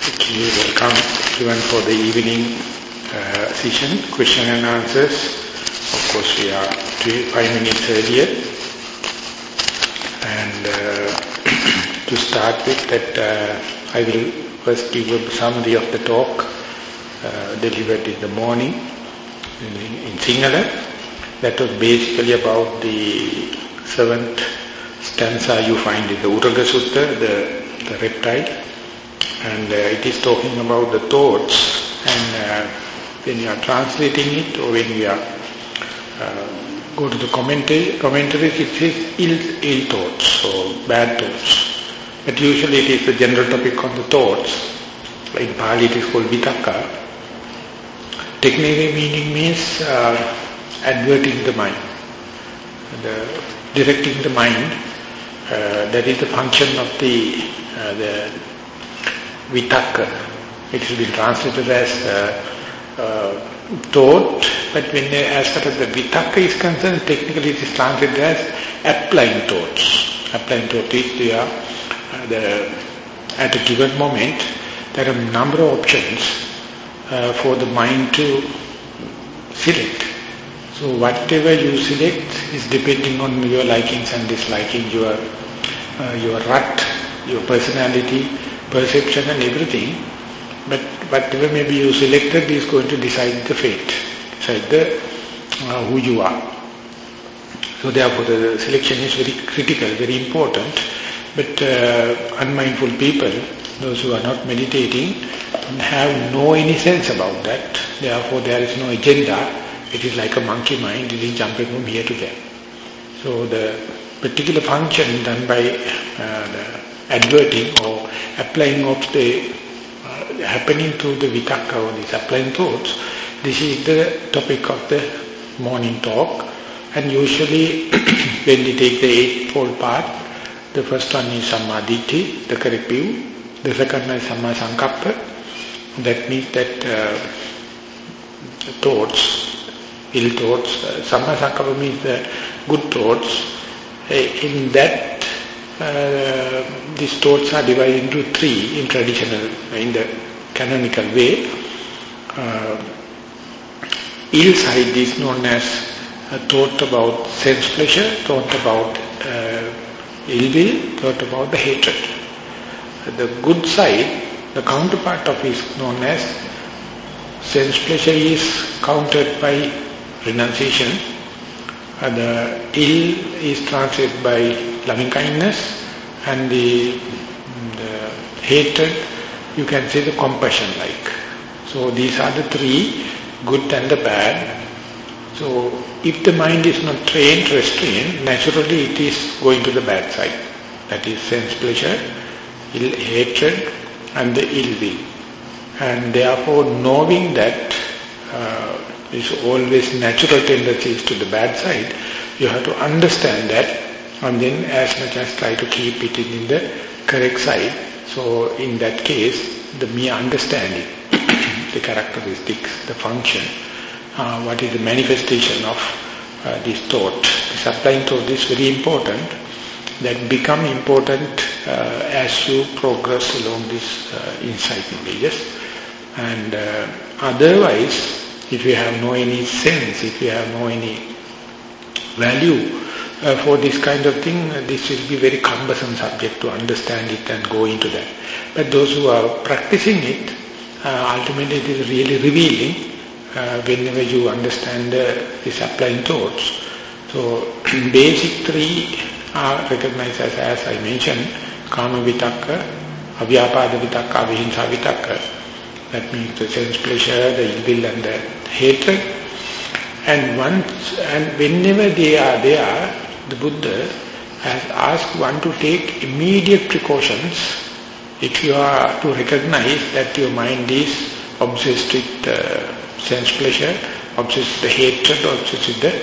Okay, welcome everyone for the evening session, question and answers. Of course, we are 5 minutes earlier. And to start with that, I will first give a summary of the talk delivered in the morning in Sinhala. That was basically about the 7th stanza you find in the Uraga Sutta, the reptile. And it is talking about the thoughts, and when you are translating it, or when you are go to the commentaries, it says ill thoughts, so bad thoughts. But usually it is the general topic on the thoughts. In Pali it is called vitakka. Technically meaning means adverting the mind, directing the mind. That is the function of the vitakka. It has been translated as thought, but when as far as the vitakka is concerned, technically it is translated as applying thoughts. Applying thought is at a given moment, there are a number of options for the mind to select. So whatever you select is depending on your likings and dislikings, your rut, your personality, perception and everything, but whatever maybe you selected is going to decide the fate, decide who you are. So therefore the selection is very critical, very important, but unmindful people, those who are not meditating, have no any sense about that. Therefore there is no agenda. It is like a monkey mind, it is jumping from here to there. So the particular function done by the adverting or applying of the happening through the vitakka or these applying thoughts, this is the topic of the morning talk. And usually when we take the eightfold part, the first one is sammaditthi, the correct view. The second one is samma sankappa. That means that thoughts, ill thoughts, samma sankappa means the good thoughts. In that these thoughts are divided into three in the canonical way. Ill side is known as a thought about sense pleasure, thought about ill will, thought about the hatred. The good side, the counterpart of it is known as sense pleasure is countered by renunciation. The ill is translated by loving kindness, and the hatred, you can say the compassion like. So these are the three, good and the bad. So if the mind is not trained, restrained, naturally it is going to the bad side. That is sense pleasure, ill hatred and the ill will. And therefore knowing that is always natural tendencies to the bad side, you have to understand that and then as much as try to keep it in the correct side. So in that case, the mere understanding, the characteristics, the function, what is the manifestation of this thought, this applying thought is very important. That become important as you progress along this insight knowledges. And otherwise, if you have no any sense, if you have no any value for this kind of thing, this will be very cumbersome subject to understand it and go into that. But those who are practicing it, ultimately it is really revealing whenever you understand these applying thoughts. So basic three are recognized as I mentioned, kama vitakka, avyapada vitakka, avihimsa vitakka. That means the sense pleasure, the ill will and the hatred. And whenever they are there, the Buddha has asked one to take immediate precautions if you are to recognize that your mind is obsessed with sense pleasure, obsessed with the hatred, obsessed with the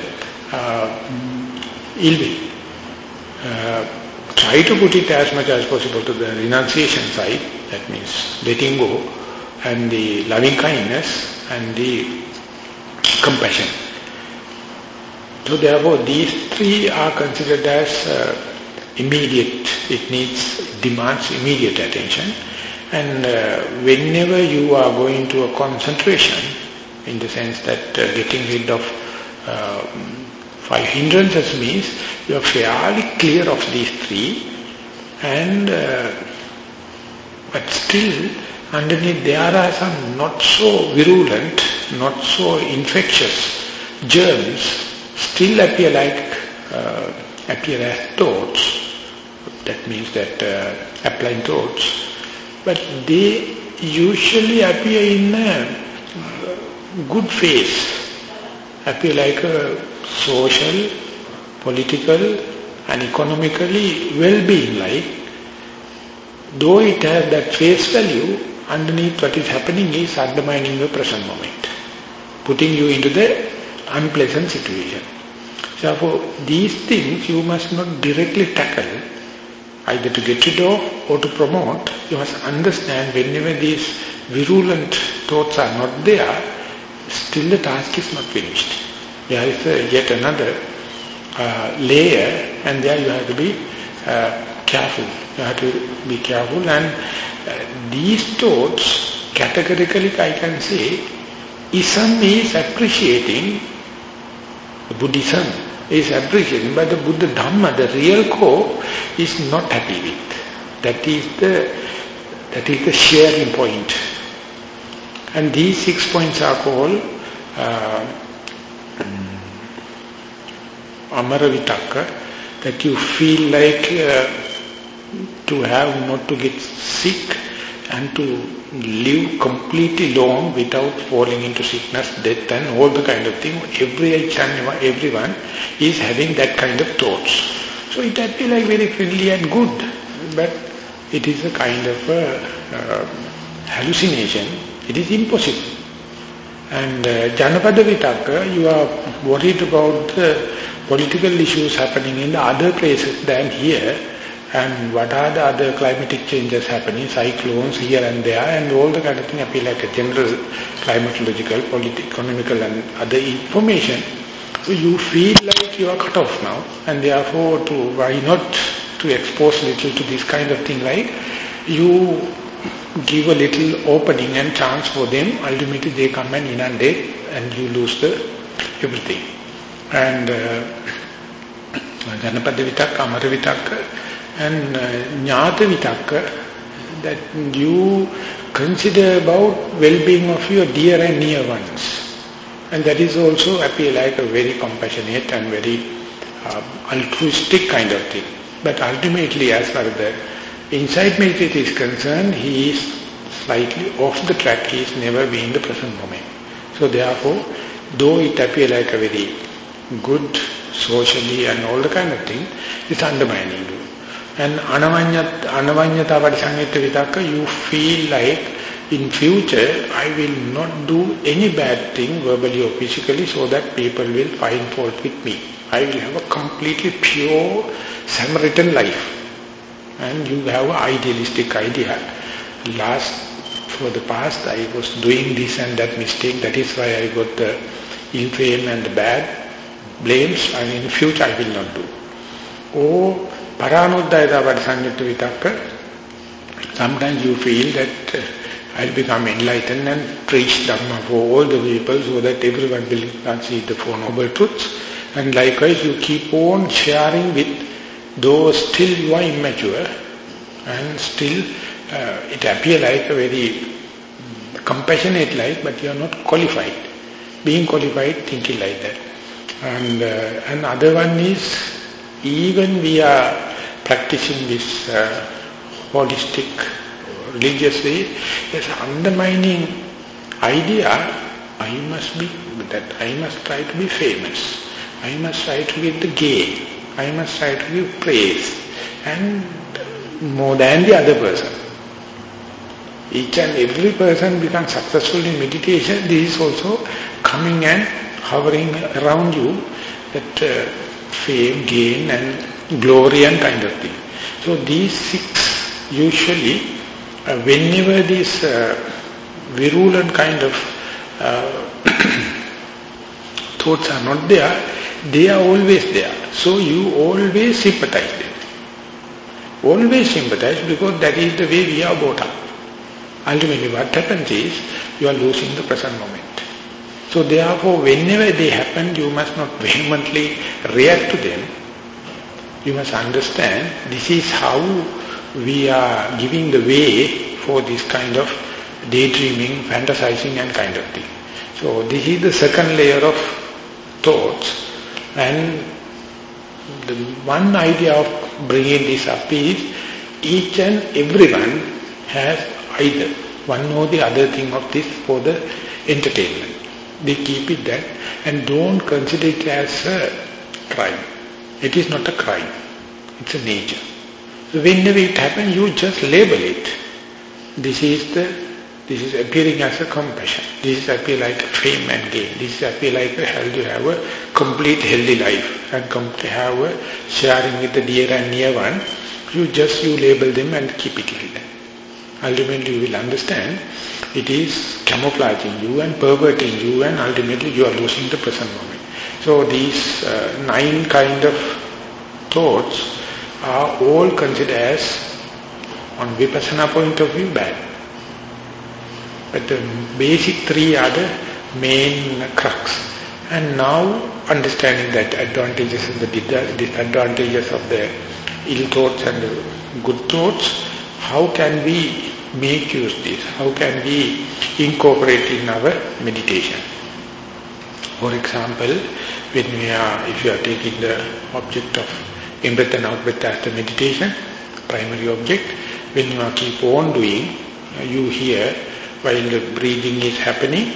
ill will. Try to put it as much as possible to the renunciation side, that means letting go, and the loving kindness and the compassion. So therefore these three are considered as immediate, demands immediate attention. And whenever you are going to a concentration, in the sense that getting rid of 5 hindrances means you are fairly clear of these 3, and but still underneath there are some not so virulent, not so infectious germs still appear as thoughts. That means that applying thoughts, but they usually appear in a good phase, appear like a social, political and economically well-being like. Though it has that face value, underneath what is happening is undermining the present moment, putting you into the unpleasant situation. So for these things you must not directly tackle, either to get rid of or to promote. You must understand whenever these virulent thoughts are not there, still the task is not finished. There is yet another layer, and there you have to be careful. You have to be careful, and these thoughts, categorically I can say, Islam is appreciating, Buddhism is appreciating, but the Buddha Dhamma, the real core, is not happy with. That is the sharing point. And these 6 points are called Amara Vitaka, that you feel like to have not to get sick and to live completely long without falling into sickness, death and all the kind of thing. Everyone is having that kind of thoughts. So it appears like very friendly and good, but it is a kind of hallucination. It is impossible. And Janapada Vitaka, you are worried about the political issues happening in the other places than here, and what are the other climatic changes happening, cyclones here and there, and all the kind of thing appear like a general climatological, political, economical and other information. So you feel like you are cut off now, and therefore why not to expose little to this kind of thing, like you give a little opening and chance for them, ultimately they come and inundate and you lose everything. And Janapada Vitaka, Amara Vitaka and Jnata Vitaka, that you consider about well-being of your dear and near ones. And that is also appear like a very compassionate and very altruistic kind of thing. But ultimately, as far as the inside meditation is concerned, he is slightly off the track, he is never being the present moment. So therefore, though it appears like a very good socially and all the kind of thing, it's undermining you. And anavanyata vadisangita vitaka, you feel like in future I will not do any bad thing verbally or physically so that people will find fault with me. I will have a completely pure Samaritan life. And you have an idealistic idea. For the past I was doing this and that mistake, that is why I got the ill fame and the bad blames, and in future I will not do. Or Paranodayata Vadisangita Vitaka, sometimes you feel that I'll become enlightened and preach Dhamma for all the people so that everyone will conceive the Four Noble Truths. And likewise you keep on sharing with those still you are immature and still it appears like a very compassionate life, but you are not qualified. Being qualified, thinking like that. And another one is, even we are practicing this holistic religious way, there's an undermining idea, I must try to be famous, I must try to get the gain, I must try to give praise, and more than the other person. Each and every person becomes successful in meditation, this is also coming and hovering around you, that fame, gain and glory and kind of thing. So these 6 usually, whenever these virulent kind of thoughts are not there, they are always there. So you always sympathize them. Always sympathize, because that is the way we are brought up. ultimately what happens is, you are losing the present moment. So therefore, whenever they happen, you must not vehemently react to them. You must understand, this is how we are giving the way for this kind of daydreaming, fantasizing and kind of thing. So this is the second layer of thoughts, and the one idea of bringing this up is, each and everyone has either one or the other thing of this for the entertainment. They keep it that, and don't consider it as a crime. It is not a crime. It's a nature. So whenever it happens, you just label it. This is appearing as a compassion. This is appear like fame and gain. This is appear like you have a complete healthy life and have a sharing with the dear and near one. You label them and keep it like that. Ultimately you will understand it is camouflaging you and perverting you, and ultimately you are losing the present moment. So these 9 kind of thoughts are all considered as, on Vipassana point of view, bad. But the basic 3 are the main crux. And now understanding that advantages and the disadvantages of the ill thoughts and the good thoughts, how can we make use of this? How can we incorporate in our meditation? For example, if you are taking the object of in-breath and out-breath as the meditation, primary object, when you are keep on doing, you hear while the breathing is happening,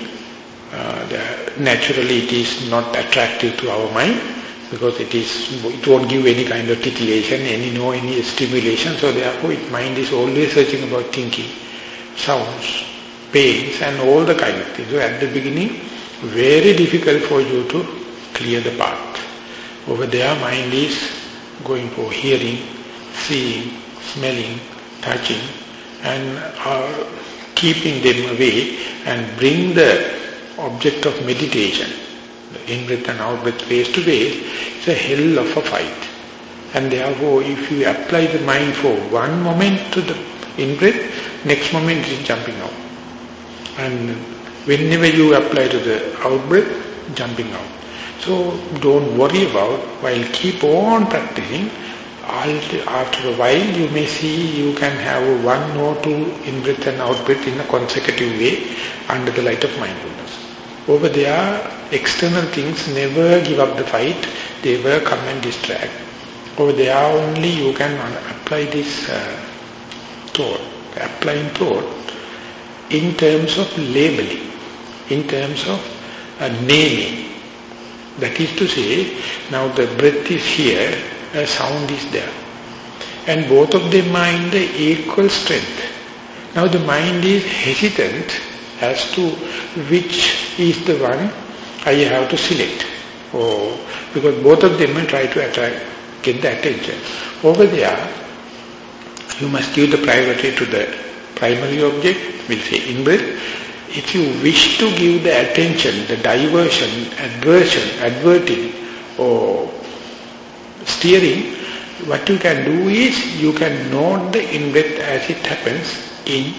naturally it is not attractive to our mind, because it won't give any kind of titillation, any stimulation. So therefore, mind is always searching about thinking, sounds, pains, and all the kind of things. So at the beginning, very difficult for you to clear the path. Over there, mind is going for hearing, seeing, smelling, touching, and keeping them away, and bring the object of meditation, the in-breath and out-breath face to face. It's a hell of a fight. And therefore, if you apply the mind for one moment to the in-breath, next moment it is jumping out. And whenever you apply to the out-breath, jumping out. So don't worry about, while keep on practicing, after a while you may see you can have 1 or 2 in-breath and out-breath in a consecutive way under the light of mindfulness. Over there, external things never give up the fight, they will come and distract. Over there only you can apply this thought, applying thought in terms of labeling, in terms of naming. That is to say, now the breath is here, a sound is there. And both of them are in the equal strength. Now the mind is hesitant as to which is the one I have to select. Because both of them will try to get the attention. Over there, you must give the priority to the primary object, we'll say in-breath. If you wish to give the attention, the diversion, adverting or steering, what you can do is, you can note the in-breath as it happens, in.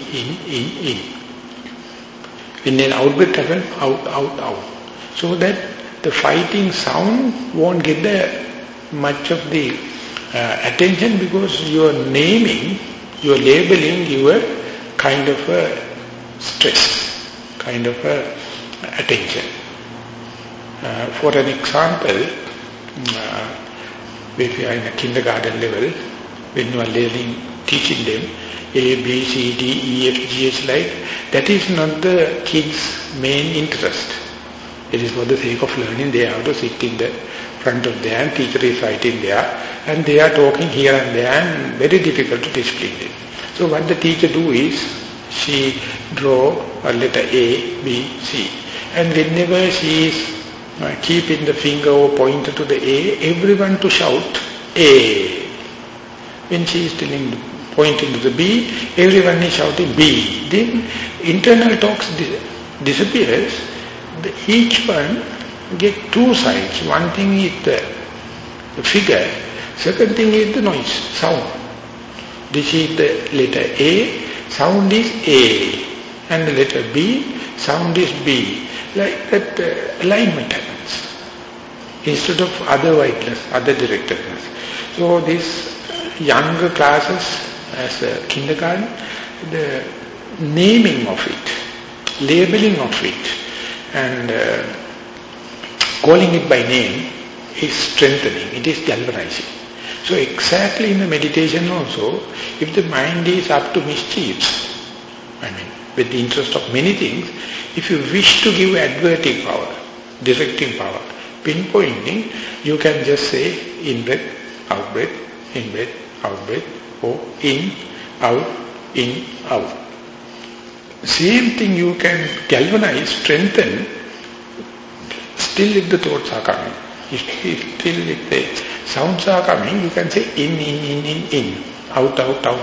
When an out-breath happens, out. So that the fighting sound won't get much of the attention, because you are naming, you are labeling your kind of a stress, kind of a attention. For an example, if you are in a kindergarten level, when you are learning, teaching them A, B, C, D, E, F, G, H, like, that is not the kids' main interest. It is for the sake of learning. They have to sit in the front of them, and teacher is writing there, and they are talking here and there, and very difficult to discipline them. So what the teacher do is, she draw a letter A, B, C, and whenever she is keeping the finger or pointer to the A, everyone to shout A. When she is pointing to the B, everyone is shouting B. Then internal talks disappears. Each one get 2 sides. One thing is the figure, second thing is the noise, sound. This is the letter A, sound is A. and the letter B, sound is B. Like that alignment happens. Instead of other whiteness, other directedness. So these younger classes, as a kindergarten, the naming of it, labeling of it, and calling it by name is strengthening, it is galvanizing. So exactly in the meditation also, if the mind is up to mischiefs, with the interest of many things, if you wish to give adverting power, directing power, pinpointing, you can just say in-breath, out-breath, in-breath, out-breath, or in, out. Same thing you can galvanize, strengthen, still if the thoughts are coming. Still if the sounds are coming, you can say in, out,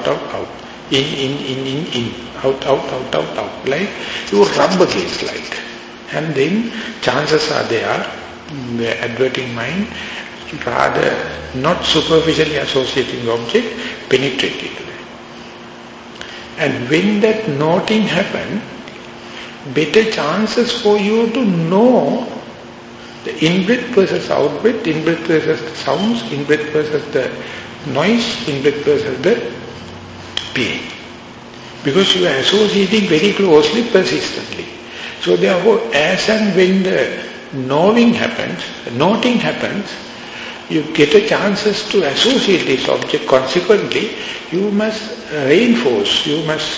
in, out, like you rub against like. And then chances are there, the adverting mind, rather not superficially associating the object, penetrate into that. And when that noting happens, better chances for you to know the in-breath versus out-breath, in-breath versus the sounds, in-breath versus the noise, in-breath versus the pain. Because you are associating very closely, persistently. So therefore, as and when the noting happens, you get a chances to associate this object. Consequently, you must reinforce, you must,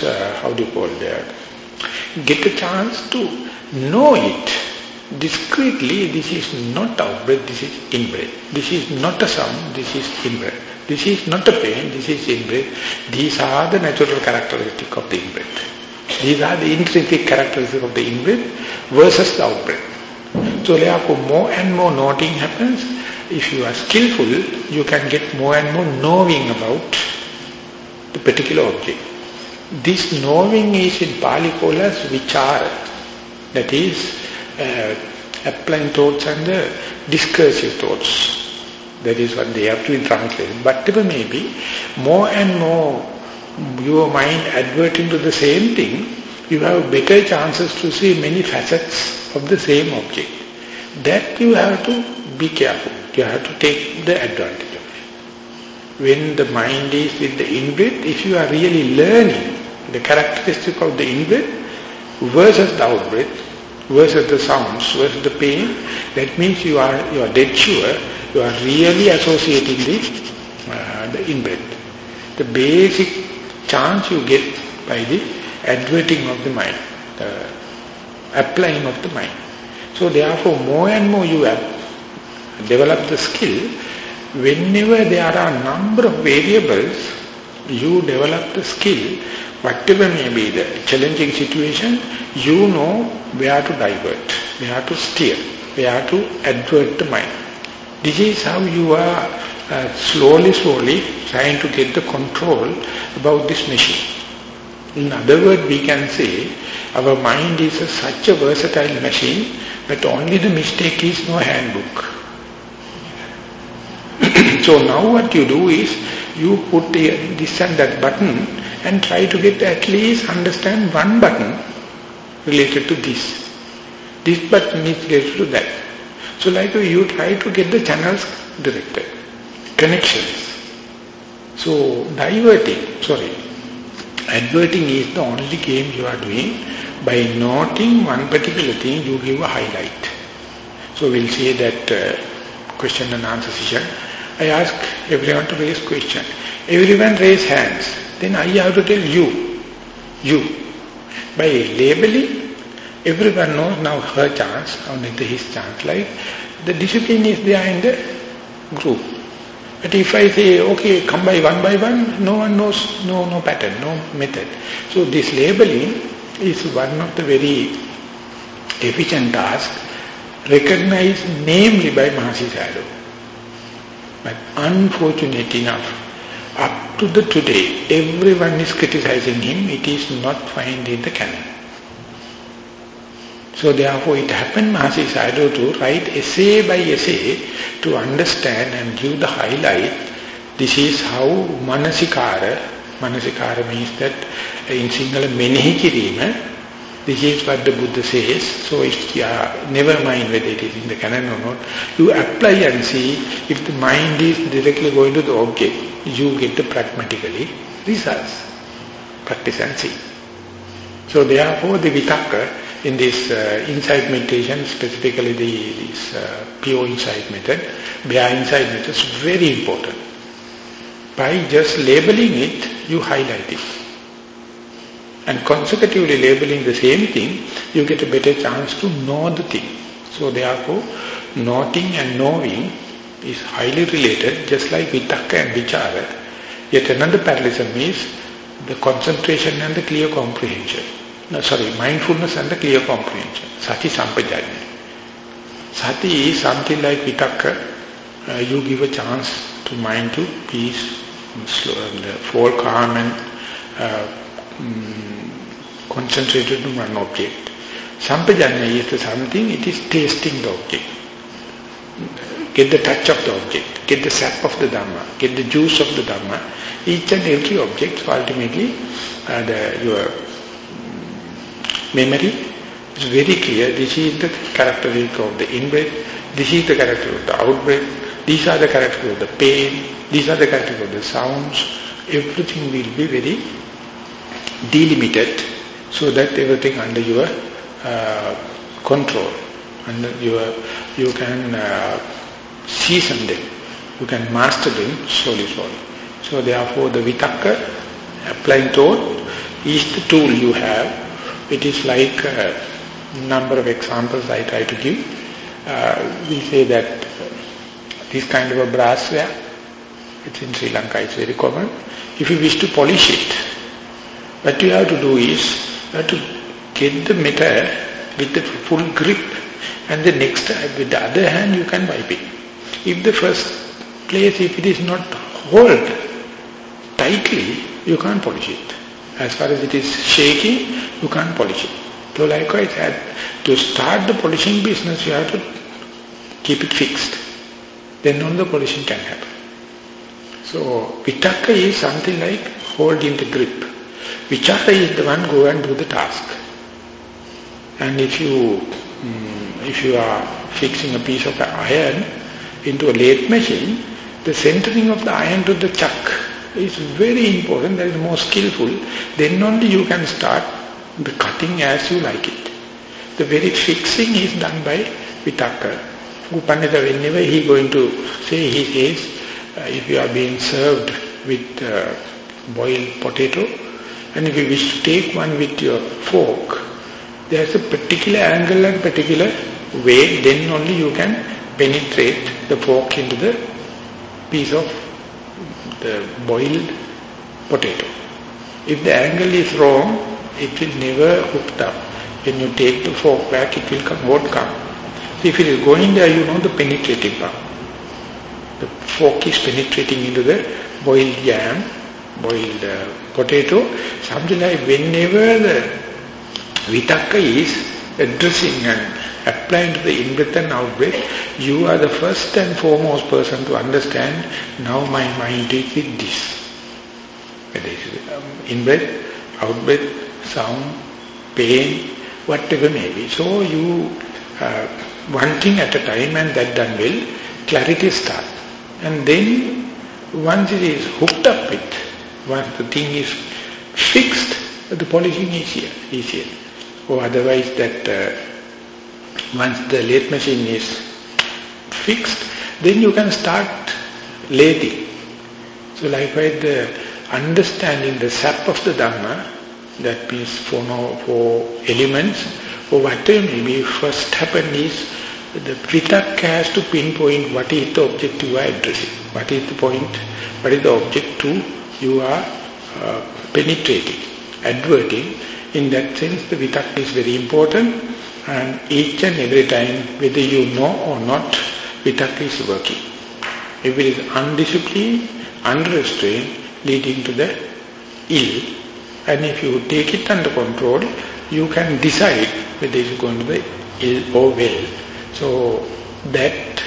get a chance to know it discreetly. This is not out-breath, this is in-breath. This is not a sound, this is in-breath. This is not a pain, this is in-breath. These are the natural characteristics of the in-breath. These are the intrinsic characteristics of the in-breath versus the out-breath. So therefore, more and more noting happens. If you are skillful, you can get more and more knowing about the particular object. This knowing is in Pali called as vichara. That is applying thoughts and the discursive thoughts. That is what they have to be translated. But whatever may be, more and more your mind adverting to the same thing, you have better chances to see many facets of the same object. That you have to be careful. You have to take the advantage of it. When the mind is with the in-breath, if you are really learning the characteristic of the in-breath versus the out-breath, versus the sounds, versus the pain, that means you are dead sure, you are really associating the in-breath. The basic chance you get by the adverting of the mind, the applying of the mind. So therefore, more and more you have develop the skill. Whenever there are a number of variables, you develop the skill. Whatever may be the challenging situation, you know where to divert, where to steer, where to advert the mind. This is how you are slowly trying to get the control about this machine. In other words, we can say our mind is such a versatile machine, but only the mistake is no handbook. So now what you do is, you put this and that button and try to get at least understand one button related to this. This button is related to that. So like you try to get the channels directed, connections. So adverting is the only game you are doing. By noting one particular thing, you give a highlight. So we'll say that question and answer session. I ask everyone to raise question. Everyone raise hands. Then I have to tell you. By labeling, everyone knows now her chance, or his chance. Like the discipline is there in the group. But if I say, okay, come by one, no one knows, no pattern, no method. So this labeling is one of the very efficient tasks, recognized namely by Mahasi Sayadaw. But unfortunate enough, up to the today, everyone is criticizing him, it is not found in the canon. So therefore it happened Mahasi Sayadaw to write essay by essay to understand and give the highlight. This is how Manasikara means that in Sinhala menehi kirima, This is what the Buddha says. So if never mind whether it is in the canon or not, you apply and see if the mind is directly going to the object, you get the pragmatically results. Practice and see. So therefore the vitakka in this insight meditation, specifically this pure insight method, bare insight method is very important. By just labeling it, you highlight it. And consecutively labeling the same thing, you get a better chance to know the thing. So therefore, noting and knowing is highly related, just like vitakka and vichara. Yet another parallelism is the concentration and the clear comprehension. Mindfulness and the clear comprehension. Sati sampajanya. Sati is something like vitakka. You give a chance to mind to peace, fall calm and concentrated on one object. Sampajanya is something, it is tasting the object. Get the touch of the object, get the sap of the Dhamma, get the juice of the Dhamma. Each and every object, so ultimately your memory is very clear. This is the characteristic of the in-breath, this is the characteristic of the out-breath, these are the characteristics of the pain, these are the characteristics of the sounds. Everything will be very delimited, so that everything under your control, you can season them, you can master them slowly. So therefore the vitakka, applying thought, is the tool you have. It is like a number of examples I try to give. We say that this kind of a brassware, it's in Sri Lanka, it's very common. If you wish to polish it, what you have to do is, you have to get the metal with the full grip, and the next time with the other hand you can wipe it. If the first place, if it is not hold tightly, you can't polish it. As far as it is shaking, you can't polish it. So likewise, to start the polishing business, you have to keep it fixed. Then only the polishing can happen. So vitakka is something like holding the grip. Vichara is the one go and do the task. And if you are fixing a piece of iron into a lathe machine, the centering of the iron to the chuck is very important. That is more skillful. Then only you can start the cutting as you like it. The very fixing is done by vitakka. Upannata, whenever he is going to say, he says, if you are being served with boiled potato, and if you wish to take one with your fork, there is a particular angle and particular way, then only you can penetrate the fork into the piece of the boiled potato. If the angle is wrong, it will never hook up. When you take the fork back, it won't come. So if it is going there, you know the penetrating part. The fork is penetrating into the boiled yam, boiled potato, something like whenever the vitakka is addressing and applying to the in-breath and out-breath, you are the first and foremost person to understand, now my mind is with this. Whether it is in-breath, out-breath, sound, pain, whatever may be. So you, one thing at a time, and that done well, clarity starts. And then once it is hooked up with, once the thing is fixed, the polishing is easier. Or otherwise that once the lathe machine is fixed, then you can start lathing. So likewise the understanding the sap of the Dhamma, that means four elements, or whatever may be, first happen is the vitakka has to pinpoint what is the object you are addressing, what is the point, what is the object to you are penetrating, adverting. In that sense, the vitakka is very important, and each and every time, whether you know or not, vitakka is working. If it is undisciplined, unrestrained, leading to the ill, and if you take it under control, you can decide whether it is going to be ill or well. So that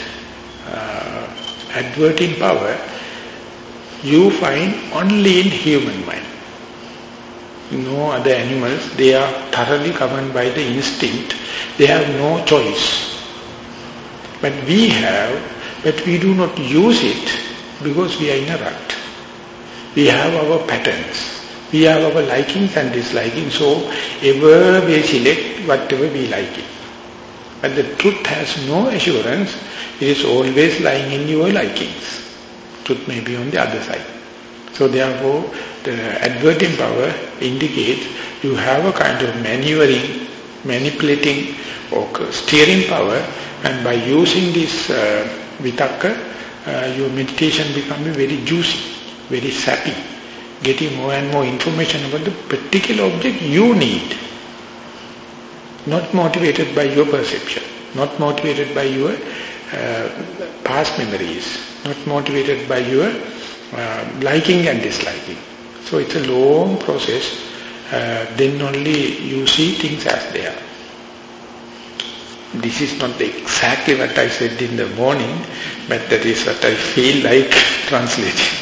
adverting power you find only in human mind. no other animals, they are thoroughly governed by the instinct. They have no choice. But we have, but we do not use it because we are in a rut. We have our patterns. We have our likings and dislikings, so ever we select whatever we like it. But the truth has no assurance, it is always lying in your likings. Truth may be on the other side. So therefore, the adverting power indicates you have a kind of maneuvering, manipulating or steering power, and by using this vitakka, your meditation becomes very juicy, very sappy, getting more and more information about the particular object you need. Not motivated by your perception, not motivated by your past memories, not motivated by your liking and disliking. So it's a long process, then only you see things as they are. This is not exactly what I said in the morning, but that is what I feel like translating.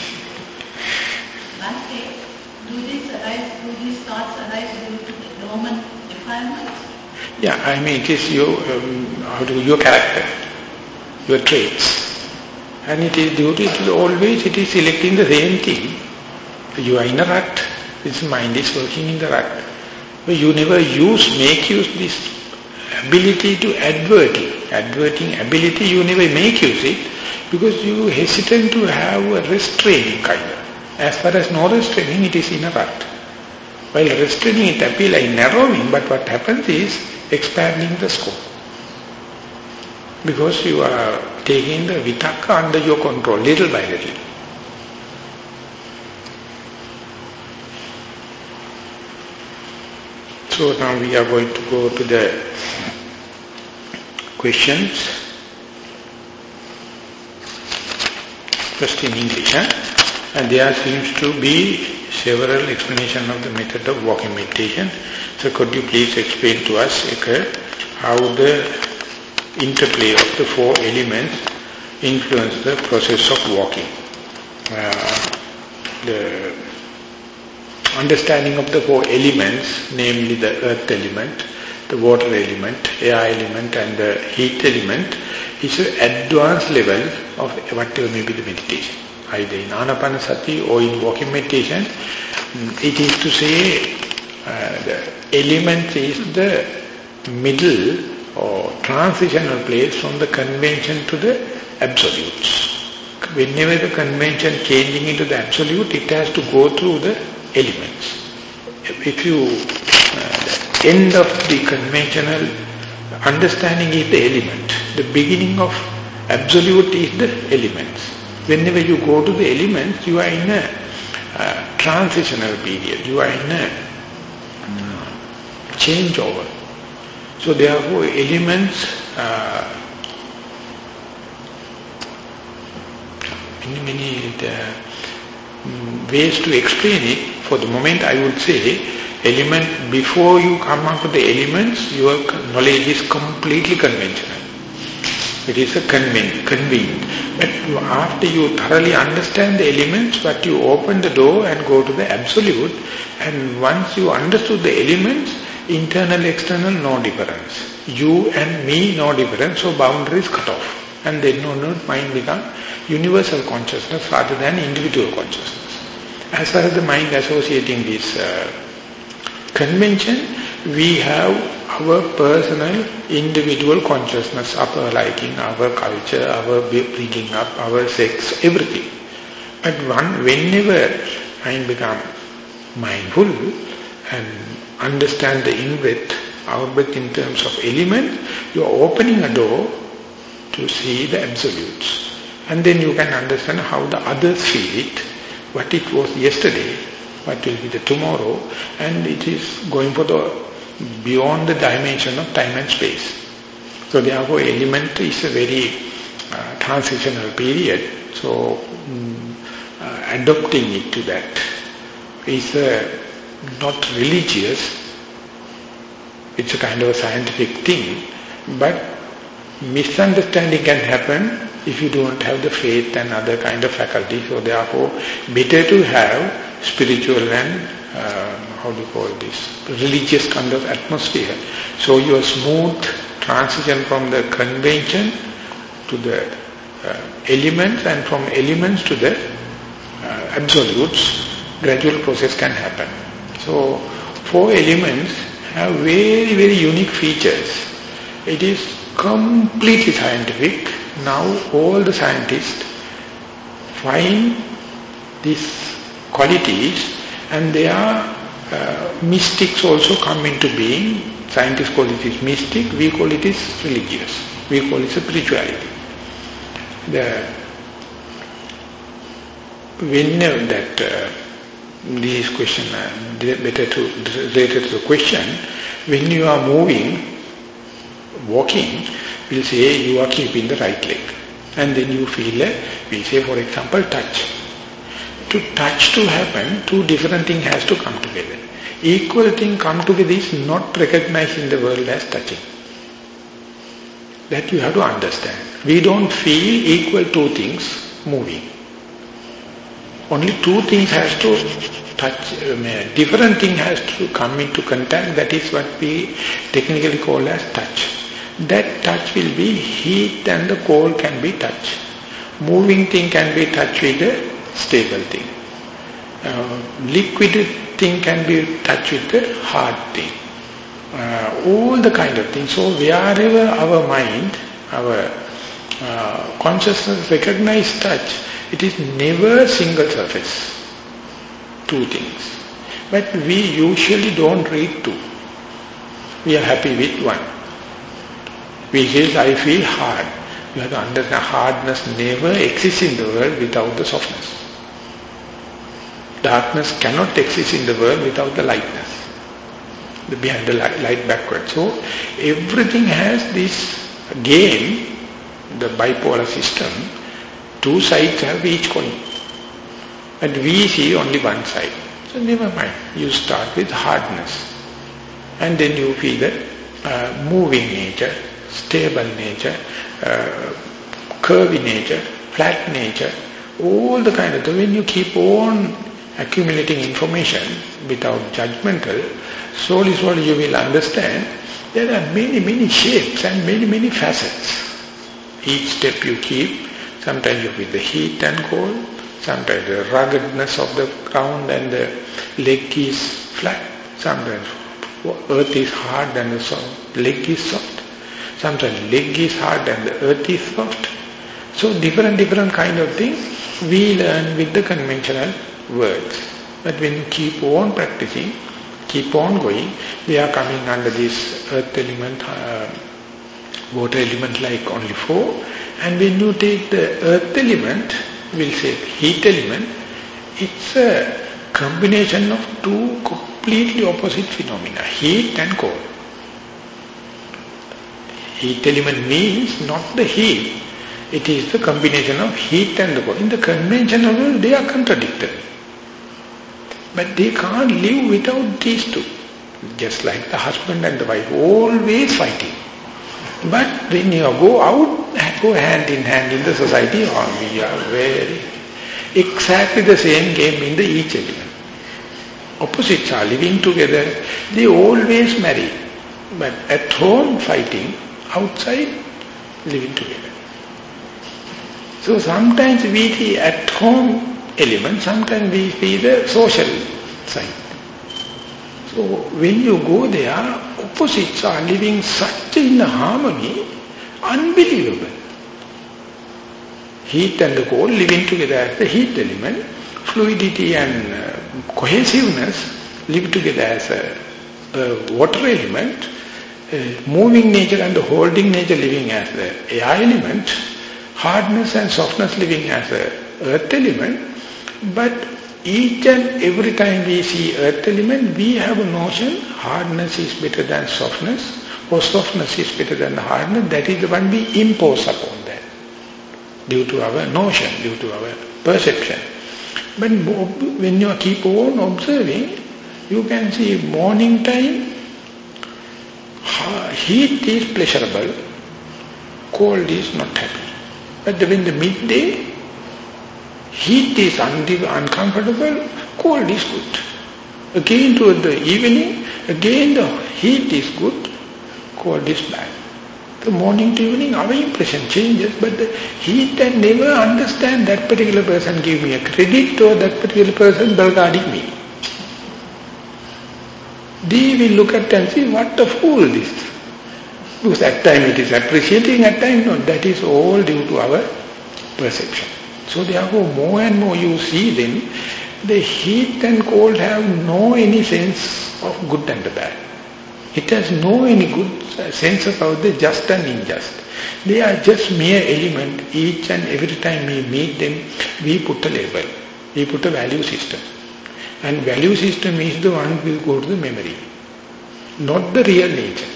Do these thoughts arise due to the dormant defilements? Yeah, I mean it is your character, your traits. And it is due to always it is selecting the same thing. You are in a rut, this mind is working in the rut. But you never make use this ability to adverting ability, you never make use it because you hesitant to have a restraining kind of. As far as no restraining, it is in a rut. While restraining, it appears like narrowing, but what happens is expanding the scope. Because you are taking the vitakka under your control, little by little. So now we are going to go to the questions. First in English. And there seems to be several explanations of the method of walking meditation. So could you please explain to us how the interplay of the four elements influence the process of walking? The understanding of the four elements, namely the earth element, the water element, air element and the heat element, is an advanced level of whatever may be the meditation. Either in Anapanasati or in walking meditation, it is to say the element is the middle or transitional place from the convention to the absolutes. Whenever the convention changing into the absolute, it has to go through the elements. If you, the end of the conventional understanding is the element. The beginning of absolute is the elements. Whenever you go to the elements, you are in a transitional period. You are in a changeover. So therefore elements, many ways to explain it. For the moment I would say, element, before you come up with the elements, your knowledge is completely conventional. It is a convenient. But after you thoroughly understand the elements, but you open the door and go to the absolute, and once you understood the elements, internal, external, no difference. You and me, no difference, so boundaries cut off. And then mind becomes universal consciousness rather than individual consciousness. As far as the mind associating this convention, we have our personal, individual consciousness, our liking, our culture, our bringing up, our sex, everything. But whenever mind becomes mindful and understand the in-breath, out-breath in terms of element, you are opening a door to see the absolutes. And then you can understand how the others feel it, what it was yesterday, what will be the tomorrow, and it is going for the beyond the dimension of time and space. So therefore element is a very transitional period. So adopting it to that is not religious, it's a kind of a scientific thing, but misunderstanding can happen if you don't have the faith and other kind of faculty. So therefore better to have spiritual and how do you call this, religious kind of atmosphere. So your smooth transition from the convention to the elements, and from elements to the absolutes, gradual process can happen. So 4 elements have very, very unique features. It is completely scientific. Now all the scientists find these qualities, and they are mystics also come into being. Scientists call it is mystic, we call it is religious, we call it spirituality. These questions are better to related to the question. When you are moving, walking, we'll say you are keeping the right leg, and then you feel we'll say for example touch. To touch to happen, 2 different things has to come together. Equal thing come together is not recognized in the world as touching. That you have to understand. We don't feel equal 2 things moving. Only 2 things has to touch, different thing has to come into contact. That is what we technically call as touch. That touch will be heat and the cold can be touched. Moving thing can be touched with a stable thing. Liquid thing can be touched with a hard thing. All the kind of things. So wherever our mind, our consciousness recognize touch, it is never single surface. 2 things. But we usually don't read 2. We are happy with 1. We say, I feel hard. You have to understand, hardness never exists in the world without the softness. Darkness cannot exist in the world without the lightness. Behind the light backward. So everything has this game, the bipolar system. 2 sides have each coin. And we see only one side. So never mind. You start with hardness. And then you feel the moving nature, stable nature, curvy nature, flat nature, all the kind of thing. When you keep on accumulating information without judgmental, slowly you will understand there are many, many shapes and many, many facets. Each step you keep, sometimes you feel the heat and cold, sometimes the ruggedness of the ground and the leg is flat, sometimes earth is hard and the leg is soft, sometimes leg is hard and the earth is soft. So different kind of things we learn with the conventional words. But when you keep on practicing, keep on going, we are coming under this earth element, water element like only 4. And when you take the earth element, we'll say heat element, it's a combination of 2 completely opposite phenomena, heat and cold. Heat element means not the heat, it is the combination of heat and the cold. In the conventional world, they are contradictory. But they can't live without these 2. Just like the husband and the wife, always fighting. But when you go out, go hand in hand in the society, we are very exactly the same game in the each element. Opposites are living together, they always marry. But at home fighting, outside living together. So sometimes we see at home element, sometimes we see the social side. So when you go there, opposites are living such in harmony, unbelievable. Heat and the cold living together as the heat element, fluidity and cohesiveness live together as a water element, moving nature and the holding nature living as the air element, hardness and softness living as a earth element. But each and every time we see earth element, we have a notion hardness is better than softness, or softness is better than hardness. That is the one we impose upon that, due to our notion, due to our perception. But when you keep on observing, you can see morning time, heat is pleasurable, cold is not happy. But when the midday, heat is uncomfortable, cold is good. Again toward the evening, again the heat is good, cold is bad. The morning to evening, our impression changes, but the heat and never understand that particular person give me a credit or that particular person belguarding me. They will look at and see, what a fool this. Because at time it is appreciating, at time not. That is all due to our perception. So therefore, more and more you see them, the heat and cold have no any sense of good and the bad. It has no any good sense about the just and unjust. They are just mere element. Each and every time we meet them, we put a label. We put a value system. And value system is the one who will go to the memory. Not the real nature.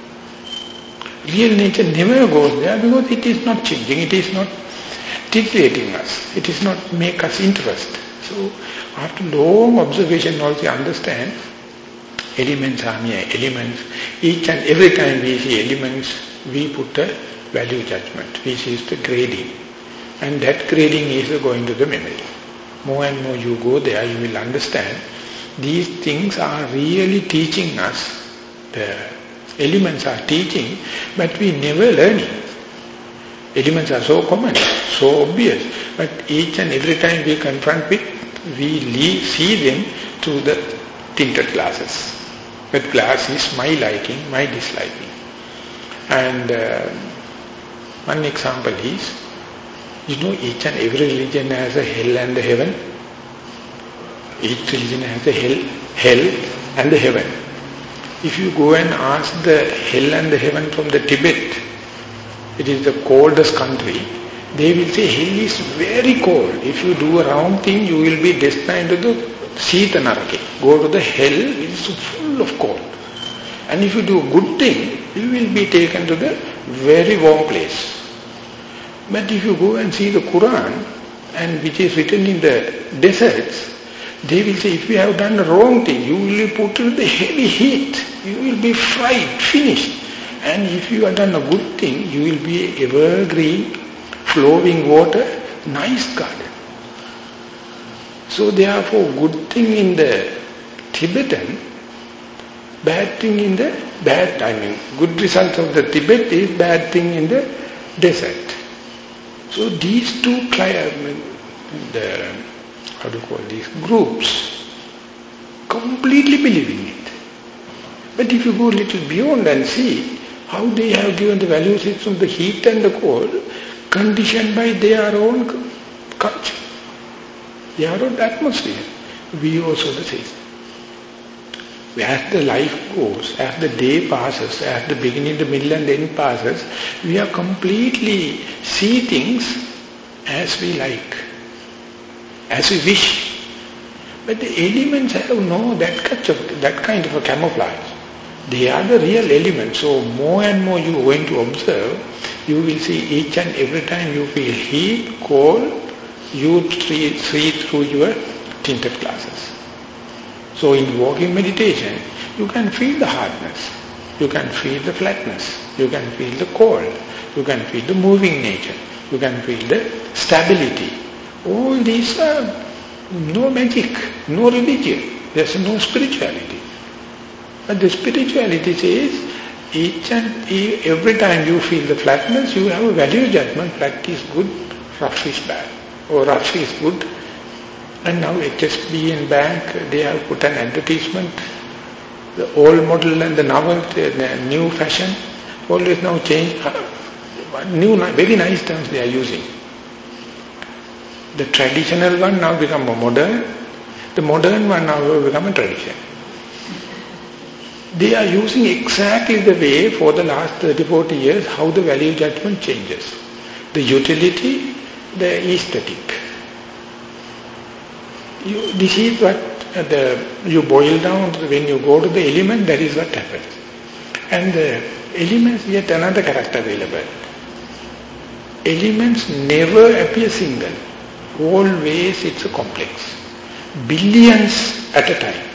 Real nature never goes there because it is not changing. It is not titillating us. It is not make us interest. So after long observation also understand, elements are mere elements. Each and every time we see elements, we put a value judgment. We see the grading. And that grading is going to the memory. More and more you go there, you will understand these things are really teaching us. The elements are teaching, but we never learn it. Elements are so common, so obvious, but each and every time we confront with, we see them through the tinted glasses. That glass is my liking, my disliking. And one example is, you know, each and every religion has a hell and a heaven. Each religion has a hell and a heaven. If you go and ask the hell and the heaven from the Tibet, it is the coldest country, they will say hell is very cold. If you do a wrong thing, you will be destined to the Sita Narake. Go to the hell, it is full of cold. And if you do a good thing, you will be taken to the very warm place. But if you go and see the Quran, and which is written in the deserts, they will say, if you have done the wrong thing, you will be put to the heavy heat. You will be fried, finished. And if you have done a good thing, you will be evergreen, flowing water, nice garden. So therefore, good thing in the Tibetan, bad thing in the good result of the Tibet is bad thing in the desert. So these two groups completely believe in it. But if you go a little beyond and see how they have given the value system, the heat and the cold, conditioned by their own culture, their own atmosphere, we also the same. As the life goes, as the day passes, as the beginning, the middle and the end passes, we are completely see things as we like, as we wish. But the elements have no that kind of a camouflage. They are the real elements. So more and more you are going to observe, you will see each and every time you feel heat, cold, you see through your tinted glasses. So in walking meditation, you can feel the hardness, you can feel the flatness, you can feel the cold, you can feel the moving nature, you can feel the stability. All these are no magic, no religion, there's no spirituality. But the spirituality says, each and every time you feel the flatness, you have a value judgment, flat is good, rough is bad, or rough is good. And now HSB and bank, they have put an advertisement, the old model and the new fashion, always now change, new, very nice terms they are using. The traditional one now become a modern, the modern one now will become a tradition. They are using exactly the way for the last 30-40 years how the value judgment changes. The utility, the aesthetic. This is what you boil down when you go to the element, that is what happens. And the elements yet another character available. Elements never appear single. Always it's a complex. Billions at a time.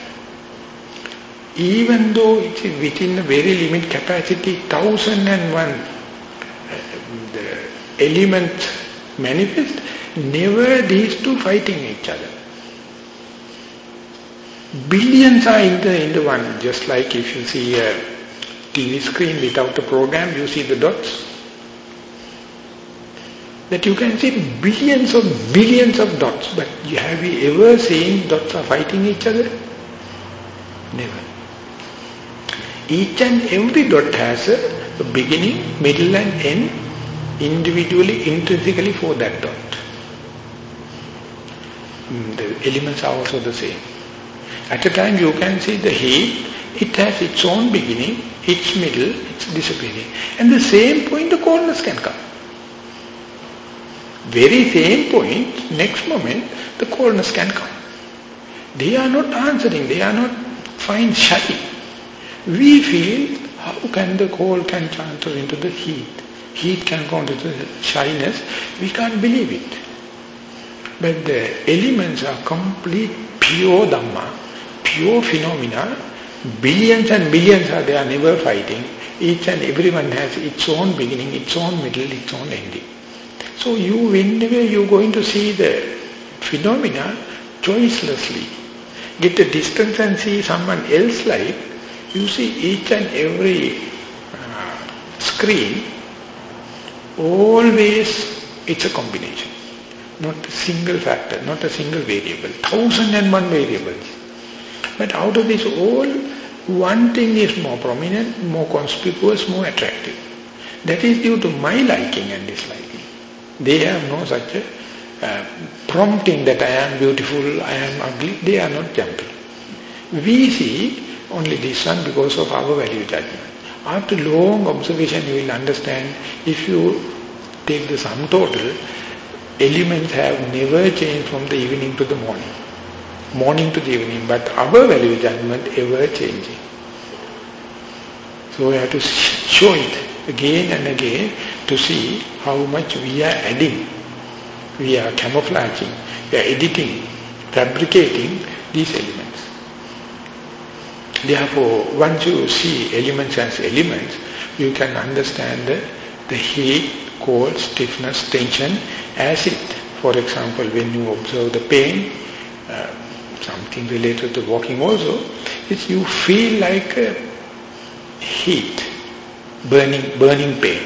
Even though it is within a very limited capacity, 1001 the element manifest, never these two fighting each other. Billions are in the one. Just like if you see a TV screen without a program, you see the dots. That you can see billions of dots, but have you ever seen dots are fighting each other? Never. Each and every dot has a beginning, middle and end, individually, intrinsically for that dot. The elements are also the same. At a time you can see the heat, it has its own beginning, its middle, its disappearing. And the same point the coldness can come. Very same point, next moment, the coldness can come. They are not answering, they are not fine shy. We feel, how can the cold can transfer into the heat? Heat can go into the shyness. We can't believe it. But the elements are complete pure Dhamma, pure phenomena. Billions and billions are there, never fighting. Each and everyone has its own beginning, its own middle, its own ending. So whenever you're going to see the phenomena, choicelessly, get a distance and see someone else's life, you see each and every screen, always it's a combination. Not a single factor, not a single variable, 1001 variables. But out of this all, one thing is more prominent, more conspicuous, more attractive. That is due to my liking and disliking. They have no such a prompting that I am beautiful, I am ugly. They are not jumping. We see only this one because of our value judgment. After long observation you will understand, if you take the sum total, elements have never changed from the evening to the morning. Morning to the evening, but our value judgment ever changing. So we have to show it again and again to see how much we are adding. We are camouflaging, we are editing, fabricating these elements. Therefore, once you see elements as elements, you can understand the heat, cold, stiffness, tension as it. For example, when you observe the pain, something related to walking also, is you feel like heat, burning pain.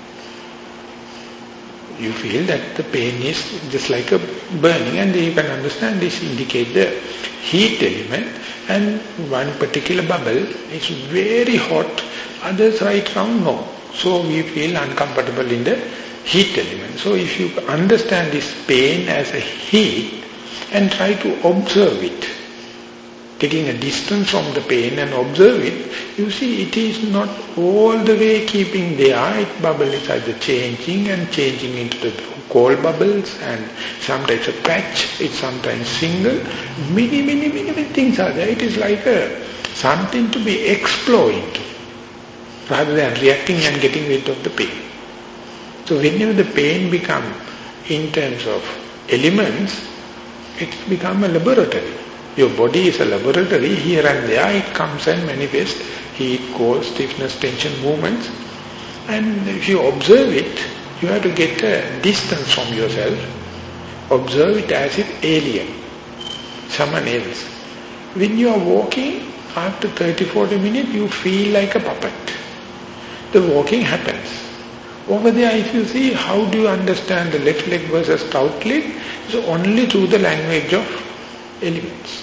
You feel that the pain is just like a burning, and you can understand this indicates the heat element, and one particular bubble is very hot, others right round no. So we feel uncomfortable in the heat element. So if you understand this pain as a heat and try to observe it, taking a distance from the pain and observe it, you see it is not all the way keeping there. It bubble is either changing into the cold bubbles, and sometimes a patch, it's sometimes single. Many things are there. It is like something to be exploring rather than reacting and getting rid of the pain. So whenever the pain becomes in terms of elements, it's become a laboratory. Your body is a laboratory. Here and there it comes and manifests heat, cold, stiffness, tension, movements. And if you observe it, you have to get a distance from yourself. Observe it as if alien, someone else. When you are walking, after 30-40 minutes, you feel like a puppet. The walking happens. Over there, if you see, how do you understand the left leg versus right leg? So only through the language of elements.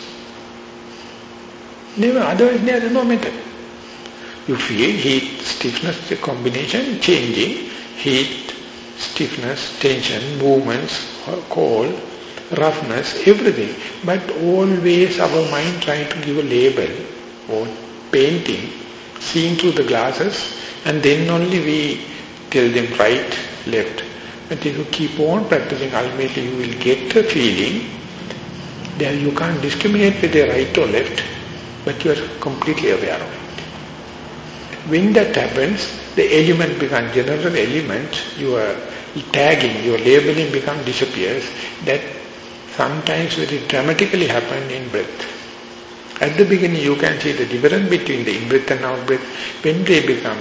Never, otherwise there is no method. You feel heat, stiffness, the combination changing, heat, stiffness, tension, movements, cold, roughness, everything. But always our mind trying to give a label or painting, seeing through the glasses, and then only we tell them right, left. But if you keep on practicing, ultimately you will get the feeling that you can't discriminate whether right or left, but you are completely aware of it. When that happens, the element becomes general element, your tagging, your labeling disappears. That sometimes very dramatically happen in breath. At the beginning you can see the difference between the in-breath and out-breath. When they become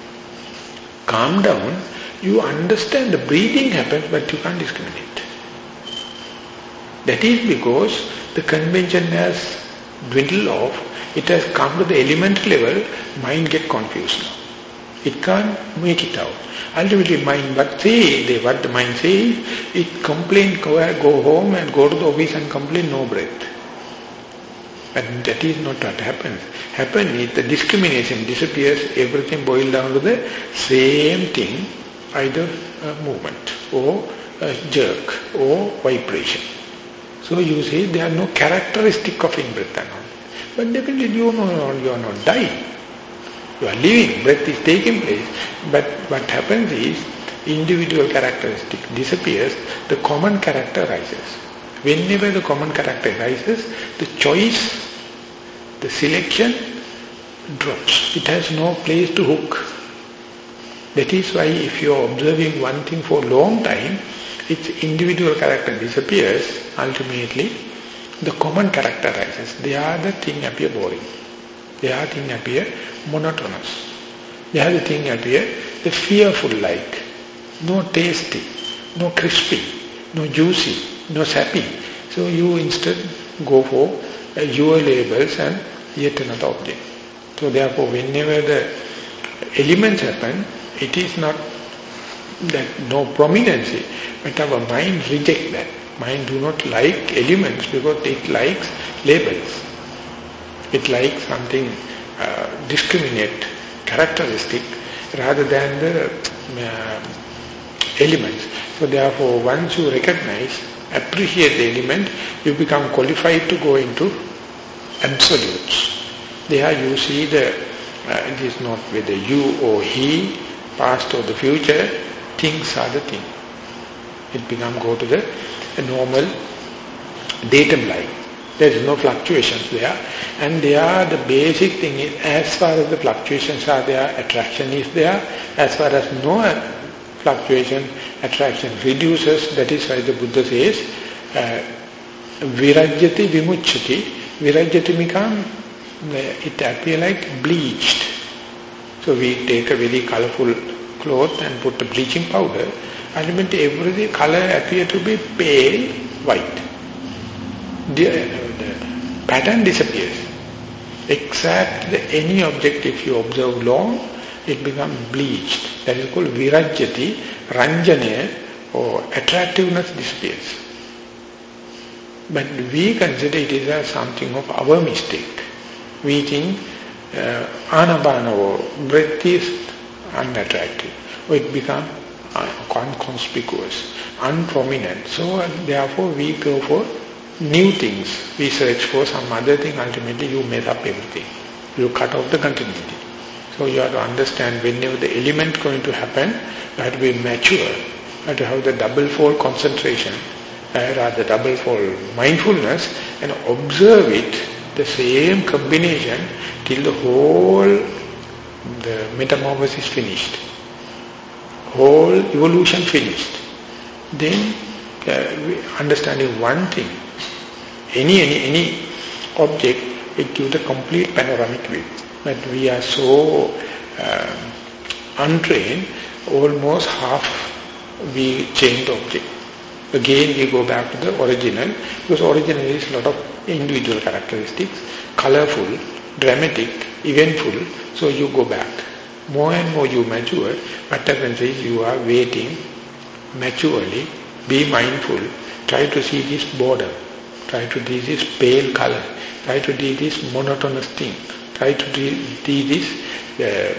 calm down, you understand the breathing happens, but you can't discriminate. That is because the convention has dwindle off, it has come to the elemental level, mind get confused now. It can't make it out. Ultimately mind, what the mind says, it complain, go home and go to the office and complain, no breath. And that is not what happens. Happen is the discrimination disappears, everything boils down to the same thing, either a movement or a jerk or vibration. So you see there are no characteristic of in-breath and out. But definitely you are not dying. You are living, breath is taking place. But what happens is, individual characteristic disappears, the common character rises. Whenever the common character rises, the choice, the selection drops. It has no place to hook. That is why if you are observing one thing for a long time, its individual character disappears, ultimately the common character rises. There the thing appear boring. There thing appear monotonous. There the thing appear the fearful like. No tasty, no crispy, no juicy, no sappy. So you instead go for your labels and yet another object. So therefore whenever the elements happen, it is not that no prominency, but our mind rejects that. Mind do not like elements because it likes labels. It likes something discriminate, characteristic rather than the elements. So therefore once you recognize, appreciate the element, you become qualified to go into absolutes. There you see it is not whether you or he, past or the future, things are the thing. It become go to the normal datum line. There is no fluctuations there. And there the basic thing is, as far as the fluctuations are there, attraction is there. As far as no fluctuation, attraction reduces. That is why the Buddha says, virajyati vimuchyati. Virajyati become, it appear like bleached. So we take a very colorful cloth and put the bleaching powder. Ultimately every color appear to be pale white. The pattern disappears. Exactly any object if you observe long, it becomes bleached. That is called virajyati, ranjane, or attractiveness disappears. But we consider it is as something of our mistake. We think anapana or breath is unattractive. Or it becomes inconspicuous, unprominent. So therefore we go for new things. We search for some other thing, ultimately you mess up everything. You cut off the continuity. So you have to understand whenever the element going to happen, you have to be mature. You have to have the double-fold concentration, rather double-fold mindfulness, and observe it, the same combination, till the whole the metamorphosis finished. Whole evolution finished. Then understanding one thing, any object, it gives a complete panoramic view. But we are so untrained, almost half we change the object. Again we go back to the original, because original is a lot of individual characteristics, colorful, dramatic, eventful, so you go back. More and more you mature, what happens is you are waiting maturely, be mindful, try to see this border, try to see this pale color, try to see this monotonous thing, try to see this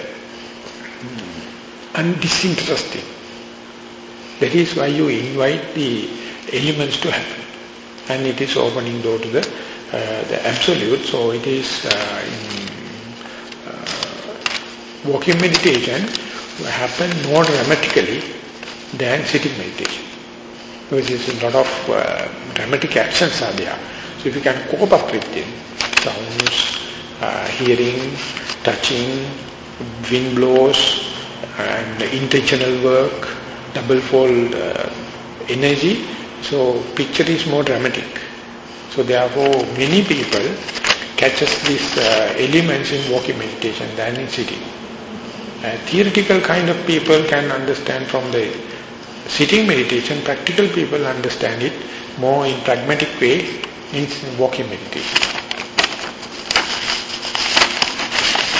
undisinteresting. That is why you invite the elements to happen. And it is opening door to the absolute. So it is in walking meditation happen more dramatically than sitting meditation. Because there's a lot of dramatic actions are there. So if you can cope up with them, sounds, hearing, touching, wind blows, and intentional work, double-fold energy, so picture is more dramatic. So therefore many people catches these elements in walking meditation than in sitting. Theoretical kind of people can understand from the sitting meditation, practical people understand it more in pragmatic way in walking meditation.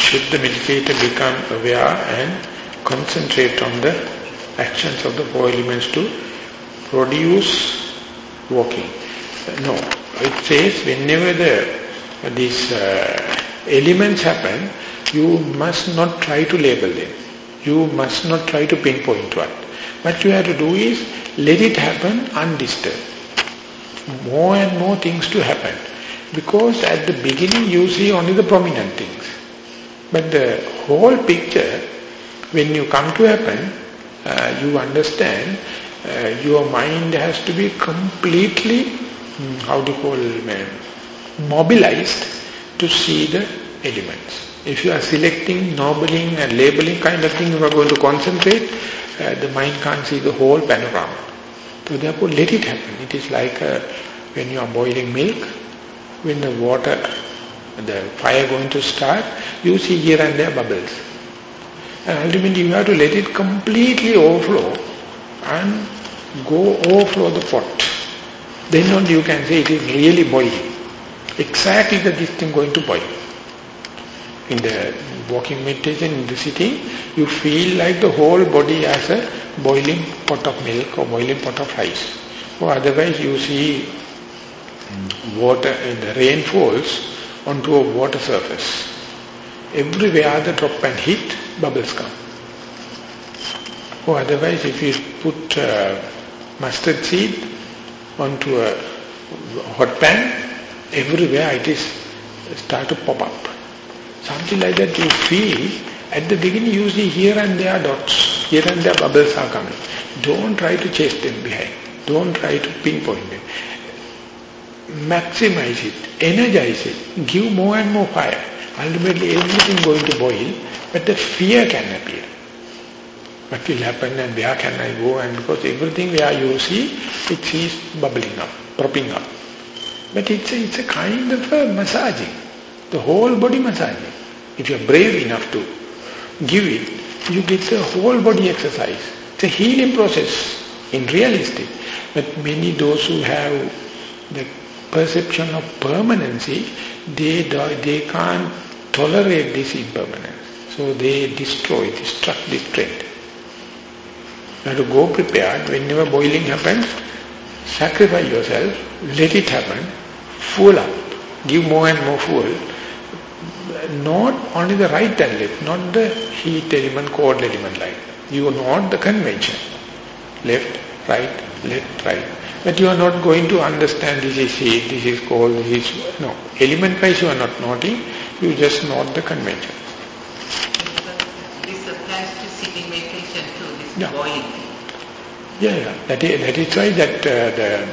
should the meditator become aware and concentrate on the actions of the four elements to produce walking? No. It says whenever these elements happen, you must not try to label them. You must not try to pinpoint what. What you have to do is let it happen undisturbed. More and more things to happen. Because at the beginning you see only the prominent things. But the whole picture, when you come to happen, you understand your mind has to be completely, mobilized to see the elements. If you are selecting, nobbling and labeling kind of thing, you are going to concentrate, the mind can't see the whole panorama. So therefore let it happen. It is like when you are boiling milk, when the water, the fire going to start, you see here and there bubbles. And ultimately you have to let it completely overflow and overflow the pot. Then only you can say it is really boiling. Exactly this thing going to boil. In the walking meditation, in the sitting, you feel like the whole body has a boiling pot of milk or boiling pot of rice. Or otherwise you see water, the rain falls onto a water surface. Everywhere the drop and hit, bubbles come. Or otherwise if you put mustard seed onto a hot pan, everywhere it is start to pop up. Something like that you feel, at the beginning you see here and there dots, here and there bubbles are coming. Don't try to chase them behind. Don't try to pinpoint them. Maximize it, energize it, give more and more fire. Ultimately everything going to boil, but the fear can appear. What will happen and where can I go? And because everything where you see, it is bubbling up, propping up. But it's a kind of a massaging, the whole body massaging. If you are brave enough to give it, you get the whole body exercise. It's a healing process in realistic. But many those who have the perception of permanency, they can't tolerate this impermanence. So they destruct this trend. You have to go prepared. Whenever boiling happens, sacrifice yourself, let it happen, fuel up, give more and more fuel. Not only the right and left, not the heat element, cold element like. You are not the convention. Left, right, left, right. But you are not going to understand this is heat, this is cold, this is... No. Element-wise you are not noting, you just note the convention. This applies to sitting meditation too, this boiling. Yeah. That is why that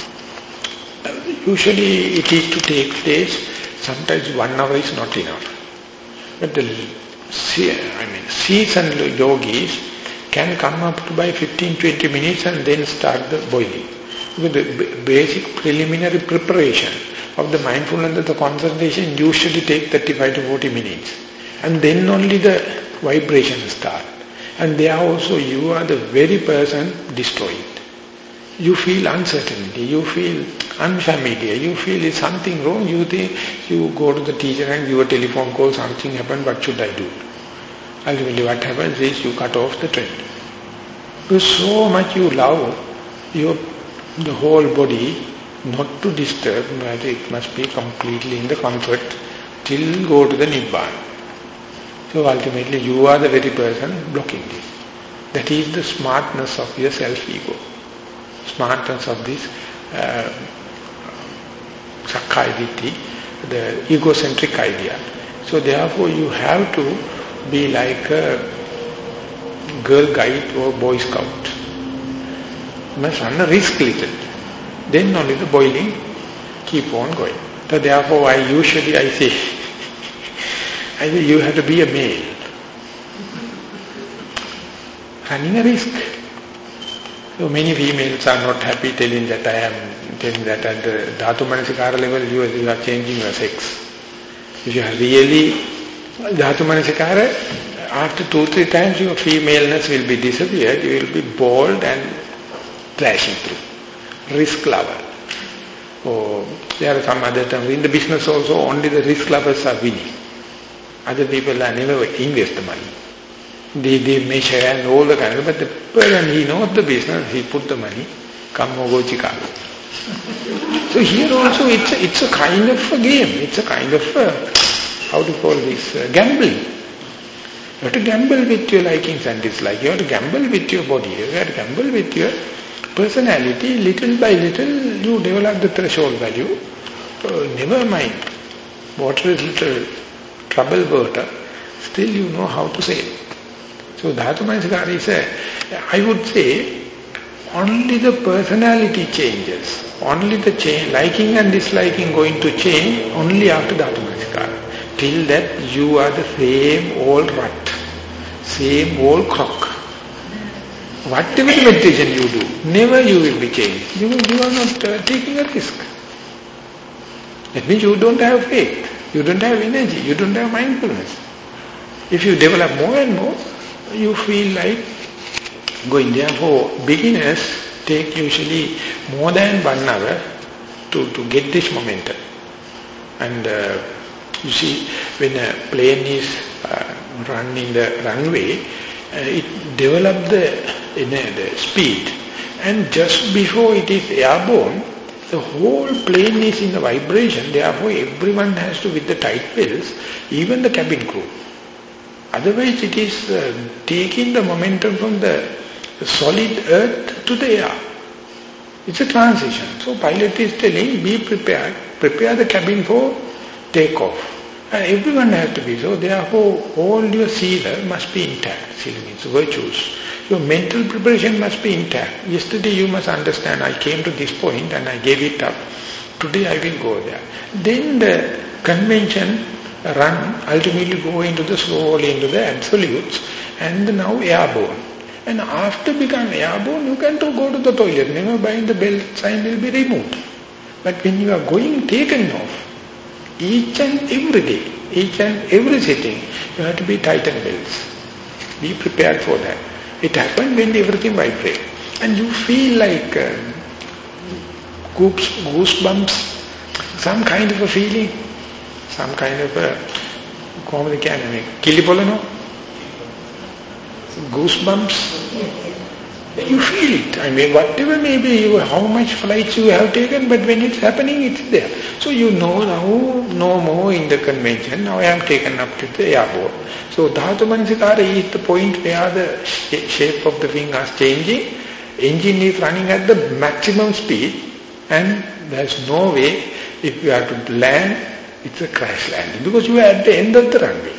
usually it is to take place, sometimes 1 hour is not enough. But the seasoned yogis can come up to by 15-20 minutes and then start the boiling. Because the basic preliminary preparation of the mindfulness and the concentration usually take 35 to 40 minutes. And then only the vibrations start. And there also you are the very person destroyed. You feel uncertainty, you feel unfamiliar, you feel is something wrong, you think, you go to the teacher and give a telephone call, something happened, what should I do? Ultimately what happens is you cut off the trend. Because so much you love the whole body, not to disturb, but it must be completely in the comfort till go to the Nibbana. So ultimately you are the very person blocking this. That is the smartness of your self-ego. Smartness of this Sakkaya Ditthi, the egocentric idea. So therefore you have to be like a Girl Guide or Boy Scout. You must run a risk little. Then only the boiling keep on going. So therefore I say you have to be a male. Running a risk. So many females are not happy telling that at the Dhatu Manasikara level you are changing your sex. If you are really Dhatu Manasikara, after 2-3 times your femaleness will be disappeared, you will be bold and crashing through. Risk lover. Oh, there are some other terms. In the business also only the risk lovers are winning. Other people are never invest the money. They measure and all the kind of, but the person, he knows the business, he put the money, come or go Chicago. So here also it's a kind of a game, it's a kind of how to call this, gambling. You have to gamble with your likings and dislikes, you have to gamble with your body, you have to gamble with your personality. Little by little you develop the threshold value. Never mind, water is little trouble water, still you know how to say it. So Dhatu Manasikara is I would say, only the personality changes. Only the liking and disliking going to change only after Dhatu Manasikara. Till that you are the same old rut, same old crock. Whatever meditation you do, never you will be changed. You are not taking a risk. That means you don't have faith, you don't have energy, you don't have mindfulness. If you develop more and more, you feel like going. Therefore, beginners take usually more than 1 hour to get this momentum. And you see, when a plane is run in the runway, it develops the speed. And just before it is airborne, the whole plane is in the vibration. Therefore, everyone has to, with the tight belts, even the cabin crew. Otherwise, it is taking the momentum from the solid earth to the air. It's a transition. So pilot is telling, be prepared, prepare the cabin for takeoff. And everyone has to be so. Therefore, all your sila must be intact. Sila means virtues. Your mental preparation must be intact. Yesterday you must understand, I came to this point and I gave it up. Today I will go there. Then the convention run, ultimately go into the slowly into the absolutes, and now airborne. And after become airborne, you can go to the toilet. Never mind, the belt sign will be removed. But when you are going, taken off, each and every day, each and every sitting, you have to be tighten belts. Be prepared for that. It happens when everything vibrates. And you feel like goosebumps, some kind of a feeling, some kind of a, goosebumps. You feel it. I mean, whatever may be, how much flights you have taken, but when it's happening, it's there. So you know now, no more in the convention, now I am taken up to the airport. So Dhatu Manasikara is the point where the shape of the wing is changing, engine is running at the maximum speed, and there's no way, if you have to land, it's a crash landing, because you are at the end of the runway.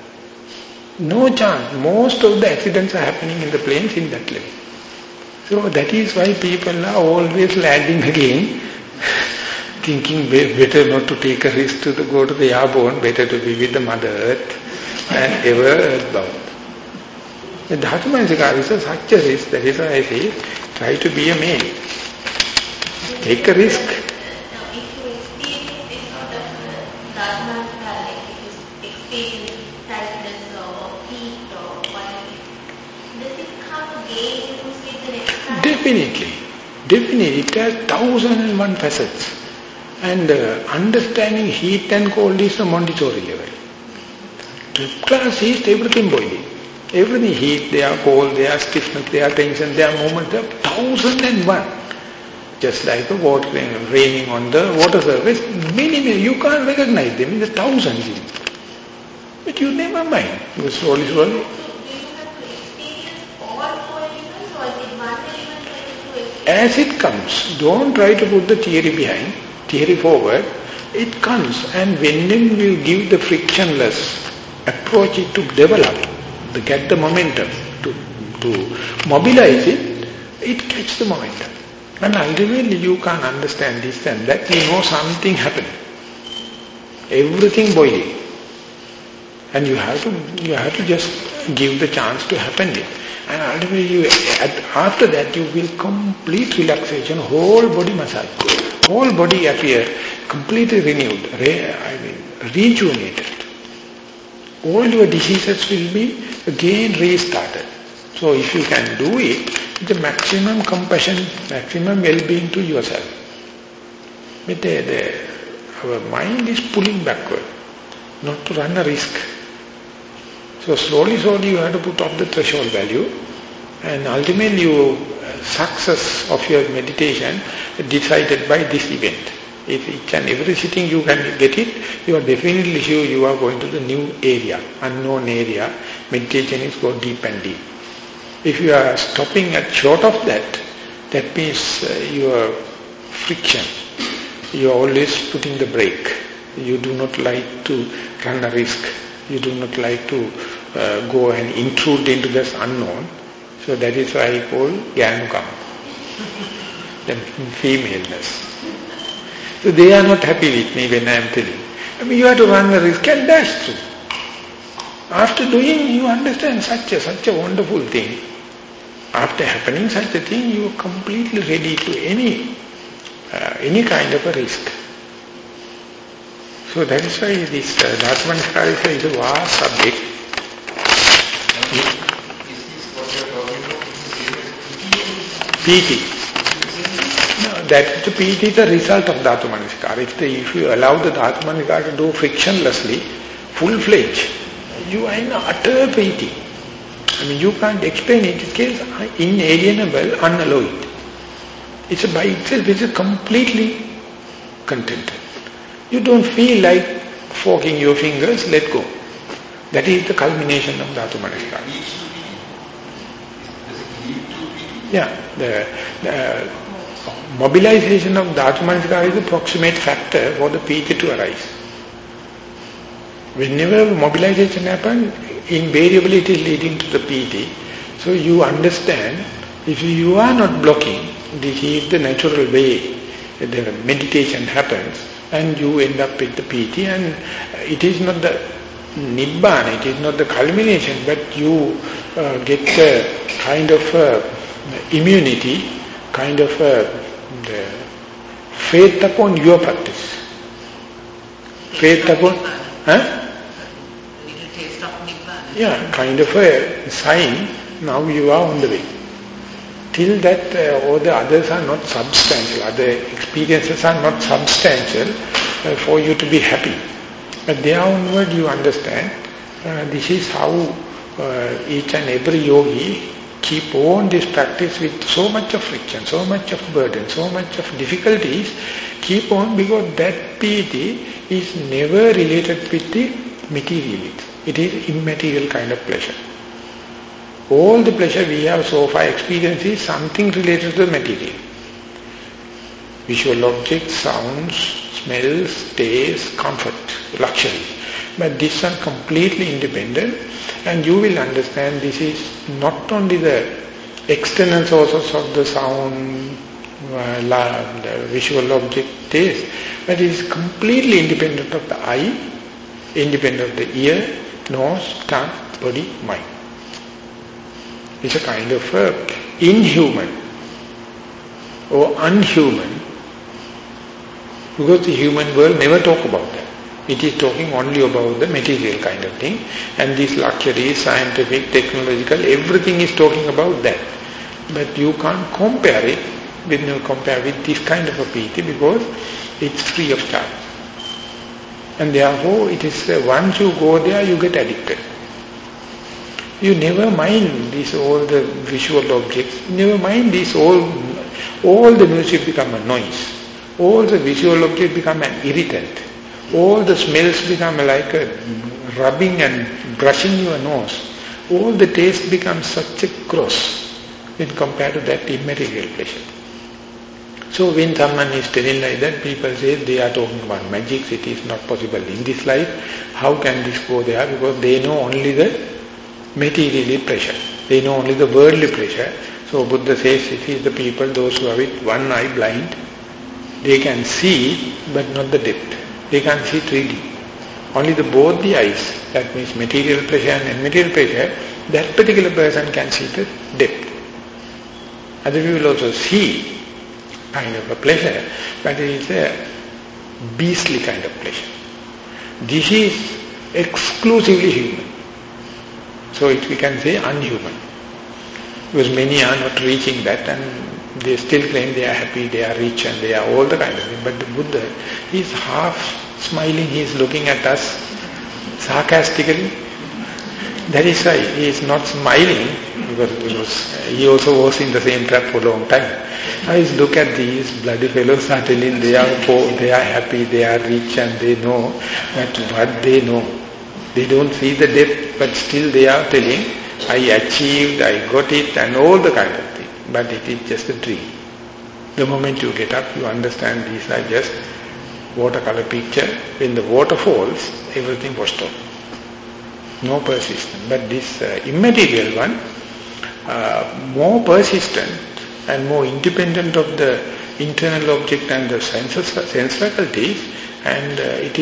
No chance. Most of the accidents are happening in the planes in that level. So that is why people are always landing again, thinking better not to take a risk to go to the airborne, better to be with the Mother Earth and ever earthbound. The Dhatu Manasikara is such a risk, that is why I say, try to be a man. Take a risk. Now, if you experience this sort of Dhatu Manasikara, like if you experience sadness or peace or whatever, does it come again with the next time? Definitely. It has 1001 facets. And understanding heat and cold is the Montessori level. Trip class is everything boiling. Everything heat, they are cold, they are stiffness, they are tension, they are movement, they are 1001. Just like a water raining on the water surface, many, you can't recognize them in the thousands. But you never mind. You slowly. So, do you have to experience all four elements, or is it one element that you experience? As it comes, don't try to put the theory behind, theory forward. It comes, and when you give the frictionless approach it to develop, to get the momentum, to mobilize it, it gets the momentum. And ultimately you can't understand this and that, you know something happened. Everything boiling. And you have to just give the chance to happen it. And ultimately after that you will complete relaxation, whole body massage, whole body appear completely renewed, rejuvenated. All your diseases will be again restarted. So if you can do it, the maximum compassion, maximum well-being to yourself. But our mind is pulling backward, not to run a risk. So slowly you have to put up the threshold value, and ultimately your success of your meditation decided by this event. If each and every sitting you can get it, you are definitely sure you are going to the new area, unknown area. Meditation is go deep and deep. If you are stopping at short of that, that means your friction. You are always putting the brake. You do not like to run a risk. You do not like to go and intrude into this unknown. So that is why I call Gyanukam, the femaleness. So they are not happy with me when I am telling. I mean, you have to run the risk and dash through. After doing, you understand such a wonderful thing. After happening such a thing, you are completely ready to any kind of a risk. So that is why this Dhatmaniskara is a vast subject. Is this what you are talking about? PT. No, that the PT is the result of Dhatu Manasikara. If you allow the Dhatu Manasikara to do frictionlessly, full-fledged, you are in utter PT. I mean, you can't explain it. It is inalienable, unalloyed. It's by itself, it's completely contented. You don't feel like forking your fingers, let go. That is the culmination of Dhatu Manasikara. Yeah, the mobilization of Dhatu Manasikara is the proximate factor for the piti to arise. Whenever mobilization happens, invariably it is leading to the piti. So you understand, if you are not blocking, this is the natural way the meditation happens, and you end up with the piti, and it is not the nibbana, it is not the culmination, but you get a kind of immunity, kind of the faith upon your practice. Faith upon, Little taste of Nibbana. yeah, kind of a sign, now you are on the way. Till that all the others are not substantial, other experiences are not substantial for you to be happy. But there onward you understand, this is how each and every yogi keep on this practice with so much of friction, so much of burden, so much of difficulties, keep on, because that piti is never related with the material. It is immaterial kind of pleasure. All the pleasure we have so far experienced is something related to the material. Visual objects, sounds, smells, taste, comfort, luxury. But these are completely independent, and you will understand this is not only the external sources of the sound, the visual object, taste, but it is completely independent of the eye, independent of the ear, nose, tongue, body, mind. It's a kind of inhuman or unhuman, because the human world never talk about that. It is talking only about the material kind of thing, and these luxuries, scientific, technological, everything is talking about that. But you can't compare it when you compare with this kind of a piti, because it's free of charge. And therefore it is, once you go there, you get addicted. You never mind these all the visual objects, never mind these all the music become a noise, all the visual objects become an irritant, all the smells become like a rubbing and brushing your nose, all the taste becomes such a gross when compared to that immaterial pleasure. So when someone is telling like that, people say they are talking about magic, it is not possible in this life, how can this go there? Because they know only the materially pleasure. They know only the worldly pleasure. So Buddha says, it is the people, those who are with one eye blind, they can see but not the depth. They can't see 3D. Only both the eyes, that means material pleasure and immaterial pleasure, that particular person can see the depth. Other people also see kind of a pleasure, but it is a beastly kind of pleasure. This is exclusively human. So we can say unhuman. Because many are not reaching that, and they still claim they are happy, they are rich, and they are all the kind of thing. But the Buddha, he is half smiling, he is looking at us sarcastically. That is why he is not smiling, because he also was in the same trap for a long time. Now he look at these bloody fellows are telling they are poor, they are happy, they are rich, and they know that what they know. They don't see the depth, but still they are telling, I achieved, I got it, and all the kind of thing. But it is just a dream. The moment you get up, you understand these are just watercolor picture. When the water falls, everything was stopped. No persistence. But this immaterial one, more persistent and more independent of the internal object and the sense faculties, and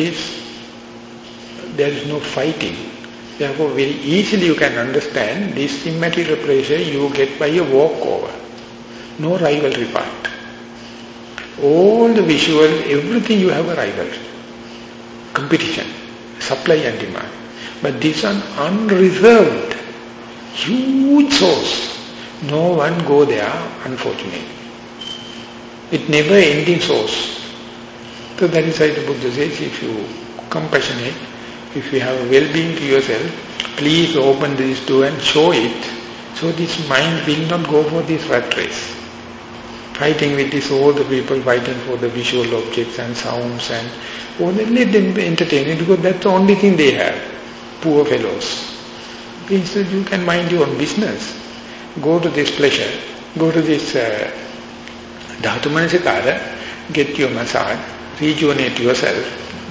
there is no fighting. Therefore, very easily you can understand this immaterial pleasure you get by a walkover. No rivalry part. All the visual, everything you have a rivalry. Competition, supply and demand. But this one unreserved, huge source. No one go there, unfortunately. It never ending source. So that is why the Buddha says, if you compassionate, if you have well-being to yourself, please open this door and show it. So this mind will not go for this rat race. Fighting with this, all the people fighting for the visual objects and sounds and all, let them entertain it, because that's the only thing they have. Poor fellows. Instead you can mind your own business. Go to this pleasure, go to this Dhatu Manasikara, get your massage, rejuvenate yourself.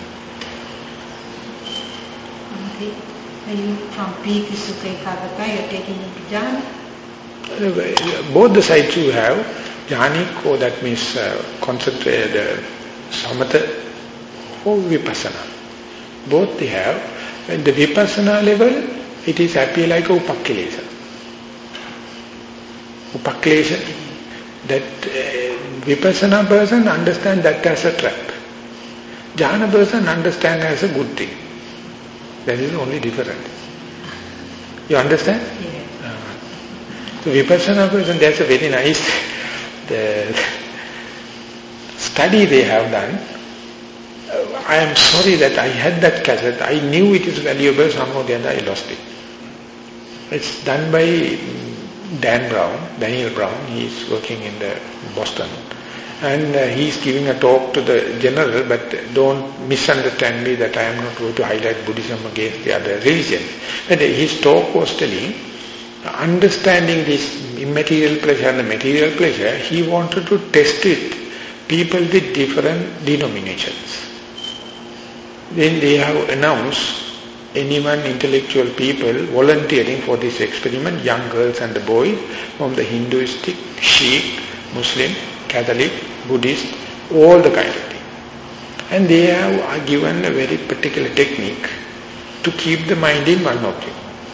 Okay. When you from Piti Sukha Ekagata, you are taking into jhana? Both the sides you have, jhanic, or that means concentrated samatha or vipassana. Both they have. At the vipassana level, it is appear like a upakkilesa. Upakkilesa, that vipassana person understand that as a trap. Jhana person understand as a good thing. That is the only difference. You understand? Yes. So vipassana person, that's a very nice study they have done. I am sorry that I had that cassette. I knew it is valuable, somehow the other I lost it. It's done by Daniel Brown. He is working in the Boston. And he is giving a talk to the general, but don't misunderstand me that I am not going to highlight Buddhism against the other religions. But his talk was telling, understanding this immaterial pleasure and the material pleasure, he wanted to test it, people with different denominations. Then they have announced anyone, intellectual people, volunteering for this experiment, young girls and the boys from the Hinduistic, Sikh, Muslim, Catholic, Buddhist, all the kind of thing. And they have given a very particular technique to keep the mind in one object.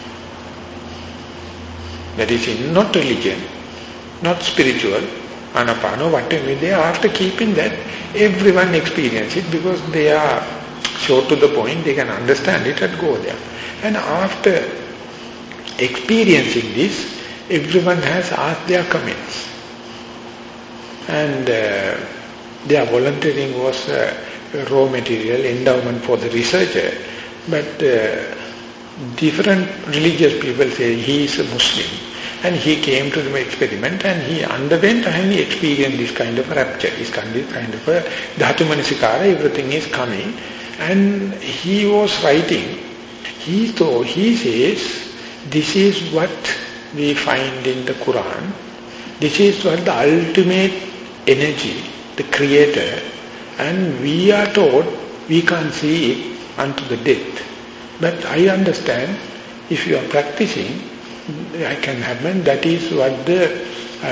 That is in not religion, not spiritual, anapano, whatever they are, after keeping that, everyone experience it because they are short to the point, they can understand it and go there. And after experiencing this, everyone has asked their comments. And their volunteering was raw material, endowment for the researcher. But different religious people say he is a Muslim. And he came to the experiment and he underwent and he experienced this kind of rapture, this kind of a Dhatu Manasikara, everything is coming. And he was writing, he says, this is what we find in the Quran, this is what the ultimate energy, the creator, and we are taught we can't see it unto the death. But I understand, if you are practicing, I can happen, that is what the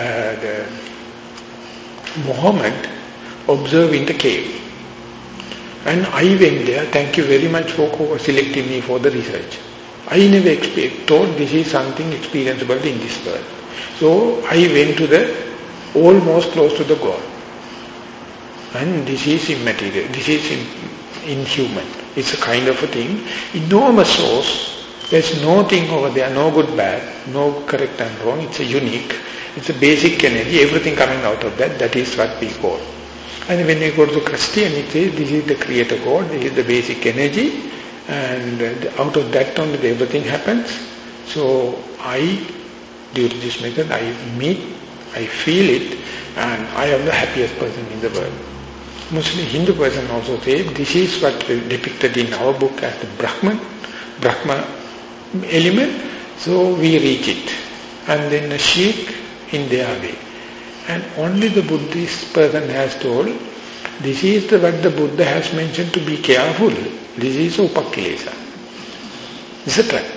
Muhammad observed in the cave. And I went there, thank you very much for selecting me for the research. I never thought this is something experienceable in this world. So I went to the almost close to the God. And this is immaterial, this is inhuman. It's a kind of a thing, enormous source. There's no thing over there, no good, bad, no correct and wrong. It's a unique, it's a basic energy, everything coming out of that, that is what we call. And when you go to Christianity, this is the creator God, this is the basic energy, and out of that only everything happens. So during this method, I meet, I feel it, and I am the happiest person in the world. Muslim Hindu person also say, this is what depicted in our book as the Brahma element, so we reach it. And then the Sikh in their way. And only the Buddhist person has told, this is what the Buddha has mentioned to be careful. This is upakilesa. This is a trap.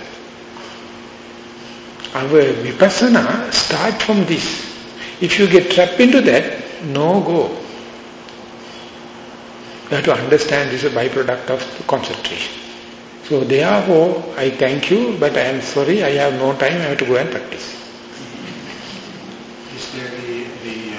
Our vipassana starts from this. If you get trapped into that, no go. You have to understand this is a byproduct of concentration. So therefore, I thank you, but I am sorry, I have no time, I have to go and practice. Is there the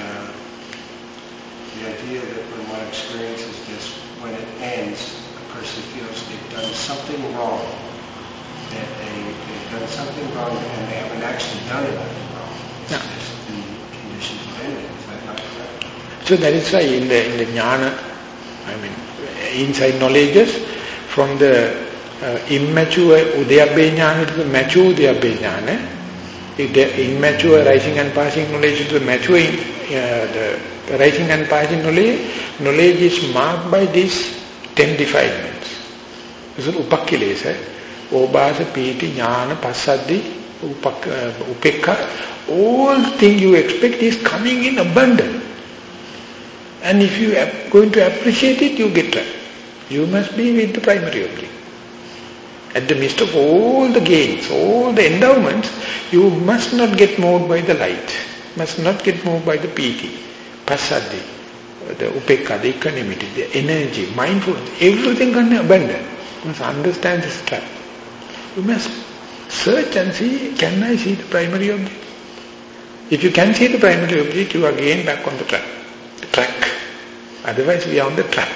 idea that when one experiences this, when it ends, a person feels they've done something wrong, that they've done something wrong and they haven't actually done anything wrong. It's just the conditions of ending. Is that not correct? So that is why in the jnana, inside knowledges, from the immature udayabbe jnana to the mature udayabbe jnana, the immature rising and passing knowledge to the mature the rising and passing knowledge is marked by these 10 defilements. This is upakilesa, obasa, piti, jnana, passaddi, upekka. All things you expect is coming in abundance. And if you are going to appreciate it, you get trapped. You must be with the primary object. At the midst of all the gains, all the endowments, you must not get moved by the light, must not get moved by the piti, passaddi, the upekka, the equanimity, the energy, mindfulness, everything can be abundant. You must understand this trap. You must search and see, can I see the primary object? If you can see the primary object, you are again back on the track. Otherwise we are on the trap.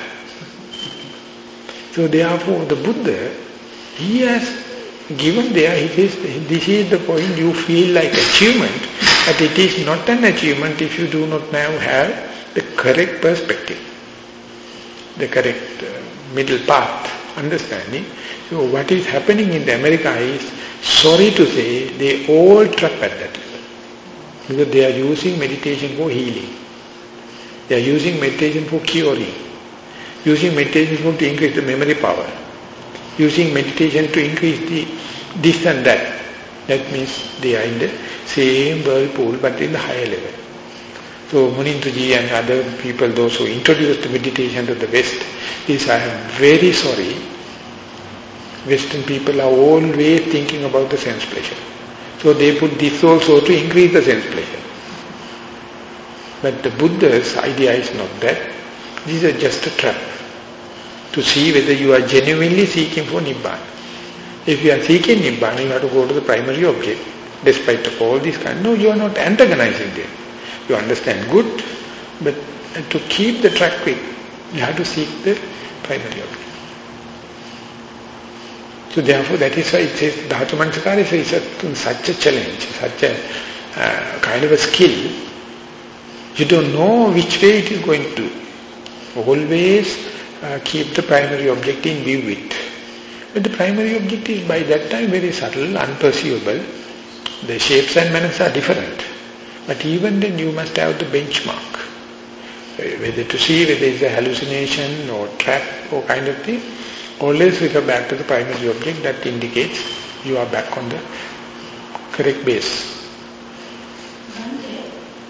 So therefore the Buddha, he has given there, he says, this is the point, you feel like achievement, but it is not an achievement if you do not now have the correct perspective, the correct middle path, understanding. So what is happening in America is, sorry to say, they all trap at that level. Because they are using meditation for healing. They are using meditation for curing. Using meditation to increase the memory power. Using meditation to increase the this and that. That means they are in the same whirlpool but in the higher level. So Munindraji and other people, those who introduced meditation to the West, is I am very sorry. Western people are always thinking about the sense pleasure. So they put this also to increase the sense pleasure. But the Buddha's idea is not that. This is just a trap to see whether you are genuinely seeking for Nibbana. If you are seeking Nibbana, you have to go to the primary object, despite of all these kinds. No, you are not antagonizing them. You understand good, but to keep the track quick, you have to seek the primary object. So therefore, that is why it says, Dhatu Manasakara is such a challenge, such a kind of a skill. You don't know which way it is going to. Always keep the primary object in view with. But the primary object is by that time very subtle, unperceivable. The shapes and manners are different. But even then you must have the benchmark. Whether to see whether it's a hallucination or trap or kind of thing. Always refer back to the primary object that indicates you are back on the correct base. One day,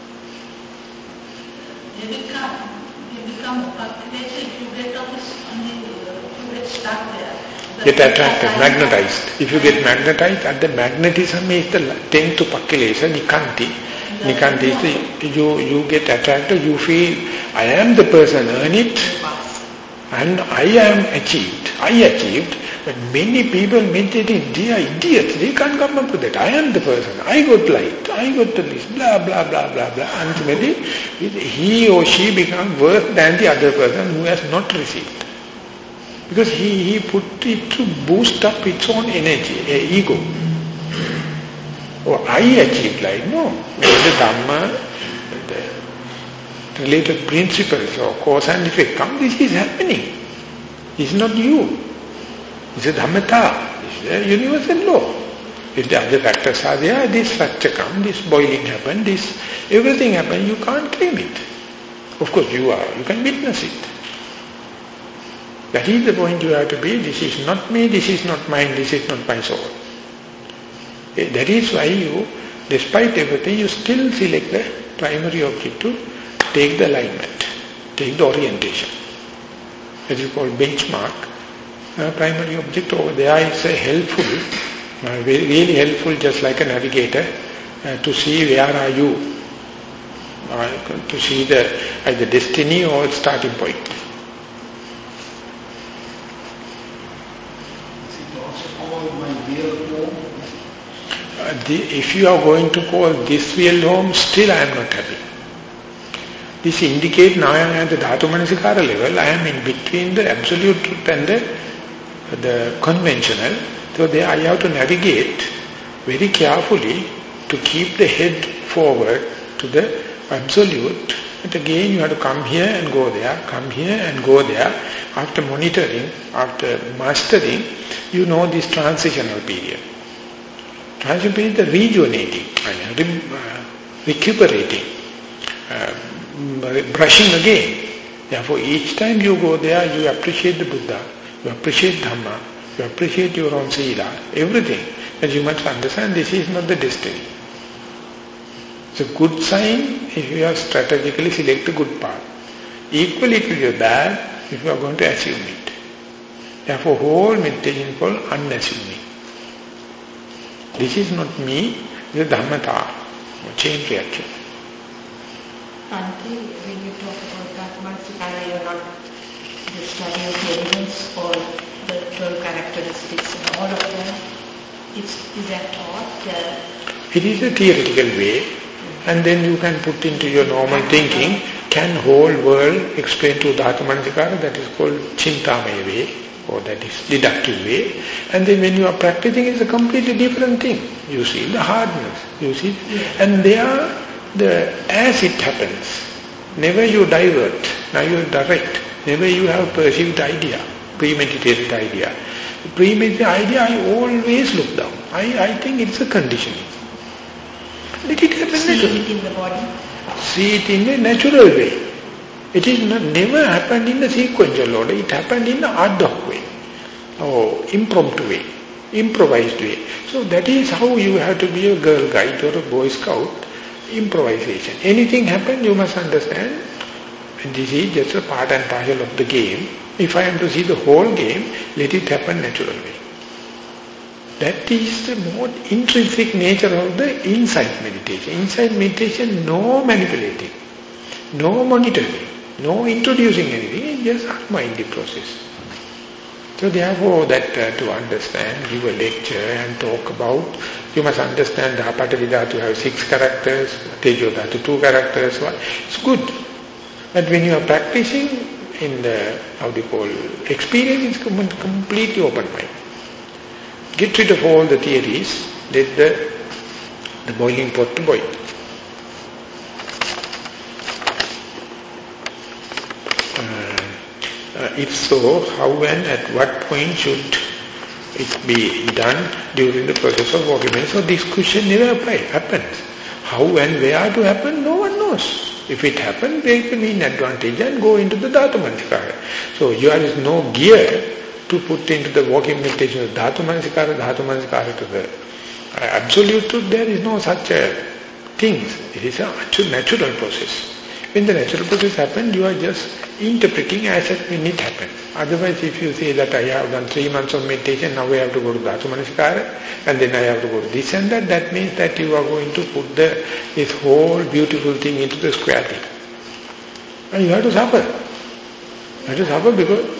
they become upakilesa if you get stuck there. Get attracted, magnetized. If you get magnetized, at the magnetism is the 10th upakilesa, nikanti. Nikanti is you get attracted, you feel, I am the person, earn it, and I am achieved. I achieved, but many people meditating, they are idiots, they can't come up with that. I am the person, I got light, I got the list, blah, blah, blah, blah, blah. Ultimately, he or she becomes worse than the other person who has not received. Because he put it to boost up its own energy, ego. Oh, I achieved light. No. The Dhamma, the related principles or cause and effect come, this is happening. It's not you. It's a Dhammata. It's a universal law. If the other factors are there, this factor comes, this boiling happens, this everything happens, you can't claim it. Of course you can witness it. That is the point you have to be, this is not me, this is not mine, this is not my soul. That is why you, despite everything, you still select the primary object to take the alignment, take the orientation. That is called benchmark. Primary object over there is helpful, really helpful, just like a navigator, to see where are you, to see either destiny or starting point. If you are going to call this real home, still I am not happy. This indicates now I am at the Dhatu Manasikara level, I am in between the absolute truth and the conventional. So there I have to navigate very carefully to keep the head forward to the absolute. But again you have to come here and go there, come here and go there. After monitoring, after mastering, you know this transitional period. Transitional period is the rejuvenating, recuperating, brushing again. Therefore each time you go there, you appreciate the Buddha, you appreciate Dhamma, you appreciate your own Sila, everything. But you must understand this is not the destiny. It's a good sign if you have strategically selected a good path. Equally it will be bad if you are going to assume it. Therefore whole meditation is called unassuming. This is not me, this is Dhammata, chain reaction. Ante, when you talk about Dhatu Manasikara, you are not just studying the elements or the 12 characteristics and all of them. Is that taught? It is a theoretical way, and then you can put into your normal thinking, can whole world explain to Dhatu Manasikara, that is called Chintamaya way, or that is deductive way. And then when you are practicing, it's a completely different thing. You see the hardness, you see, and there, as it happens, never you divert, now you direct, never you have perceived idea, premeditated idea. Premeditated idea, I always look down. I think it's a conditioning. Let it happen. See it in the body. See it in a natural way. It is never happened in a sequential order. It happened in an ad hoc way, or impromptu way, improvised way. So that is how you have to be a Girl Guide or a Boy Scout. Improvisation. Anything happen, you must understand. And this is just a part and parcel of the game. If I am to see the whole game, let it happen natural way. That is the more intrinsic nature of the insight meditation. Insight meditation, no manipulating, no monitoring, no introducing anything, it's just unminding process. So therefore that to understand, give a lecture and talk about, you must understand the Dhapatavidhatu have 6 characters, Tejodhatu 2 characters, it's good. But when you are practicing in the, experience, it's completely open mind. Get rid of all the theories, let the boiling pot to boil. If so, how and at what point should it be done during the process of walking? So this question never happens. How and where to happen, no one knows. If it happens, take the mean advantage and go into the Dhatu Manasikara. So there is no gear to put into the walking meditation of Dhatu Manasikara to the absolute truth. There is no such things. It is a natural process. When the natural process happens, you are just interpreting as when it happens. Otherwise, if you say that I have done 3 months of meditation, now I have to go to Dhatu Manasikara, and then I have to go to this and that, that means that you are going to put this whole beautiful thing into the square thing. And you have to suffer. You have to suffer because...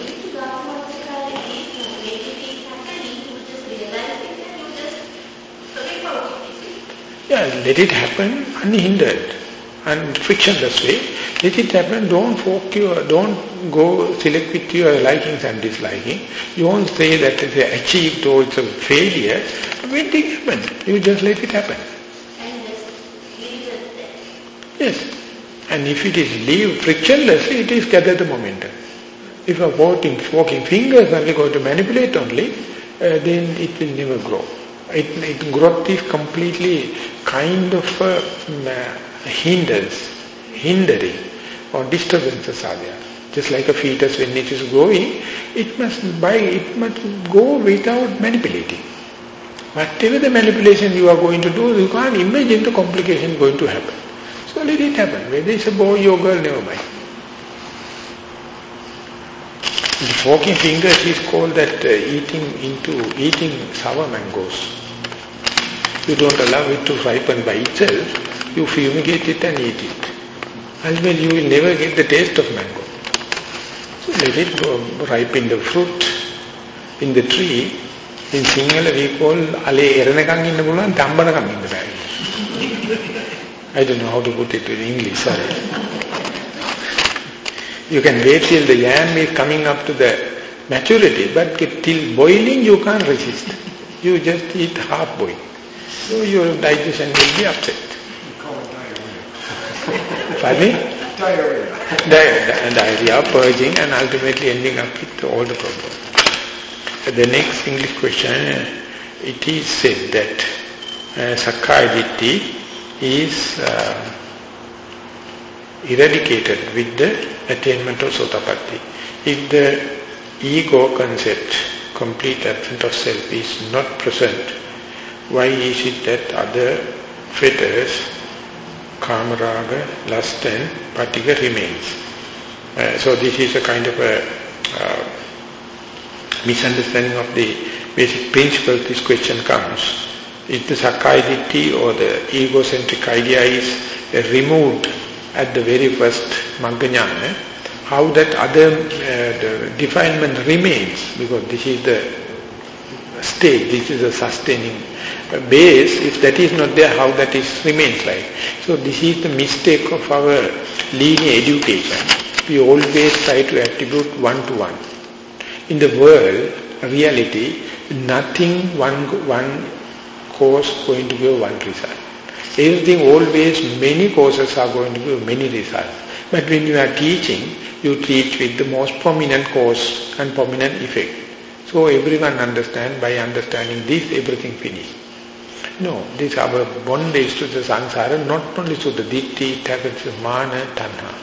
Yeah, let it happen unhindered and frictionless way. Let it happen, don't go select with your likings and disliking. You won't say that it's achieved or it's a failure. When things happen, you just let it happen. And just leave it there. Yes. And if it is leave frictionlessly, it is gather the momentum. If you are walking fingers only, going to manipulate only, then it will never grow. growth is completely kind of hindering or disturbances are there. Just like a fetus when it is growing, it must go without manipulating. Whatever the manipulation you are going to do, you can't imagine the complication going to happen. So let it happen. Whether it's a boy or girl, never mind. The forking fingers is called that eating sour mangoes. You don't allow it to ripen by itself, you fumigate it and eat it. Otherwise you will never get the taste of mango. So let it go ripen the fruit in the tree. In Sinhala we call ale eranakam inna puluwan dambanakam inna bæ. I don't know how to put it in English, sorry. You can wait till the yam is coming up to the maturity, but till boiling you can't resist. You just eat half boiled. So your digestion will be upset. You call it diarrhea. Pardon me? Diarrhea. Diarrhea, purging, and ultimately ending up with all the problems. The next English question, it is said that Sakkaya Ditthi is eradicated with the attainment of Sotapatti. If the ego concept, complete absence of self, is not present, why is it that other fetters, Kamaraga, lust and Patigha remains? So this is a kind of a misunderstanding of the basic principle this question comes. If the Sakkaya Ditthi or the egocentric idea is removed at the very first Magga Jnana, how that other the defilement remains, because this is the stage, this is a sustaining base. If that is not there, how that is remains like. So this is the mistake of our linear education. We always try to attribute one-to-one. In the world, reality, nothing one cause going to give one result. Everything always, many causes are going to give many results. But when you are teaching, you teach with the most prominent cause and prominent effect. So everyone understand, by understanding this, everything finished. No, this our bondage to the samsara, not only to the ditthi, it happens to mana, tanha.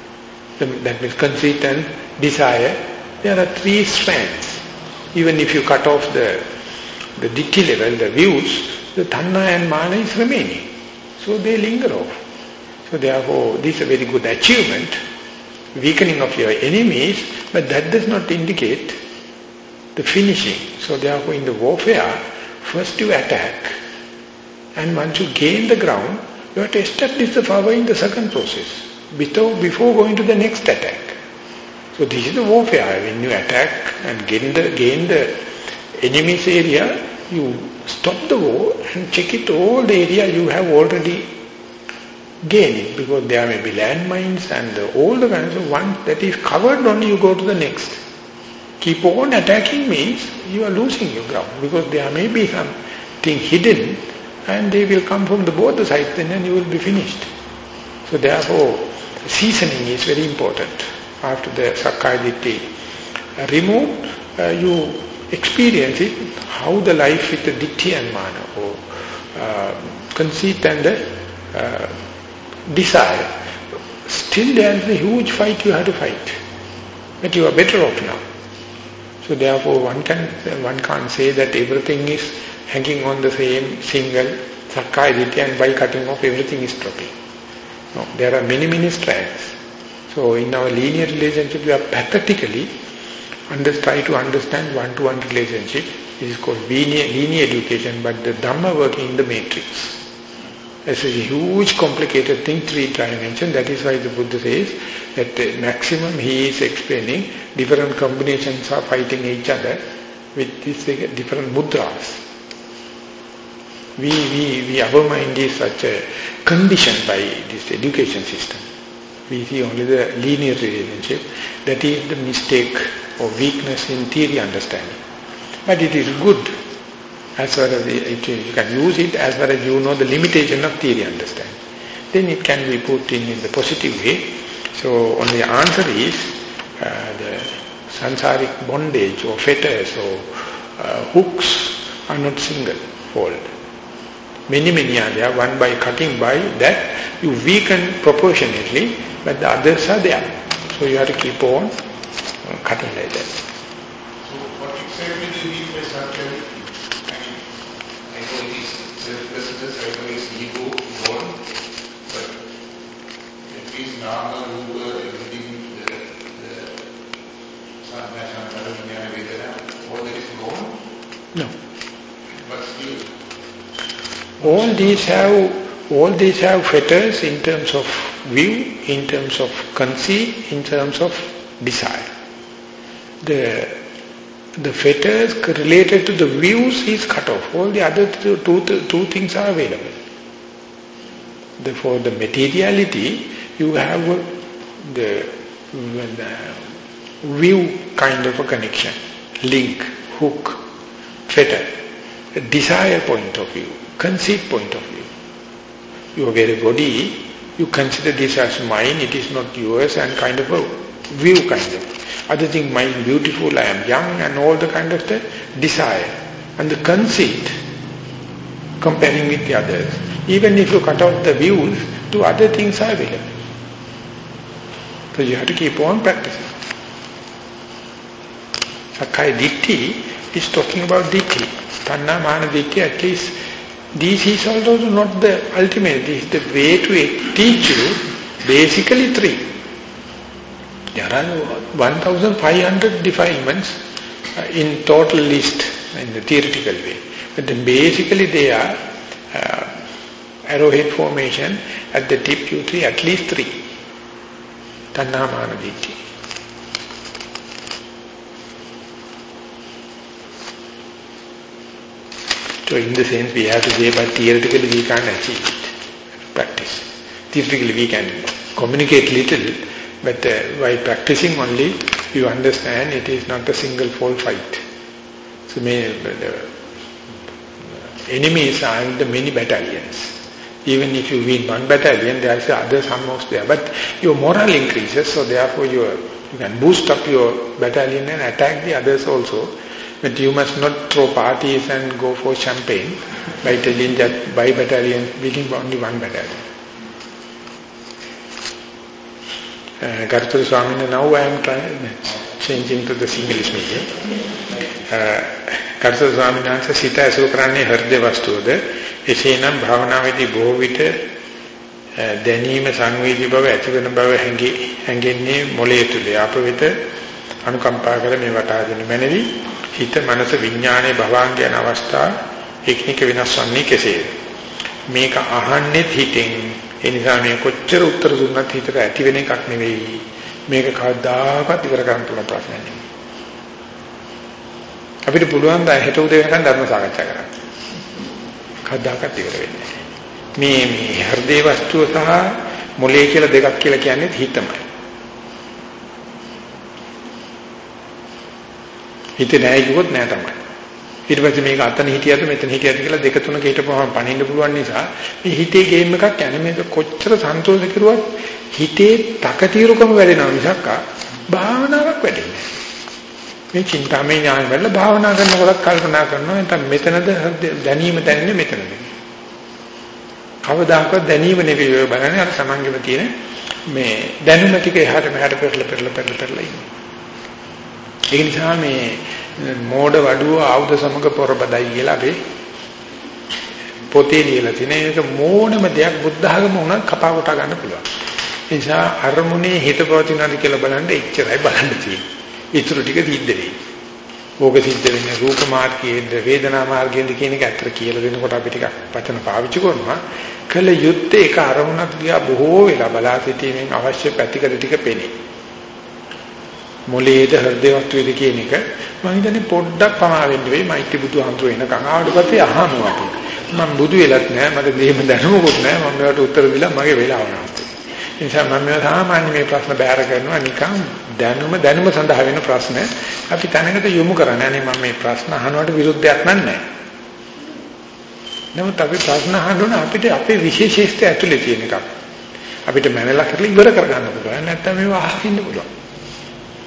That means conceit and desire. There are three strands. Even if you cut off the ditthi level, the views, the tanha and mana is remaining. So they linger off. So therefore, this is a very good achievement, weakening of your enemies, but that does not indicate the finishing. So therefore, in the warfare, first you attack, and once you gain the ground, you have to establish the power in the second process, before going to the next attack. So this is the warfare. When you attack and gain the enemy's area, you stop the war and check it all the area you have already gained it, because there may be landmines and all the kinds of ones that is covered, only you go to the next. Keep on attacking means you are losing your ground, because there may be something hidden and they will come from both the sides, and then you will be finished. So therefore, seasoning is very important. After the Sakkaya Ditthi removed, you experience it, how the life with the Ditthi and Mana, or conceit and the desire. Still there is a huge fight you have to fight. But you are better off now. So therefore one can't say that everything is hanging on the same single Sakkaya Ditthi, and by cutting off everything is dropping. No, there are many strands. So in our linear relationship, we are pathetically try to understand one-to-one relationship. It is called linear education, but the Dhamma working in the matrix. It's a huge complicated thing, 3 dimensions. That is why the Buddha says that the maximum he is explaining, different combinations are fighting each other with these different mudras. Our mind is such a conditioned by this education system. We see only the linear relationship. That is the mistake or weakness in theory understanding. But it is good as far as you can use it, as far as you know the limitation of theory understanding. Then it can be put in the positive way. So only the answer is the sansaric bondage or fetters or hooks are not single. fold. Many are there. One by cutting by that you weaken proportionately, but the others are there. So you have to keep on cutting like that. So what exactly do you mean by structure? I know it is selflessness, I know it is ego, God, but at least Nama, Rupa, everything, the Sadhana, Vedana, all that is gone? No. But still, All these have fetters in terms of view, in terms of conceit, in terms of desire. The fetters related to the views is cut off. All the other two things are available. For the materiality, you have the view kind of a connection, link, hook, fetter, a desire point of view, conceit point of view. Your very body, you consider this as mine, it is not yours, and kind of a view kind of. Other thing, mine beautiful, I am young, and all the kind of the desire. And the conceit, comparing with the others. Even if you cut out the views, two other things are available. So you have to keep on practicing. Sakkaya Ditthi is talking about Ditthi. Tanna Mana Ditthi, at least this is also not the ultimate. This is the way to teach you basically three. There are 1,500 defilements in total list in the theoretical way. But then basically they are arrowhead formation at the tip you see at least three. Tanna Mana Ditthi. So in the sense we have to say, but theoretically we can't achieve it. Practice. Theoretically we can communicate little, but by practicing only you understand it is not a single fall fight. So the enemies are in the many battalions. Even if you win one battalion, there are others almost there. But your moral increases, so therefore you can boost up your battalion and attack the others also. But you must not throw parties and go for champagne by telling that by battalion, winning only one battalion. Garutra Swamina, now I am changing to the Singlish medium. Garutra Swamina says, Sita Asukrani Herde Vastuda, Esenam Bhavanaviti Bhovita, Denima Sangvidi Bava, Achivan Bava Hangini, Moletule, Apavita, Anukampagala Mevatadin Menevi. හිත මනස විඥානයේ භවංගයන අවස්ථා එකිනෙක වෙනස් වන්නේ කෙසේද මේක අහන්නේ හිතෙන් ඒ නිසා මේ කොච්චර උත්තර දුන්නත් හිතට ඇති වෙන එකක් නෙවෙයි මේක කවදාකවත් ඉවර කරන්න පුළුවන් ප්‍රශ්නයක් නෙවෙයි අපිට පුළුවන් ද හෙට උදේ වෙනකන් ධර්ම සාකච්ඡා කරන්න කවදාකවත් ඉවර වෙන්නේ නැහැ මේ හෘදේ වස්තුව සහ මොලේ කියලා දෙකක් කියලා කියන්නේ හිතමයි හිතේ නැහැ කිව්වොත් නෑ තමයි. ඊට පස්සේ මේක අතන හිටියද මෙතන හිටියද කියලා දෙක තුනක හිටපුවම පණින්න පුළුවන් නිසා මේ හිතේ ගේම් එකක් යන්නේ මේක කොච්චර සන්තෝෂ කෙරුවත් හිතේ තකතිරුකම වැඩෙනවා මිසක් භාවනාවක් වැඩෙන්නේ නෑ. මේ චින්තාමය ඥාන වල භාවනා කරනකොට කල්පනා කරනවා නැත්නම් මෙතනද දැනීම දැනෙන්නේ මෙතනද. කවදාකවත් දැනීම නෙවෙයි ඔය බලන්නේ අර සමංගෙම තියෙන මේ දැනුම ටික එහාට මෙහාට පෙරලා ඉන්නේ. ඒ නිසා මේ මෝඩ වඩුව ආයුධ සමග පොරබදයි කියලා අපි පොතේ ලියලා තියෙන එක මොනම දෙයක් බුද්ධ ආගම උනත් කපා කොට ගන්න පුළුවන්. ඒ නිසා අරමුණේ හිත පවතිනවාද කියලා බලන්න එච්චරයි බලන්න තියෙන්නේ. ඊටු ටික සිද්ධ වෙයි. ඕක සිද්ධ වෙන්නේ රූප මාර්ගයේද වේදනා මාර්ගයේද කියන එක අතර කියලා දෙනකොට අපි ටිකක් වචන පාවිච්චි කරනවා. කල යුත්තේ ඒක අරමුණක් දිහා බොහෝ වෙලා බලා සිටීමෙන් අවශ්‍ය පැතිකඩ ටික පෙනේ. මොලේද හෘදේවත් වේද කියන එක මම හිතන්නේ පොඩ්ඩක් පමා වෙන්න වෙයි මෛත්‍රී බුදුහාමුදුර එනකන් ආවට පස්සේ අහමු අපි මම බුදු වෙලත් නෑ මට දෙහිම දැනුමකුත් නෑ මම මේවට උත්තර දීලා මගේ වෙලාව නැවතුනේ ඒ නිසා මම මේ සාමාන්‍ය මේ ප්‍රශ්න බෑර කරනවා නිකන් දැනුම සඳහා වෙන ප්‍රශ්න අපි තැනකට යොමු කරන්නේ නේ මම මේ ප්‍රශ්න අහනවට විරුද්ධයක් නෑ නමුත් අපි ප්‍රශ්න අහනොන අපිට අපේ විශේෂීත්වය ඇතුලේ තියෙන එකක් අපිට මනලා කරලා ඉවර කරගන්න පුළුවන් නැත්නම් මේව අහින්න පුළුවන්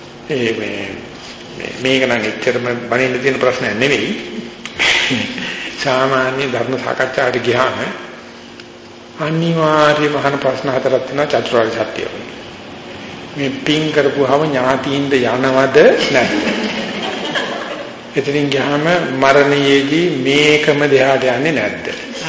මේක නම් එච්චරම බණින්න තියෙන ප්‍රශ්නයක් නෙවෙයි සාමාන්‍ය ධර්ම සාකච්ඡාවට ගියාම අනිවාර්යයෙන්ම අහන ප්‍රශ්න හතරක් තියෙනවා චතුරාර්ය සත්‍යය. මේ පින් කරපුවාම ඥාතියින්ද යනවද නැද්ද? එතනින් ගියාම මරණයේදී මේකම දෙහාට යන්නේ නැද්ද?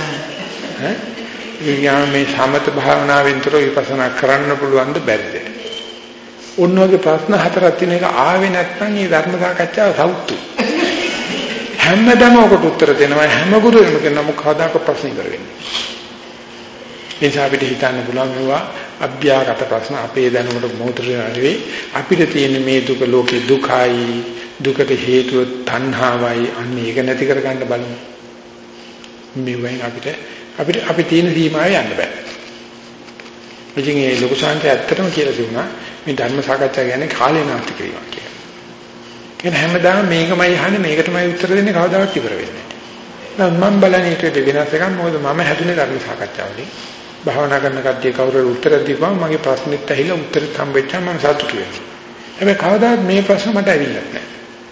ඈ මේ සමත භාවනාවෙන් තොර විපස්සනා කරන්න පුළුවන්ද බැරිද? ඔන්න ඔයගේ ප්‍රශ්න හතරක් තියෙන එක ආවේ නැත්නම් මේ ධර්ම සාකච්ඡාව සවුත්තු. හැමදාම ඔකට උත්තර දෙනවා හැම ගුරුවරයෙක්ම කියන මොකදාක ප්‍රශ්න කරවෙන්නේ. ඒ නිසා අපිට හිතන්න පුළුවන් මේවා අභ්‍යාගත ප්‍රශ්න අපේ දැනුමට මොහොතේ නෙවෙයි අපිට තියෙන මේ දුක ලෝකේ දුකයි දුකට හේතුව තණ්හාවයි අන්න ඒක නැති කරගන්න බලමු. මේ වයින් අපිට තියෙන සීමාවේ යන්න බෑ. ඉතින් ඒ ලොකු ශාන්තිය ඇත්තටම කියලා දුන්නා මේ ධර්ම සාකච්ඡා කියන්නේ කාලේ නාස්ති කිරීමක් කියලා. කියන්නේ හැමදාම මේකමයි අහන්නේ මේකටමයි උත්තර දෙන්නේ කවදාවත් ඉවර වෙන්නේ නැහැ. මම බලන්නේ ඒකට වෙනස් එකක් මොකද මම හැදුනේ ධර්ම සාකච්ඡාවලින්. භාවනා කරන කට්ටිය කවුරු උත්තර දීපුවම මගේ ප්‍රශ්නෙත් ඇහිලා උත්තරත් හම්බෙච්චා මම සතුටු වෙනවා. හැබැයි කවදාවත් මේ ප්‍රශ්න මට ඇවිල්ලා නැහැ.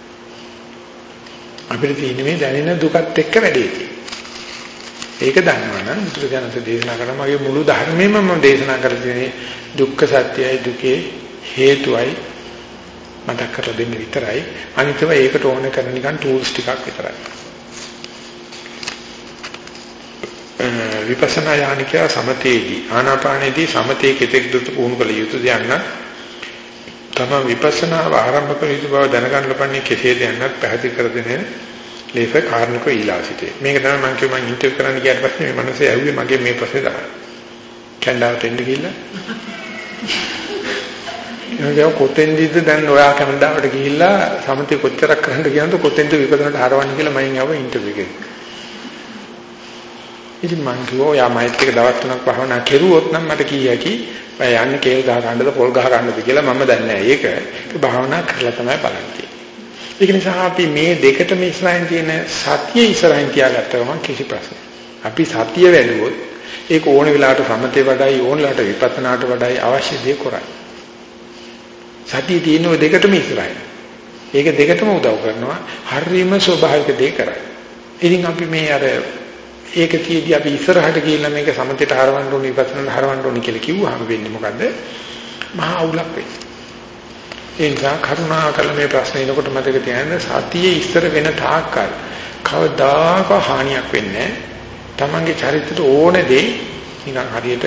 අපිට තියෙන්නේ මේ දැනෙන දුකත් එක්ක වැඩේ. ඒක දන්නවනම් බුදුරජාණන් දේශනා කරන මගේ මුළු ධර්මෙම මම දේශනා කරලා තියෙන්නේ දුක්ඛ සත්‍යයි දුකේ හේතුවයි මතක් කරලා දෙන්න විතරයි. අනිතව ඒකට ඕන කරන නිකන් ටූල්ස් ටිකක් විතරයි. විපස්සනා යානිකය සමතේදී ආනාපානේදී සමතේ කෙතෙක් දුරට පුහුණු කළ යුතුද යන්න තම විපස්සනාව ආරම්භ කළ යුතු බව දැනගන්න ලබන්නේ කෙසේද යන්නත් පැහැදිලි කර දෙන්නේ ලේස කාරණක ඊළා සිටේ. මේක තමයි මම කිව්ව මම ඉන්ටර්විව් කරන්න ගියාට පස්සේ මේ මනසේ ඇහුවේ මගේ මේ ප්‍රශ්නේ තමයි. කැනඩාවට එන්න ගිහිල්ලා එනවා කොතෙන්දද දැන් ඔයා කැනඩාවට ගිහිල්ලා සමතේ කොච්චරක් කරන්න කියනද කොතෙන්ද විපස්සනාට හරවන්නේ කියලා මම ආව ඉන්ටර්විව් එකේ. ඉතින් මං කිව්වා යා මයිත් එක දවස් 3ක් භාවනා කෙරුවොත් නම් මට කීයකි බය යන්නේ කේල් ගහ ගන්නද පොල් ගහ ගන්නද කියලා මම දන්නේ නැහැ. ඒක භාවනා කරලා තමයි බලන්නේ. ඒක නිසා අපි මේ දෙකටම ඉස්සරහින් තියෙන සතිය ඉස්සරහින් තියාගත්ත ගමන් කිසි ප්‍රශ්නයක්. අපි සතිය වැළුවොත් ඒක ඕන වෙලාවට සමතේ වඩායි ඕන වෙලාවට විපස්සනාට වඩායි අවශ්‍ය දේ කරයි. සතිය තියෙන ඔය දෙකටම ඉස්සරහින්. ඒක දෙකටම උදව් කරනවා. හරියම ස්වභාවික දේ කරයි. ඉතින් අපි මේ අර ඒක තියදී අපි ඉස්සරහට ගිහිල්ලා මේක සමතේට හරවන්න ඕනේ විපස්සනාට හරවන්න ඕනේ කියලා කිව්වහම වෙන්නේ මොකද්ද? මහා අවුලක් වෙන්නේ. ඒ නිසා කරුණාකරලා මේ ප්‍රශ්නේ එනකොට මතක තියාගන්න සතියේ ඉස්සර වෙන තාක්කල් කවදාක හානියක් වෙන්නේ නැහැ. තමන්ගේ චරිතයට ඕන දේ නිකන් හරියට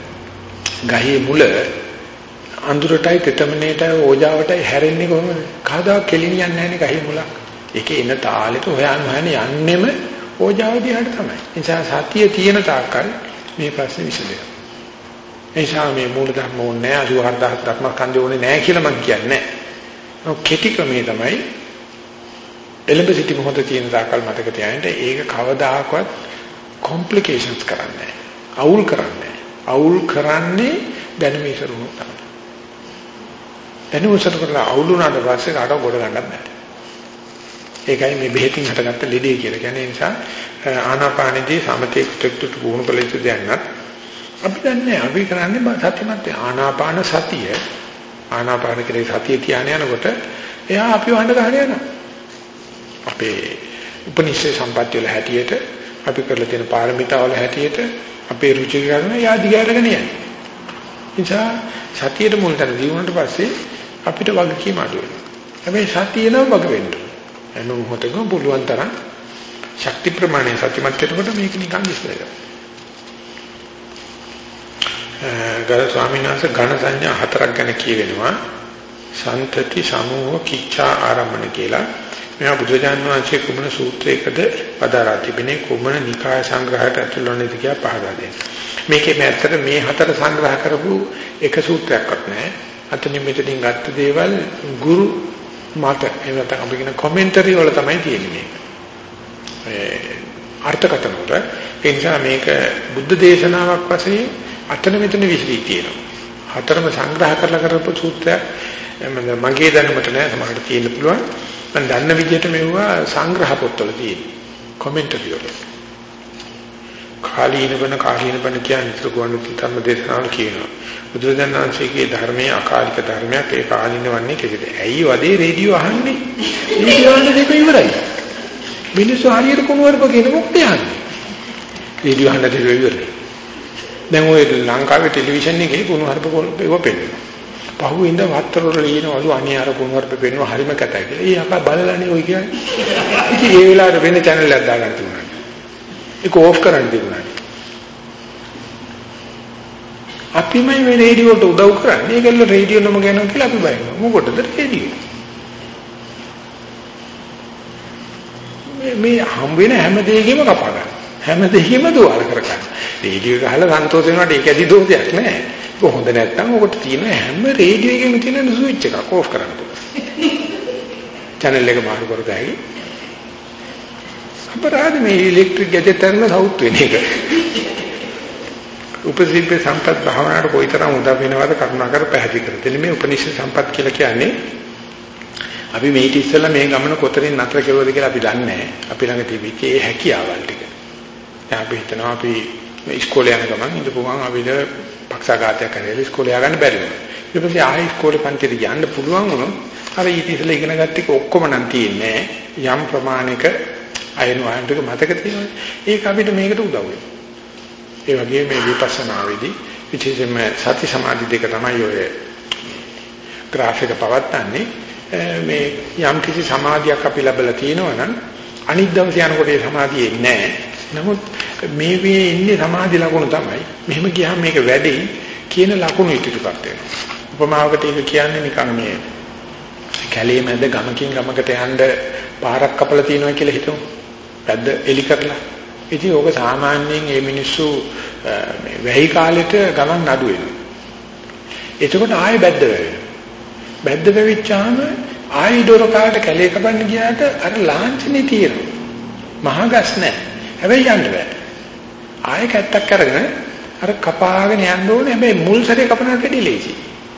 ගහේ මුල අඳුරටයි තෙතමනේටයි ඕජාවටයි හැරෙන්නේ කොහොමද? කවදාක කෙලිනියන්නේ නැහැ නේ ගහේ මුලක්. ඒකේ එන තාලෙට හොයන්න යන්නෙම ඕජාව දිහාට තමයි. ඒ නිසා සතිය තියෙන තාක්කල් මේ ප්‍රශ්නේ විසඳෙනවා. ඒ නිසා මේ මූල ධර්ම ඕනේ නැහැ 84000 ධර්මස්කන්ධය ඕනේ නැහැ කියලා මම කියන්නේ නැහැ. කෙටි ක්‍රමයේ තමයි එළඹ සිටි මොහොත තියෙන තාක්කල් මතක තියාගන්න. ඒක කවදාකවත් කොම්ප්ලිකේෂන්ස් කරන්නේ නැහැ. අවුල් කරන්නේ නැහැ. අවුල් කරන්නේ දැනුම ඉසරුණු තමයි. දැනුම ඉසරු කරලා අවුල් වුණාට පස්සේ කාටවත් ගොඩ ගන්නත් බෑ. ඒකයි මේ බෙහෙතින් හටගත්ත ලෙඩේ කියලා කියන්නේ. ඒ නිසා ආනාපානෙදී සමතේ කුටුට පුහුණු කළ යුතු දෙයක් අපි දන්නේ අපි කරන්නේ සත්‍යමත් ආනාපාන සතිය ආනාපාන කියලා සතිය තියාන යනකොට එයා අපිව හඳ ගහන යනවා. අපේ උපනිෂේ සම්පත්‍ය වල හැටියට අපි කරලා තියෙන පාරමිතා වල හැටියට අපේ රුචි කරන යාදි ගෑරගෙන යන්නේ. නිසා සතියට මුල් තැන දීුණාට පස්සේ අපිට වගකීම අඩු වෙනවා. හැබැයි සතිය නම් වග වෙන්න ඕනේ. එනු මොහොතකම පුළුවන් තරම් ශක්ති ප්‍රමාණය සත්‍යමත් වෙනකොට මේක නිකන් ඉස්සර වෙනවා. ගරු ස්වාමීන් වහන්සේ ඝන සංඥා හතරක් ගැන කියවෙනවා. සන්තති සමූහ කිච්ඡා ආරම්භන කියලා. මේවා බුදුජානක වහන්සේ කුමන සූත්‍රයකද පදාරා තිබෙනේ කුමන නිකාය සංග්‍රහයට ඇතුළත් වෙනද කියලා පහදා දෙන්න. මේකේ ඇත්තට මේ හතර සංග්‍රහ කරපු එක සූත්‍රයක්වත් නැහැ. අතනින් මෙතනින් ගත්ත දේවල් ගුරු මත එනත අපි කියන කමෙන්ටරි වල තමයි තියෙන්නේ. අර්ථකථන වල ඒ නිසා මේක බුද්ධ දේශනාවක් වශයෙන් අතන මෙතන විශ්ලී තියෙනවා. හතරම සංග්‍රහ කරලා කරපු සූත්‍රයක් මගේ දැනුමට නෑ සමහරට තියෙන්න පුළුවන්. මම දන්න විදිහට මෙවුවා සංග්‍රහ පොත්වල තියෙන කමෙන්ටරි වල. කාලීන බණ කියන්නේ ගුවන් ධර්ම දේශනාවල කියනවා. බුදුරජාණන් වහන්සේගේ ධර්මයේ අකාලික ධර්මයක් ඒ කාලින වන්නේ කෙසේද? ඇයි වදේ රේඩියෝ අහන්නේ? රේඩියෝ අහන්න දෙක ඉවරයි. මිනිස්සු හරියට කුණුවරප කියන මොකද යන්නේ? රේඩියෝ අහන්න දෙවිවරනේ. දැන් ඔය ලංකාවේ ටෙලිවිෂන් එකේ කුණුවරප ඒව පෙන්නනවා. පහුවෙන්ද වත්තරවල ලියනවලු අනේ අර කුණුවරප පෙන්නනවා හරිම කැතයි කියලා. ඒ අපා බලලානේ ඔය කියන්නේ. ඉතින් ඒ වෙලාවට වෙන channel එකක් දාගන්න තිබුණා. ඒක ඕෆ් කරන්න තිබුණා. අපිමයි මේ රේඩියෝට උදව් කරන්නේ. ඒකල්ල රේඩියෝ නම ගන්නවා කියලා අපි බයිනවා. මොකටද රේඩියෝ? මේ හම් වෙන හැම දෙයකම කපා ගන්න. හැම දෙයකම දුවල කර ගන්න. රේඩියෝ ගහලා සන්තෝෂ වෙනවට ඒක ඇති දෝෂයක් නෑ. ඒක හොඳ නැත්නම් ඔකට තියෙන හැම රේඩියෝ එකෙම තියෙන ස්විච් එකක් ඕෆ් කරන්න පුළුවන්. channel එක මාරු කරගයි. අපරාධ මේ ඉලෙක්ට්‍රික් ගැජට් එකන සවුත් වෙන එක. උපසිප්පේ සම්පත් භාවනාවට කොයිතරම් උදව් වෙනවද කරුණාකර පැහැදිලි කර දෙන්න. මේ උපනිෂද් සම්පත් කියලා කියන්නේ අපි මේ ඉතිස්සලා මේ ගමන කොතරින් නතර කෙරුවද කියලා අපි දන්නේ නැහැ. අපි ළඟ තිබිච්ච ඒ හැකියාවල් ටික. දැන් අපි හිතනවා අපි ඉස්කෝලේ යන ගමන් ඉඳපු ගමන් අපිට පක්ෂාඝාතයක් කරලා ඉස්කෝලේ ය아가න්න බැරි වුණා. ඊට පස්සේ ආයෙ ඉස්කෝලේ පන්තියට යන්න පුළුවන් වුණොත් අර ඉතිස්සලා ඉගෙන ගත්ත එක ඔක්කොම නම් තියෙන්නේ යම් ප්‍රමාණික අයනුවන්ට මතක තියෙනවා. ඒක අපිට මේකට උදව් වෙනවා. ඒ වගේ මේ විපස්සනාවේදී විශේෂයෙන්ම සති සමාධි දෙක තමයි ඔය graph එක පවත්න්නේ. මේ යම් කිසි සමාධියක් අපි ලැබලා තියෙනවා නම් අනිත් දවසේ යනකොට ඒ සමාධිය එන්නේ නැහැ. නමුත් මේ වේ ඉන්නේ සමාධි ලකුණු තමයි. මෙහෙම ගියාම මේක වැඩි කියන ලකුණු ඉදිරිපත් වෙනවා. උපමාවකට ඒක කියන්නේ නිකන් මේ කැලේ මැද ගමකින් ගමකට යන්න පාරක් කපලා තියෙනවා කියලා හිතමු. පැද්ද එලි කරලා. ඉතින් ඕක සාමාන්‍යයෙන් මේ මිනිස්සු මේ වැහි කාලෙට ගමන් නඩු වෙනවා. එතකොට ආයෙ බැද්ද වෙනවා. බැද්ද වෙවිච්චාම ආයෙ දොරකාට කැලේ කපන්න ගියාට අර ලාංඡනේ තියෙනවා. මහා ගස් නැහැ. හැබැයි යන්න බෑ. ආයෙ කැත්තක් අරගෙන අර කපාගෙන යන්න ඕනේ. හැබැයි මුල් සැරේ කපනකට වැඩි ලේසි.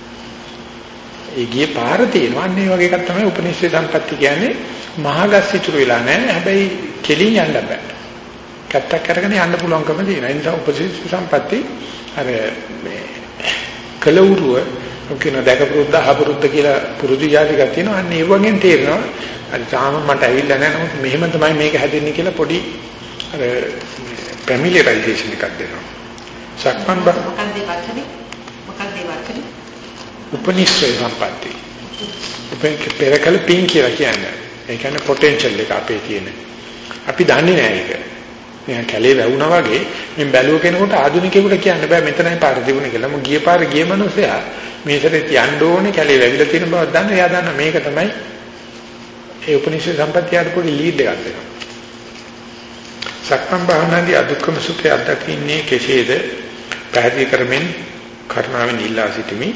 ඒ ගියේ පාර තියෙනවා. අන්න ඒ වගේ එකක් තමයි උපනිෂද් සම්පatti කියන්නේ. මහා ගස් ඉතුරු වෙලා නැහැ. හැබැයි කෙලින් යන්න බෑ. කැත්තක් අරගෙන යන්න පුළුවන්කම තියෙනවා. ඒ නිසා උපනිෂද් සම්පatti අර මේ කලවුරුව ඔකින දැකපුරුද්ද අහපුරුද්ද කියලා පුරුදු යාතිකක් තියෙනවා. අන්න ඒ වගේන් තේරෙනවා. අර තාම මට ඇවිල්ලා නැහැ. නමුත් මෙහෙම තමයි මේක හැදෙන්නේ කියලා පොඩි අර ෆැමිලියරයිසේෂන් එකක් දෙනවා. සක්මන් මොකක්ද වචනේ? උපනිෂද් සම්පatti. පෙරකල පින් කියලා කියන්නේ. ඒ කියන්නේ පොටෙන්ෂල් එක අපේ තියෙන. අපි දන්නේ නැහැ ඒක. මම කැලේ වැවුනා වගේ මම බැලුව කෙනෙකුට ආධුනිකයෙකුට කියන්න බෑ මෙතනයි පාර තිබුණේ කියලා. මම ගිය පාර ගිය මනුස්සයා මේ සැරේ යන්න ඕනේ කැලේ වැවිලා තියෙන බව දන්න. එයා දන්න මේක තමයි ඒ උපනිෂද් සම්පත්තියට පොඩි ලීඩ් එකක් දෙනවා. සක්මන් භාවනාදී අදුක්කම සුඛය අත්දකින්නේ කෙසේද? පැහැදිලි කරමින් කරුණාවෙන් ඉල්ලා සිටිමි.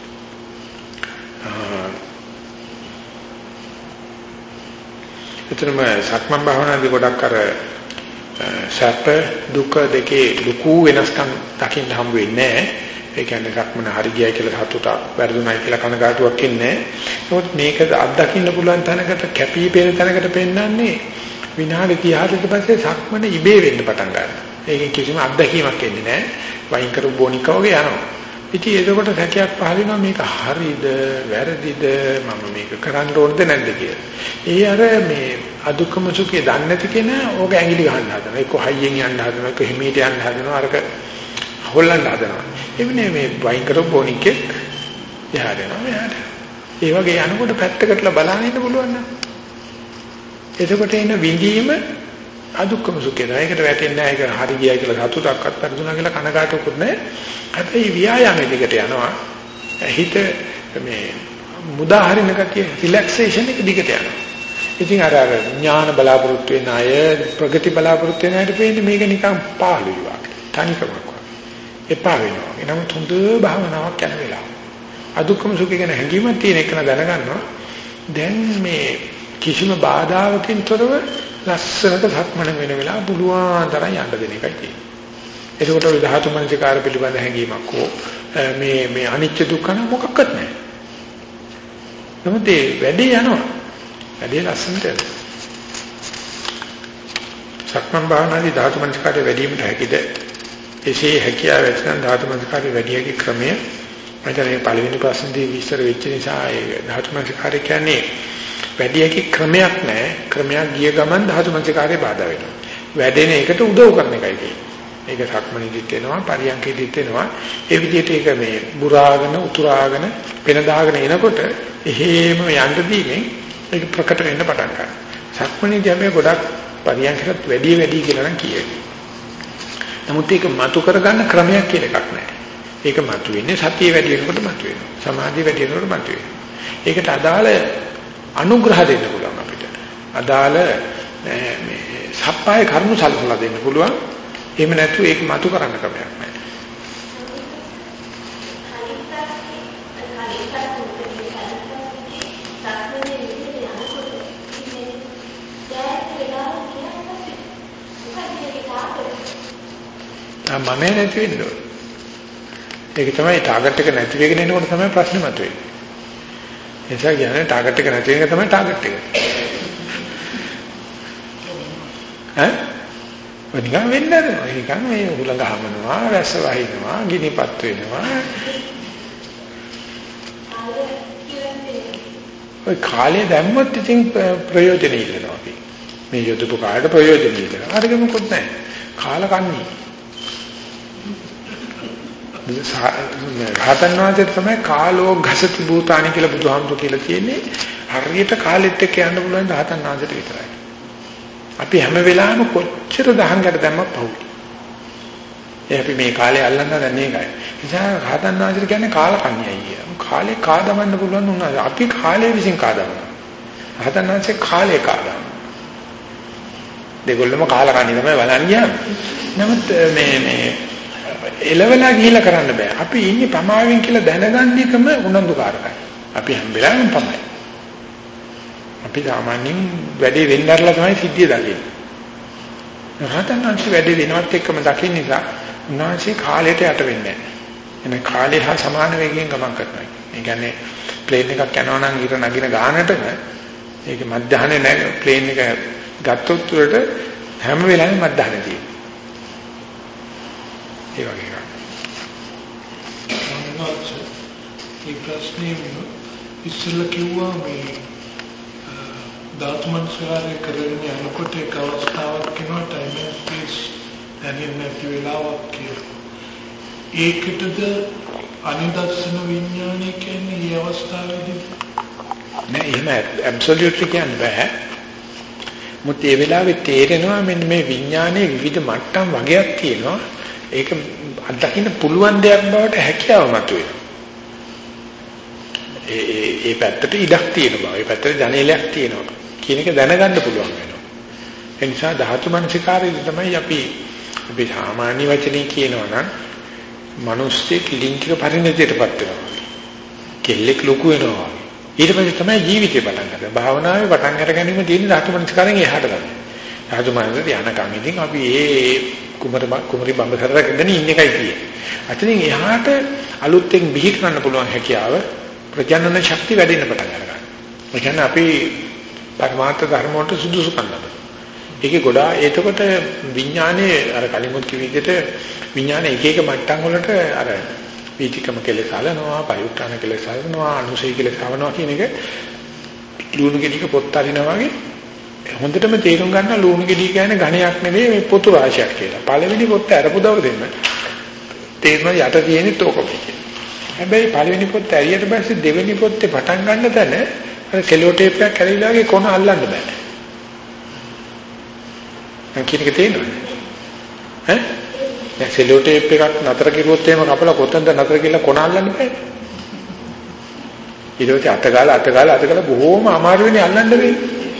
එතරම් සක්මන් භාවනාදී ගොඩක් අර සැප දුක දෙකේ ලুকু වෙනස්කම් දකින්න හම් වෙන්නේ නැහැ. ඒ කියන්නේ සක්මන හරි ගියයි කියලා සතුටක් වැරදුණයි කියලා කනගාටුවක් ඉන්නේ නැහැ. නමුත් මේක අත්දකින්න පුළුවන් තැනකට කැපී පෙනෙන තැනකට පෙන්වන්නේ විනාඩි 30කට පස්සේ සක්මන ඉබේ වෙන්න පටන් ගන්නවා. ඒකෙන් කිසිම අත්දැකීමක් එන්නේ නැහැ. වයින් කරපු බොනික වගේ යනවා. ඉතින් ඒකකොට සැකයක් පහළ වෙනවා මේක හරිද වැරදිද මම මේක කරන්න ඕනද නැද්ද කියලා. ඒ අර මේ අදුක්කම සුඛය දන්නේ නැති කෙනා ඕක ඇඟිලි ගහන්න හදනවා. එක්ක හයියෙන් යන්න හදනවා, එක්ක හිමීට යන්න හදනවා, අරක හොල්ලන්න හදනවා. එවනේ මේ වයින් කරපු බොනිකෙක් එහාට යනවා මෙහාට. ඒ වගේ යනකොට පැත්තකටලා බලන්න ඉන්න පුළුවන් නම් එතකොට එන විඳීම අදුක්කම සුඛය. ඒකට වැටෙන්නේ නැහැ. ඒක හරි ගියයි කියලා සතුටක්වත් පරිදුනා කියලා කනගාටුකුත් නැහැ. හැබැයි ව්‍යායාමයේ දිගට යනවා. හිත මේ මුදාහරින ගතිය රිලැක්සේෂන් එක දිගට යනවා. ඉතින් අර ඥාන බලාපොරොත්තු වෙන අය ප්‍රගති බලාපොරොත්තු වෙන අයට වෙන්නේ මේක නිකන් පාළුයි වගේ. තනිකමක් වගේ. එපා වෙනවා. එනම හොඳ භාවනාවක් යන වෙලාව. අදුක්කම සුඛය ගැන හැඟීමක් තියෙන එක දැනගන්නවා. දැන් මේ කිසිම බාධාවකින් තොරව ලස්සනට සක්මන වෙන වෙලාව පුළුවන් තරම් යන්න දෙන එකයි තියෙන්නේ. ඒකට ඔය ධාතු මනසිකාර පිළිබඳ හැඟීමක් හෝ මේ අනිත්‍ය දුක්ඛ මොකක්වත් නැහැ. නමුත් ඒ වැඩේ යනවා. වැඩේ ලස්සනට යනවා. සක්මන් භාවනාවේ ධාතු මනසිකාරය වැඩි වීමට හැකිද? එසේ හැකියාව ඇතිනම් ධාතු මනසිකාරය වැඩි යකි ක්‍රමය මම මේ පළවෙනි ප්‍රශ්නේදී විස්තර වෙච්ච නිසා ඒ ධාතු මනසිකාරය කියන්නේ වැඩි එකේ ක්‍රමයක් නැහැ. ක්‍රමයක් ගිය ගමන් ධාතු මනසිකාරේ බාධා වෙනවා. වැඩෙන එකට උදව් කරන එකයි තියෙන්නේ. ඒක සක්මණේදිත් වෙනවා, පරියන්කේදිත් වෙනවා. ඒ විදිහට ඒක මේ බුරාගෙන, උතුරාගෙන, පෙන දාගෙන එනකොට එහෙම යන්න දීමෙන් ඒක ප්‍රකට වෙන්න පටන් ගන්නවා. සක්මණේදී අපි ගොඩක් පරියන්කකට වැඩි කියලා නම් කියයි. නමුත් ඒක මතු කරගන්න ක්‍රමයක් කියලා එකක් නැහැ. ඒක මතු වෙන්නේ සතිය වැඩි වෙනකොට මතු වෙනවා. සමාධිය වැඩි වෙනකොට මතු වෙනවා. ඒකට අදාළ අනුග්‍රහ දෙන්න පුළුවන් අපිට. අදාළ මේ සප්පාය කරුණු සලසලා දෙන්න පුළුවන්. එහෙම නැත්නම් ඒක මතු කරන්න ක්‍රමයක් නැහැ. මම නැති වෙන්න ඕන. ඒක තමයි ටාගට් එක නැති වෙගෙන එනකොට තමයි ප්‍රශ්නේ මතුවෙන්නේ. ඒ නිසා කියන්නේ ටාගට් එක නැති වෙන එක තමයි ටාගට් එක. නිකන් වෙන්නේ නැහැ. නිකන් මේ උලඟ හමනවා, රැස් වහිනවා, ගිනිපත් වෙනවා. ඔය කාලේ දැම්මොත් ඉතින් ප්‍රයෝජනෙ ඉල්ලනවා අපි. මේ යොදපු කාලේට ප්‍රයෝජනෙ ඉල්ලනවා. අරගෙන මොකොත් නැහැ. කාලකන්ණී. රහතන් වහන්සේ තමයි කාලෝ ගසති භූතානි කියලා බුදුහාමුදුරු කියලා කියන්නේ. හරියට කාලෙත් එක්ක යන්න පුළුවන් රහතන් වහන්සේට විතරයි. අපි හැම වෙලාවෙම කොච්චර දහංගට දැම්මත් පහුයි. ඒ අපි මේ කාලේ අල්ලන්න දැන් මේකයි. නිසා රහතන් වහන්සේ කියන්නේ කාලකන්‍යයි කියලා. කාලේ කාදමන්න පුළුවන් උනා. අපි කාලේ විසින් කාදමනවා. රහතන් වහන්සේ කාලේ කාදමනවා. දෙගොල්ලම කාලකන්‍ය තමයි බලන්නේ. නමුත් මේ එලවලා ගිහිලා කරන්න බෑ. අපි ඉන්නේ පමාවෙන් කියලා දැනගන්න එකම උනන්දුකාරකයි. අපි හැම වෙලාවෙම පමයි. අපි සාමාන්‍යයෙන් වැඩේ වෙන්නarලා තමයි සිද්ධිය දකින්නේ. රහතන් වහන්සේ වැඩේ වෙනවත් එක්කම දකින්න නිසා උන්වහන්සේ කාලයට යට වෙන්නේ නැහැ. එනේ කාලය හා සමාන වේගයෙන් ගමන් කරනවා. ඒ කියන්නේ ප්ලේන් එකක් යනවා නම් ඊට නගින ගානටම ඒක මධ්‍යහනේ නැහැ. ප්ලේන් එක ගත්තොත් උඩට හැම වෙලාවෙම මධ්‍යහනේ තියෙනවා. ඒ වගේ එකක්. ඒ ප්‍රශ්නේ ඉස්සෙල්ලා කිව්වා මේ ධාතු මනස්කාරය කරගෙන යනකොට එක අවස්ථාවක් වෙනවා ටයිම් ඇන්ඩ් ස්පේස් දැනෙන්නේ නැති වෙලාවක් කියලා. ඒකටද අනිදර්ශන විඥානය කියන්නේ මේ අවස්ථාවේදී නෑ එහෙම ඇබ්සොලියුට්ලි කියන්න බෑ. මුත් ඒ වෙලාවේ තේරෙනවා මෙන්න මේ විඥානයේ විවිධ මට්ටම් වගේක් තියෙනවා. ඒක අත්දකින්න පුළුවන් දෙයක් බවට හැකියාව මතුවෙනවා. ඒ පැත්තට ඉඩක් තියෙන බව, ඒ පැත්තට ජනේලයක් තියෙනවා කියන එක දැනගන්න පුළුවන් වෙනවා. ඒ නිසා ධාතු මනසිකාරයේ තමයි අපි සාමාන්‍ය වචනේ කියනවා නම් මිනිස්සෙක් ලිංගික පරිණතයටපත් වෙනවා. කෙල්ලෙක් ලොකු වෙනවා. ඊට පස්සේ තමයි ජීවිතේ පටන් ගන්න. භාවනාවේ පටන් අර ගැනීම තියෙන ධාතු මනසිකාරයෙන් එහාට ගන්න. ධාතු මනසිකාරය ධානකම් ඉතින් අපි කුමරි බඹසරකගෙන ඉන්න එකයි තියෙන්නේ. අතනින් එහාට අලුත්ෙන් බිහි කරන්න පුළුවන් හැකියාව ප්‍රඥාන ශක්තිය වැඩෙන්න පටන් ගන්නවා. ඒ කියන්නේ අපි පරමාර්ථ ධර්ම වලට සුදුසුකම් ලබනවා. ඒකේ ගොඩාක් එතකොට විඥානයේ අර කලිමුත් කිව් විදිහට විඥාන එක එක මට්ටම් වලට අර වීතිකම කෙලෙස් හලනවා, පරිඋත්ථාන කෙලෙස් හලනවා, අනුසය කෙලෙස් හලනවා කියන එක ලුණු ගෙඩියක පොත් අරිනවා වගේ හොඳටම තේරුම් ගන්න ලුණු ගෙඩිය කියන්නේ ඝණයක් නෙවෙයි මේ පොතු රාශියක් කියලා. පළවෙනි පොත් අරපු දවස් දෙන්න තේරෙනවා යට තියෙන්නේ තෝකමයි කියලා. හැබැයි පළවෙනි පොත් ඇරියට පස්සේ දෙවෙනි පොත්තේ පටන් ගන්න තැන අර සෙලෝ ටේප් එකක් කැරිලා වගේ කොන අල්ලන්න බෑ. මම කියන එක තේරෙනවද? ඈ? දැන් සෙලෝ ටේප් එකක් නතර කිරුවොත් එහෙම කපලා කොතනද නතර කියලා කොන අල්ලන්න බෑ. ඊට පස්සේ අතගාලා බොහොම අමාරු වෙන්නේ අල්ලන්න වෙන්නේ.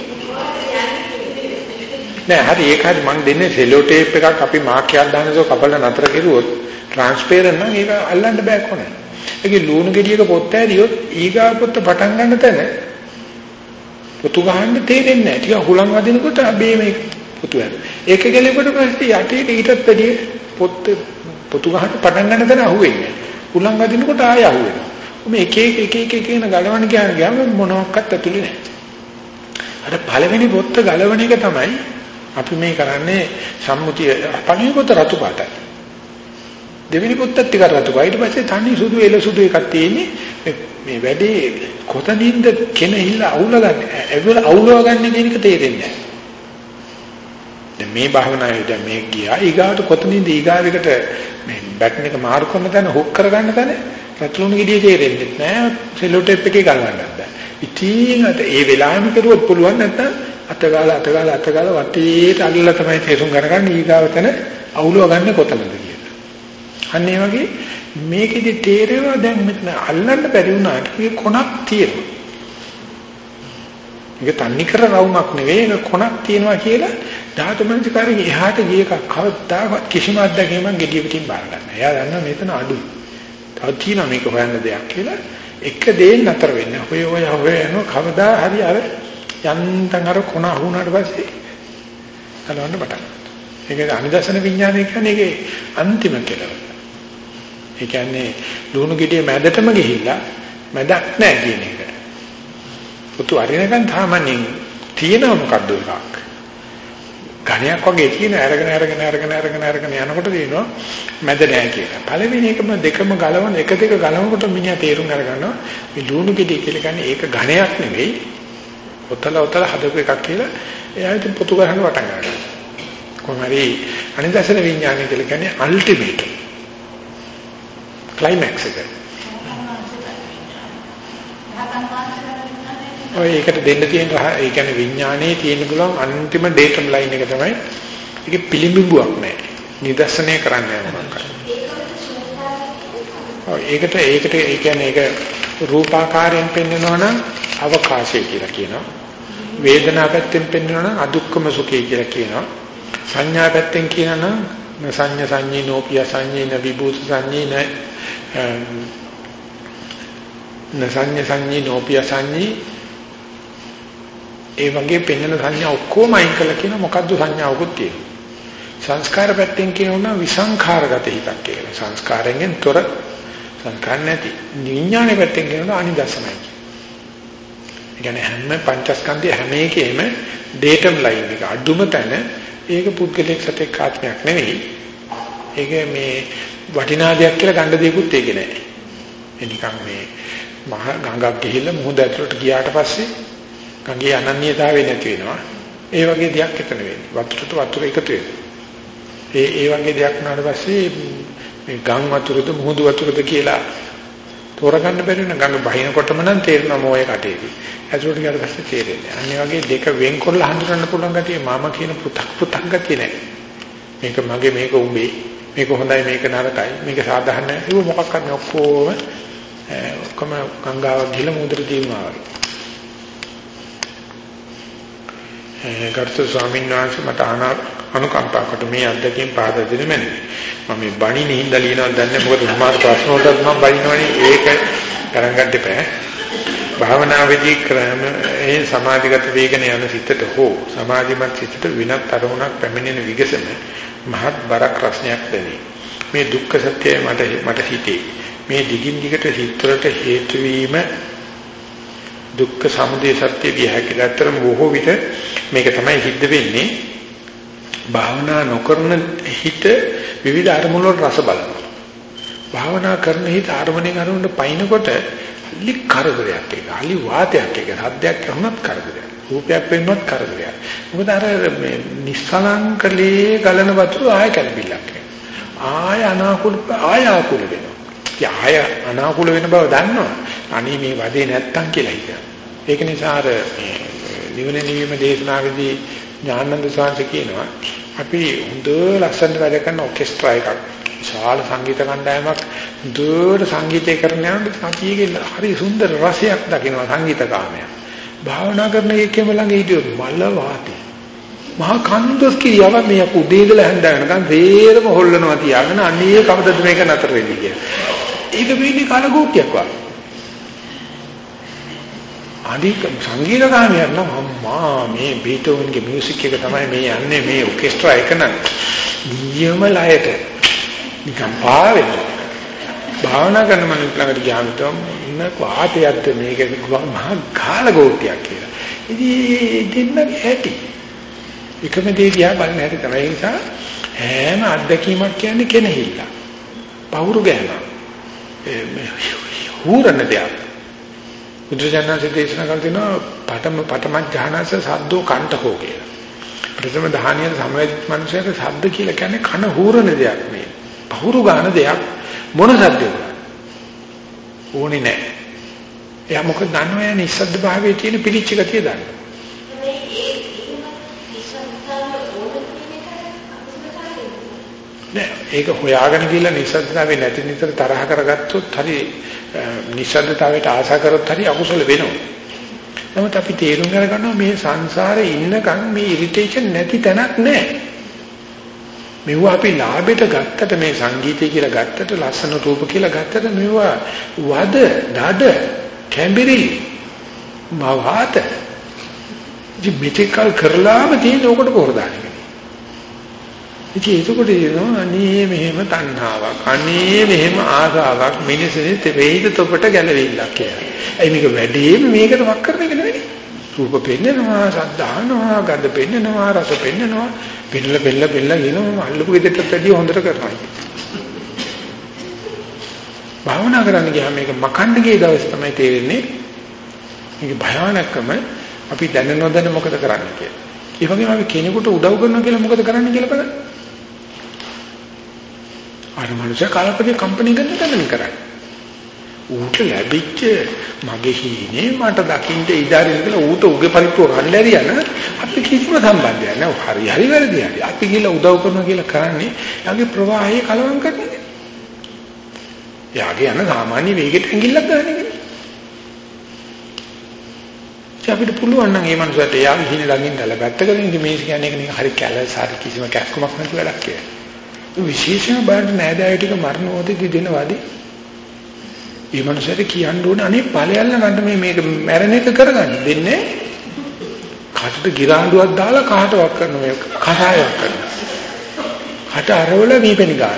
නෑ හරි ඒක හරි මම දෙන්නේ සෙලෝ ටේප් එකක් අපි මාක්කයක් දානසෝ කපලා නතර කිරුවොත් ට්‍රාන්ස්පරන්ට් නම් ඒක අල්ලන්න බෑ කොනේ. ඒකේ ලුණු ගෙඩියක පොත් ඇරියොත් ඊගා පොත් පටන් ගන්න තැන පොතු ගහන්න තේරෙන්නේ නැහැ. ටික හුලං වදිනකොට අබේ මේක පොතු යන. ඒක ගැලෙකට පස්සේ යටේට ඊටත් වැඩි පොතු ගහන්න පටන් ගන්න තැන අහුවෙන්නේ. හුලං වදිනකොට ආය අහුවෙනවා. මේ එක එක කියන ගලවන්න ගියාම මොනවත් ඇතුලේ නැහැ. අර පළවෙනි පොත්ත ගලවන එක තමයි අපි මේ කරන්නේ සම්මුතිය. පළවෙනි පොත්ත රතු පාටයි. දෙවෙනි පොත්තත් ටික රතු පාට. ඊට පස්සේ තනි සුදු එළ සුදු එකක් තියෙන්නේ. මේ වැඩේ කොතනින්ද කෙනෙහිල්ල අවුලව ගන්න කියන එක තේරෙන්නේ නැහැ. දැන් මේ භාවනාවේ දැන් මේ ගියා ඊගාට කොතනින්ද ඊගාවෙකට මේ බැටන් එක මාරු කරන තැන හුක් කරගන්න තැන පැටලුණු ගෙඩිය තේරෙන්නේ නැහැ. සෙලෝ ටේප් එකේ ගලවන්නත් බෑ. ඉතින් ඒ වෙලාවෙම කරුවොත් පුළුවන් නැත්නම් අතගාලා වටේට අල්ලලා තමයි තේරුම් ගන්න ඊගාව තැන අවුලව ගන්න කොතනද කියලා. අන්න ඒ වගේ මේකෙදි තේරෙනවා දැන් මෙතන අල්ලන්න බැරි වුණාට මේ කොනක් තියෙනවා. ඒක තන්නේ කර රවුමක් නෙවෙයි ඒක කොනක් තියෙනවා කියලා ධාතු මනසිකාරයෙන් එහාට ගිය එකක් කවදාවත් කිසිම අත්දැකීමක් gediya පිටින් බාර ගන්න. එයා දන්නවා මෙතන අඩුයි. තව තියෙනවා මේක හොයන්න දෙයක් කියලා. එක දෙයෙන් නතර වෙන්නේ. ඔය යනවා කවදා හරි අර යන්තම් අර කොන අහුණාට පස්සේ හලවන්න පටන් ගන්නවා. ඒක අනිදර්ශන විඥානය කියන්නේ ඒකේ අන්තිම කෙලවර. ඒ කියන්නේ ලුණු ගෙඩිය මැදටම ගිහිල්ලා මැදක් නැහැ කියන එක. පුතු අරිනකන් සාමාන්‍යයෙන් තියෙනව මොකද්ද එකක්. ඝණයක් වගේ තියෙන අරගෙන යනකොට තියෙනවා මැද නැහැ කියලා. පළවෙනි එකම දෙකම ගලවන එක දෙක ගලවනකොට මිනිහා තේරුම් අරගන්නවා මේ ලුණු ගෙඩිය කියලා කියන්නේ ඒක ඝණයක් නෙවෙයි. ඔතල හදපු එකක් කියලා එයා ඉතින් පුතු ගහන්න වටන් ගන්නවා. කොහොමරි අනිදර්ශන විඥානය කියලා කියන්නේ අල්ටිමේට් ක්ලයිමැක්ස් එක. ඔය ඒකට දෙන්න තියෙන ඒ කියන්නේ විඥානයේ තියෙන පුළුවන් අන්තිම ඩේටම් ලයින් එක තමයි ඒකේ පිළිඹුවක් නැහැ. නිදර්ශනය කරන්න යනවා. ඒකට ඒ කියන්නේ ඒක රූපාකාරයෙන් පෙන්වනවා නම් අවකාශය කියලා කියනවා. වේදනා පැත්තෙන් පෙන්වනවා නම් අදුක්කම සුඛය කියලා කියනවා. සංඥා පැත්තෙන් කියනවා නම් සංඤ්ඤ සංඤී නෝපිය සංඤීන විභූත සංඤීන නසඤ්ඤ සංඤී නෝපිය සංඤී ඒ වගේ පෙන්වන සංඥා ඔක්කොම අයින් කළා කියන මොකද්ද සංඥාවකුත් තියෙනවා. සංස්කාර පැත්තෙන් කියනවා විසංඛාරගත හිතක් කියලා. සංස්කාරයෙන් තොර සංඛාර නැති. විඥාන පැත්තෙන් කියනවා අනිදර්ශනයි. ඒ කියන්නේ හැම පංචස්කන්ධය හැම එකෙම ඩේටම් ලයින් එක අඩුම තැන ඒක පුද්ගලික සතෙක් ආත්මයක් නෙවෙයි. ඒක මේ වටිනා දෙයක් කියලා ගන්න දෙයක්වත් ඒක නෑ. ඒ නිකන් මේ මහ ගඟක් ගිහිල්ලා මුහුද ඇතුළට ගියාට පස්සේ ගඟේ අනන්‍යතාවය නැති වෙනවා. ඒ වගේ දෙයක් එතන වෙන්නේ. වතුරට වතුර එකතු වෙනවා. ඒ වගේ දෙයක් වුණාට පස්සේ මේ ගම් වතුරද මුහුදු වතුරද කියලා තෝරගන්න බැරි වෙන ගඟ බහිනකොටම නම් තේරෙනවා මොයේ කටේදී. ඇතුළට ගියාට පස්සේ තේරෙන්නේ. අනිත් වගේ දෙක වෙන් කරලා හඳුනන්න පුළුවන් ගැතිය මම කියන පු탁 ගැතිය නෑ. මේක මගේ මේක උඹේ මේක හොඳයි මේක නරකයි මේක සාධාරණයි ඒක මොකක්වත් නෑ ඔක්කොම ගංගාවක් ගිහලා මුහුදට දිනුවා වගේ. ගරුතර ස්වාමීන් වහන්සේ මට අනුකම්පාවකට මේ අද්දකින් පාද දෙන්න මැනේ. මම මේ බණිනේ හින්දා ලියනවා දන්නේ මොකද සමහර ප්‍රශ්න වලට මම බණිනවනේ ඒක ගණන් ගන්න දෙපෑ. භාවනාවේදී ක්‍රමයේ සමාධිගත වේගන යන සිතට හෝ සමාධිමත් සිතට විනත් අරමුණක් පැමිණෙන විගසම මහත් බරක් රසණයක් දැනේ. මේ දුක්ඛ සත්‍යය මට හිතේ. මේ දිගින් දිගට හිතවලට හේතු වීම දුක්ඛ සමුදය සත්‍ය විහාරකලා අතරම බොහෝ විට මේක තමයි සිද්ධ වෙන්නේ. භාවනා නොකරන හිත විවිධ අරමුණු වල රස බලනවා. භාවනා කරන හිත අරමුණෙන් පයින්නකොට අලි කරදරයක් ඒක. අලි වාතයක් ඒක. හද්දයක් වුණත් කරදරයක්. රූපයක් වෙන්නවත් කරදරයක්. මොකද අර මේ නිස්සලංකලේ ගලන වතුර ආය කැළඹිල්ලක්. ආය අනාකූල වෙනවා. ආය අනාකූල වෙන බව දන්නවා. අනේ මේ වදේ නැත්තම් කියලා හිතනවා. ඒක නිසා අර නිවන නිවීම දේශනාවේදී ඥානන්ද සාංශ කියනවා අපි හොඳ ලස්සන වැඩ කරන ඔකෙස්ට්‍රා එකක් විශාල සංගීත කණ්ඩායමක් දුර සංගීතය කරන යනකොට අපි ඒකේ හරි සුන්දර රසයක් දකිනවා සංගීත කාමයක්. භාවනා කරන එකේම ළඟ හිටියොත් මල වාතේ. මහා කන්දොස් කිරියව මේ උදේ ඉඳලා හැන්ද වෙනකන් වේරම හොල්ලනවා තියාගෙන අනේ කවදද මේක නතර වෙන්නේ කියලා. ඒක වෙන්නේ කලගෝක්කයක් වගේ. අනික සංගීත කාමයක් නම් අම්මා මේ බීතෝවන්ගේ මියුසික් එක තමයි මේ යන්නේ මේ ඔකෙස්ට්‍රා එක නම් නියම ලයට නිකම් පාවෙන භාවනා කරන මනුස්සයෙක් ළඟට ගියාම තමයි වාතයක්ද මේක මහා කාලගෝට්ටියක් කියලා. ඉතින් දෙන්නගේ ඇති එකම දේ දිහා බලන්න හැටි තමයි. ඒ නිසා හැම අත්දැකීමක් කියන්නේ කෙනෙහිල්ල. පවුරු ගෑම. හූරන දෙයක්. බුදුජානක දේශනා කළ තිනවා පඨම ඥානස සද්දෝ කණ්ඨකෝ කියලා. ප්‍රථම ධානිය සමවැදිත මනුස්සයෙක් ශබ්ද කියලා කියන්නේ කන හූරන දෙයක් නේ. පහුරු ගන්න දෙයක් මොන සද්දද? ඕනේ නැහැ. එයා මොකද දන්නවද නිස්සද්ද භාවයේ තියෙන පිළිච්ච ගතිය දන්නවා. ඒක හොයාගෙන ගිහලා නිස්සද්දතාවේ නැති නිතර තරහ කරගත්තොත් හරි නිස්සද්දතාවයට ආශා කරොත් හරි අකුසල වෙනවා. නමුත් අපි තේරුම් ගන්නවා මේ සංසාරේ ඉන්නකම් මේ ඉරිටේෂන් නැති තැනක් නැහැ. මෙව අපි ලාභයට ගත්තට මේ සංගීතය කියලා ගත්තට ලස්සන රූප කියලා ගත්තට මෙව වද දඩ කැඹිරි මවාත ජීවිතකල් කරලාම තියෙන උකට පොරදාන්නේ. ඉතින් ඒකකොට කියනවා අනේ මෙහෙම තණ්හාවක් අනේ මෙහෙම ආසාවක් මිනිස්සුනේ තෙවේද තොපට ගැලවිල්ලක් කියලා. ඒ මේක වැඩිම මේකට වක් කරන එක නෙවෙයි. රූප පෙන්නනවා, ශබ්ද අහනවා, ගන්ධ පෙන්නනවා, රස පෙන්නනවා, බෙල්ල කියනවා අල්ලපු ගෙදරට වැඩිය හොඳට කරනවා. භාවනා කරන්න ගියාම මේක මකන්න ගිය දවස් තමයි තේරෙන්නේ මේක භයානකම අපි දැන නොදැන මොකද කරන්නේ කියලා. ඒ වගේම අපි කෙනෙකුට උදව් කරනවා කියලා මොකද කරන්නේ කියලා බලන්න. අර මනුෂ්‍ය කාලපතිය කම්පැනි ගන්න තමයි කරන්නේ. ඌට ලැබිච්ච මගේ හීනේ මට දකින්න ඉදාරින් කියලා ඌට උගේ පරිප්පුව ගන්න ඇරියන අපි කිසිම සම්බන්ධයක් නැහැ. හරි වැරදි හරි. අපි කියලා උදව් කරනවා කියලා කරන්නේ යාගේ ප්‍රවාහය කලවම් කරන එක. යාගේ යන සාමාන්‍ය වේගයට ඇඟිල්ලක් ගන්න එක. අපිට පුළුවන් නම් මේ මනුස්සයාට යාගේ හීනේ ළඟින් දාලා පැත්තකට ඉඳි මේ කියන්නේ එක නිකන් හරි කැලස් හරි කිසිම කැක්කමක් නැති වැඩක් කියලා. විශේෂයෙන්ම බලන්න නෑදෑයෝ ටික මරණෝදේ දිනවාදී මේ මනුස්සයාට කියන්න ඕනේ අනේ ඵලයල්ල ගන්න මේක මැරෙන එක කරගන්න දෙන්නේ කටට ගිරාඬුවක් දාලා කාටවත් කරන මේ කසායක් කරනවා කට අරවල මේපෙනි ගන්න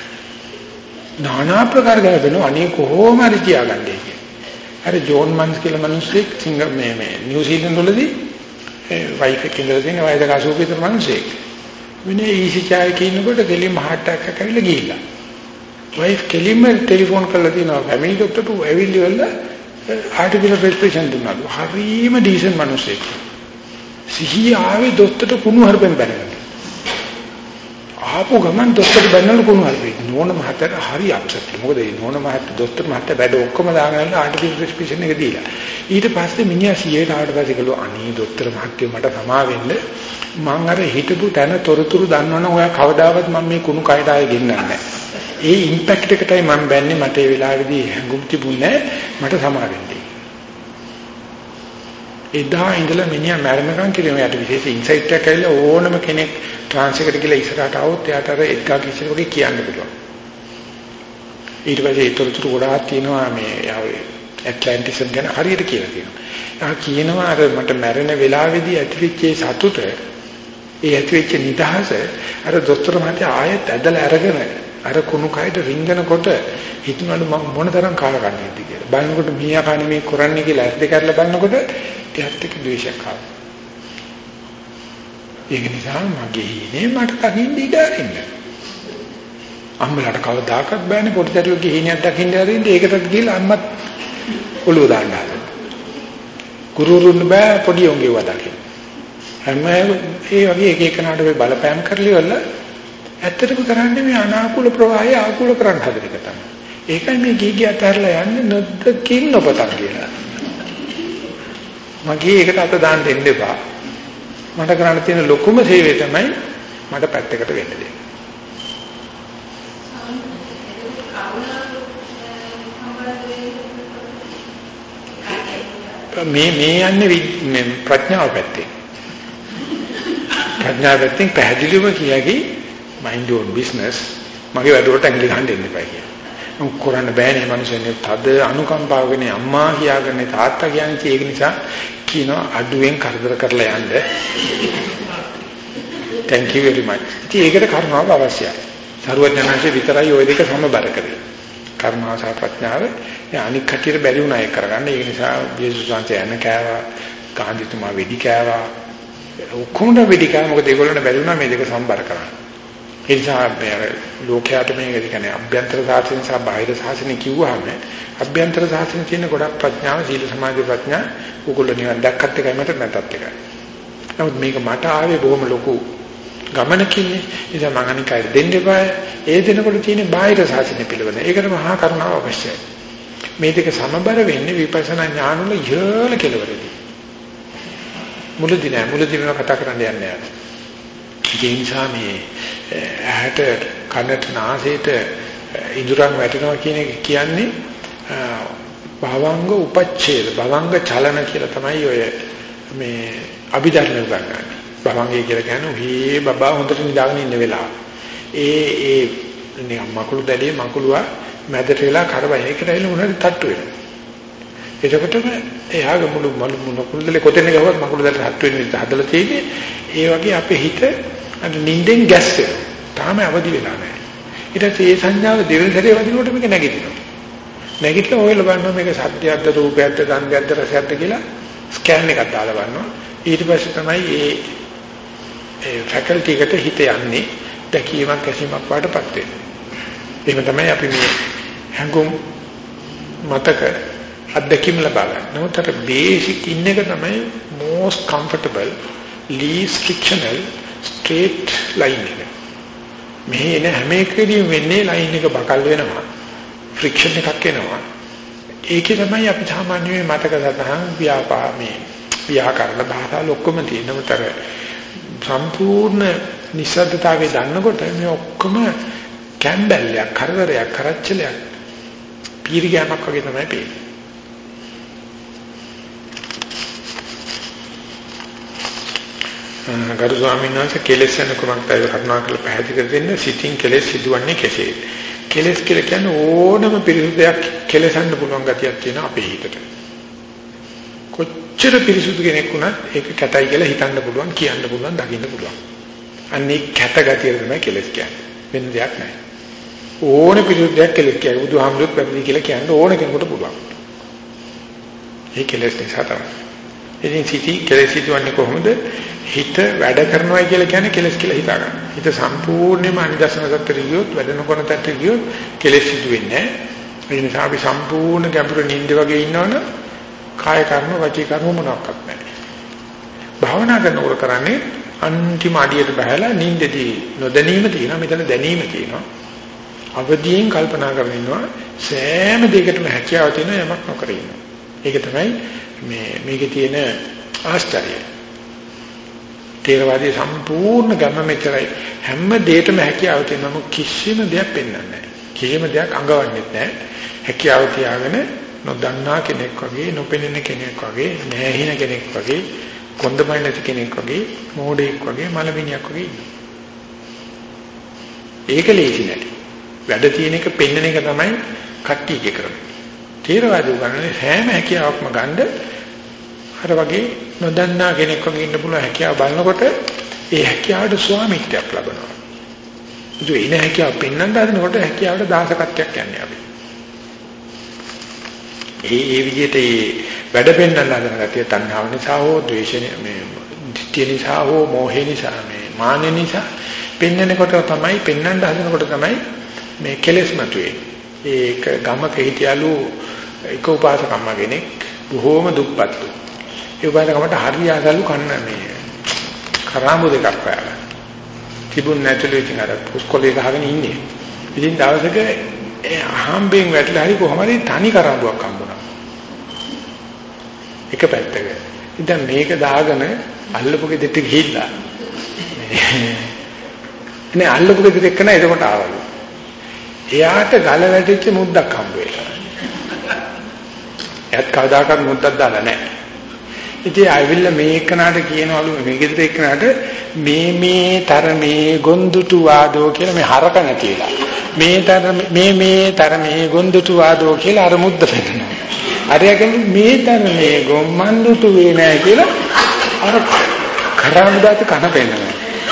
নানা ප්‍රකාර ගැලපෙනවා අනේ කොහොම හරි තියාගන්නේ කියලා අර ජෝන් මන්ස් කියලා මිනිස්සෙක් සිංගර් මේ නිව්සීලන්ත වලදී වයිෆ් එක්ක ඉඳලා තියෙන වයස 80 විතර මිනිස්සෙක් මිනේ ඊසි චාය කියනකොට දෙලිම heart attack එකක් ඇවිල්ලා ගිහිල්ලා වයිෆ් කෙලින්ම ටෙලිෆෝන් කරලා තිනවා ෆැමිලි ડોක්ටර්ට ඇවිල්ලිවල ආටිෆිෂල් රෙස්පිරේෂන් දුන්නාලු හරිම ඩීසන්ට් මිනිස්සෙක් සිහිය ආවේ ડોක්ටර්ට කුණු හරපෙන් බැලුවා ආපු ගමන් ડોක්ටර්ට බැලනලු කුණු හරපෙන් නෝන මහත්තයාට හරි අප්සෙට් මොකද ඒ නෝන මහත්තයා ડોක්ටර් මහත්තයා බැඩ ඔක්කොම දාගෙන ආටිෆිෂල් රෙස්පිරේෂන් එක දීලා ඊට පස්සේ මිනිහා 100ට ආවට පස්සේ කළා අනේ ડોක්ටර් මහත්තයා මට සමා වෙන්න මම අර හිටපු තැන තොරතුරු දන්නවනම් ඔයා කවදාවත් මම මේ කුණු කයට ආයෙ ගෙන්නන්නේ නැහැ ඒ ඉම්පැක්ට් එකටයි මම බැන්නේ මට ඒ වෙලාවේදී හැඟුම් තිබුණේ මට සමා වෙන්නේ. එදා ඉඳලා මිනිහා මැරෙනකන් කියලා එයාට විශේෂ ඉන්සයිට් එකක් ඇවිල්ලා ඕනම කෙනෙක් ට්‍රාන්ස් එකට ගිහලා ඉස්සරහට આવොත් එයාට අර එක්කා කිසිම වගේ කියන්න පුළුවන්. ඊට පස්සේ ඒතරතුරු ගොඩාක් තියෙනවා මේ ඇට්ලැන්ටිසම් ගැන හරියට කියලා තියෙනවා. එයා කියනවා අර මට මැරෙන වෙලාවේදී ඇතිවෙච්ච සතුට ඒ ඇතිවෙච්ච නිදහස අර දොස්තර මහත්තයා ආයෙත් ඇදලා අරගෙන අර කුණු කයට රිංගනකොට හිතනවලු මම මොන තරම් කාල ගන්නවද කියලා. බලනකොට මීයා කන්නේ මේ කරන්නේ කියලා ඇස් දෙක අරලා බලනකොට එයාට එක ද්වේෂයක් ආවා. ඒක නිසා මගේ හීනේ මට දකින්න ඉඩ අරින්න. අම්මලාට කවදාකවත් බෑනේ පොඩි දරුවෙක්ගේ හීනයක් දකින්න අරින්න ඒකටත් ගිහලා අම්මත් ඔළුව දාන්න ආවා. ගුරුරුන් බෑ පොඩි උන්ගේ වදකින්. හැම ඒ වගේ එක එකනට වෙ බලපෑම් කරලිවල ඇත්තටම කරන්නේ මේ අනාකූල ප්‍රවාහය ආකූල කරන්න හදන එක තමයි. ඒකයි මේ ගීගී අතහැරලා යන්නේ නොදකින් නොපතක් කියලා. මගේ ඒකට අත දාන්න දෙන්න එපා. මට කරන්න තියෙන ලොකුම සේවය තමයි මට පැත්තකට වෙන්න දෙන්න. මේ යන්නේ ප්‍රඥාව පැත්තේ. ප්‍රඥාව පැත්තෙන් පැහැදිලිව කියකි mind your business මගේ වැඩවලට ඇඟිලි ගහන්න දෙන්න එපා කියලා. මොකක් කරන්න බෑනේ මනුස්සයනේ තද අනුකම්පාවගෙන අම්මා කියාගෙන තාත්තා කියන්නේ ඒක නිසා කියනවා අඩුවෙන් කරදර කරලා යන්න. thank you very much. ඉතින් ඒකට කරුණාව අවශ්‍යයි. සරුවඥාන්සේ විතරයි ওই දෙක සමබර කරේ. කරුණාව සහ ප්‍රඥාව අනික් කටියට බැරි වුණා ඒක කරගන්න. ඒ නිසා යේසුස් වහන්සේ යන කෑවා, ගාන්ධිතුමා වෙඩි කෑවා. ඔක්කොම වෙඩි කෑවා. මොකද ඒගොල්ලන්ට බැරි වුණා මේ දෙක සමබර කරන්න. ඒ නිසා ලෝකයට මේක කියන්නේ අභ්‍යන්තර සාසන සහ බාහිර සාසන කිව්වහම අභ්‍යන්තර සාසන තියෙන ගොඩක් ප්‍රඥාව සීල සමාධි ප්‍රඥා උගුල නිවන් දැක්කත් එකයි මට නැතත් එකයි. නමුත් මේක මට ආවේ බොහොම ලොකු ගමනකින්නේ. ඒ නිසා මම අනිකයි දෙන්න එපා. ඒ දෙනකොට තියෙන බාහිර සාසන පිළිවෙල. ඒකට මහා කරුණාව අවශ්‍යයි. මේ දෙක සමබර වෙන්නේ විපස්සනා ඥාන වල ඉහළ කෙලවරදී. මුලදී නෑ මුලදී වෙන කතා කරන්න යන්නේ නෑ. ඒ නිසා මේ ඇහැට කනට නාසයට ඉඳුරන් වැටෙනවා කියන එක කියන්නේ භවංග උපච්ඡේද භවංග චලන කියලා තමයි ඔය මේ අභිධර්ම උගන්වන්නේ. භවංගය කියලා කියන්නේ ඔහේ බබා හොඳට නිදාගෙන ඉන්න වෙලාව. ඒ මකුළු දැලියේ මකුළුවා මැදට වෙලා කරබයි ඒකට ඇවිල්ලා මොනවද තට්ටු වෙනවා. එතකොටම එයාගේ මුළු මකුළු දැලියේ කොතැන ගහුවත් මකුළු දැලියට හට් වෙන විදිහට හදලා තියෙන්නේ. ඒ වගේ අපේ හිත අර නිින්දෙන් ගැස් වෙනවා. තාම අවදි වෙලා නැහැ. ඊට පස්සේ ඒ සංඥාව දෙවෙනි සැරේ වදිනකොට මේක නැගිටිනවා. නැගිටලා ඔයලා බලනවා මේක සත්‍යයක්ද රූපයක්ද ගන්ධයක්ද රසයක්ද කියලා ස්කෑන් එකක් දාලා බලනවා. ඊට පස්සේ තමයි ඒ ෆැකල්ටි එකට හිත යන්නේ දැකීමක් ඇසීමක් වඩපත් වෙන්නේ. එහෙම තමයි අපි මේ හැඟුම් මතක අත්දැකීම් ලබා ගන්න. නමුත් අර බේසික් ඉන්න එක තමයි most comfortable least frictional straight line එක. මේ එන හැම එකකදීම වෙන්නේ line එක බකල් වෙනවා. friction එකක් එනවා. ඒකේ තමයි අපි සාමාන්‍යයෙන් මතක සතහන් ව්‍යාකරණ භාෂා ලොක්කම තියෙනමතර සම්පූර්ණ නිසද්දතාවයේ දන්නකොට මේ ඔක්කොම කැම්බැල්ලයක් කරදරයක් කරච්චලයක් පීරිගෑමක් වගේ තමයි පේන්නේ. ගරු ස්වාමීන් වහන්සේ කෙලෙස් යන කුමක්දයි කරුණාකරලා පැහැදිලි කර දෙන්න. සිතින් කෙලෙස් සිදුවන්නේ කෙසේද? කෙලෙස් කියලා කියන්නේ ඕනම පිරිසුදු දෙයක් කෙලසන්න පුළුවන් ගතියක් තියෙන අපේ හිතට. කොච්චර පිරිසුදු කෙනෙක් වුණත් ඒක කැතයි කියලා හිතන්න පුළුවන්, කියන්න පුළුවන්, දකින්න පුළුවන්. අන්නේ කැත ගතිය තමයි කෙලෙස් කියන්නේ. වෙන දෙයක් නැහැ. ඕන පිරිසුදු දෙයක් කෙලෙස් කියන්නේ. බුදුහාමුදුරුවෝ පැවිදි කියලා කියන්න ඕන කෙනෙකුට පුළුවන්. ඒ කෙලෙස් නිසා තමයි. ඉතින් සිටි කෙලෙස් සිදුවන්නේ කොහොමද? හිත වැඩ කරනවා කියලා කියන්නේ කෙලෙස් කියලා හිතා ගන්න. හිත සම්පූර්ණයෙන්ම අනිදර්ශන තත්ත්වයට ගියොත් වැඩ නොකරන තත්ත්වයට ගියොත් කෙලෙස් සිදු වෙන්නේ නැහැ. ඒ නිසා අපි සම්පූර්ණ ගැඹුරු නිින්ද වගේ ඉන්නවනම් කාය කර්ම වචී කර්ම මොනක්වත් නැහැ. භාවනා කරනකොට කරන්නේ අන්තිම අඩියට බහලා නිින්දදී නොදැනීම තියෙනවා, මෙතන දැනීම තියෙනවා. අවදියෙන් කල්පනා කරගෙන ඉන්නවා, සෑම දෙයකටම හැකියාව තියෙන යමක් නොකර ඉන්නවා. ඒක තමයි මේකේ තියෙන ආශ්චර්යය. තේරවාදී සම්පූර්ණ ගම මෙතරයි හැම දෙයකටම හැකියාව තියෙනම කිසිම දෙයක් පෙන්වන්නේ නැහැ. කිසිම දෙයක් අඟවන්නේ නැහැ. හැකියාව තියාගෙන නොදන්නා කෙනෙක් වගේ, නොපෙනෙන කෙනෙක් වගේ, නැහින කෙනෙක් වගේ, කොන්දමයි නැති කෙනෙක් වගේ, මෝඩෙක් වගේ, මලමිණියක් වගේ ඉන්නවා. ඒක ලේසි නෑ. වැඩ තියෙන එක පෙන්වන එක තමයි කට්ටියගේ ක්‍රමය. තේරවාදී උගන්වන්නේ හැම හැකියාවක්ම ගන්න අර වගේ නොදන්නා කෙනෙක් වගේ ඉන්න පුළුවන් හැකියාව බලනකොට ඒ හැකියාවට ස්වාමිත්වයක් ලබනවා. ඒ ඉන හැකියාව පෙන්වන්න හදනකොට හැකියාවට දාසකත්වයක් යන්නේ අපි. ඒ විදිහට වැඩ පෙන්වන්න හදන ගැතිය තණ්හාව නිසා හෝ ද්වේෂය මේ ditthිය නිසා හෝ මෝහය නිසා මේ මාන නිසා පෙන්වනකොට තමයි පෙන්වන්න හදනකොට තමයි මේ කෙලෙස් මතුවේ. ඒක ගමක හිටියලු එක උපාසකම්ම කෙනෙක් බොහෝම දුප්පත්තු. ඒ උපාසකමට හරියටලු කන්න මේ කරාඹු දෙකක් පාලා. තිබුණ නැතුළු ඉතින් අර පුස්කොලේ ගහගෙන ඉන්නේ. ඉතින් දවසක හම්බෙන් වැටලා හරි කොහොම හරි තනි කරාඹුවක් හම්බුණා. එක පැත්තක. ඉතින් මේක දාගෙන අල්ලපු ගෙදරට ගිහිල්ලා නේ අල්ලපු ගෙදර එක්කන එතකොට ආවලු. එයාට ගල වැටිච්ච මුද්දක් හම්බ වෙලා. එයාත් කවදාකවත් මුද්දක් දාලා නැහැ. ඉතින් ආවිල්ලා මේ එක්කනට කියනවලු මේ ගෙදර එක්කනට මේ තරමේ ගොන්දුටු වාදෝ කියලා මේ හරක නැතිලා. මේ තරමේ ගොන්දුටු වාදෝ කියලා අර මුද්ද පෙන්නනවා. අරයගෙන මේ තරමේ ගොම්මන්දුටු වේ නැහැ කියලා අර කරාමුදාට කන පෙන්නනවා.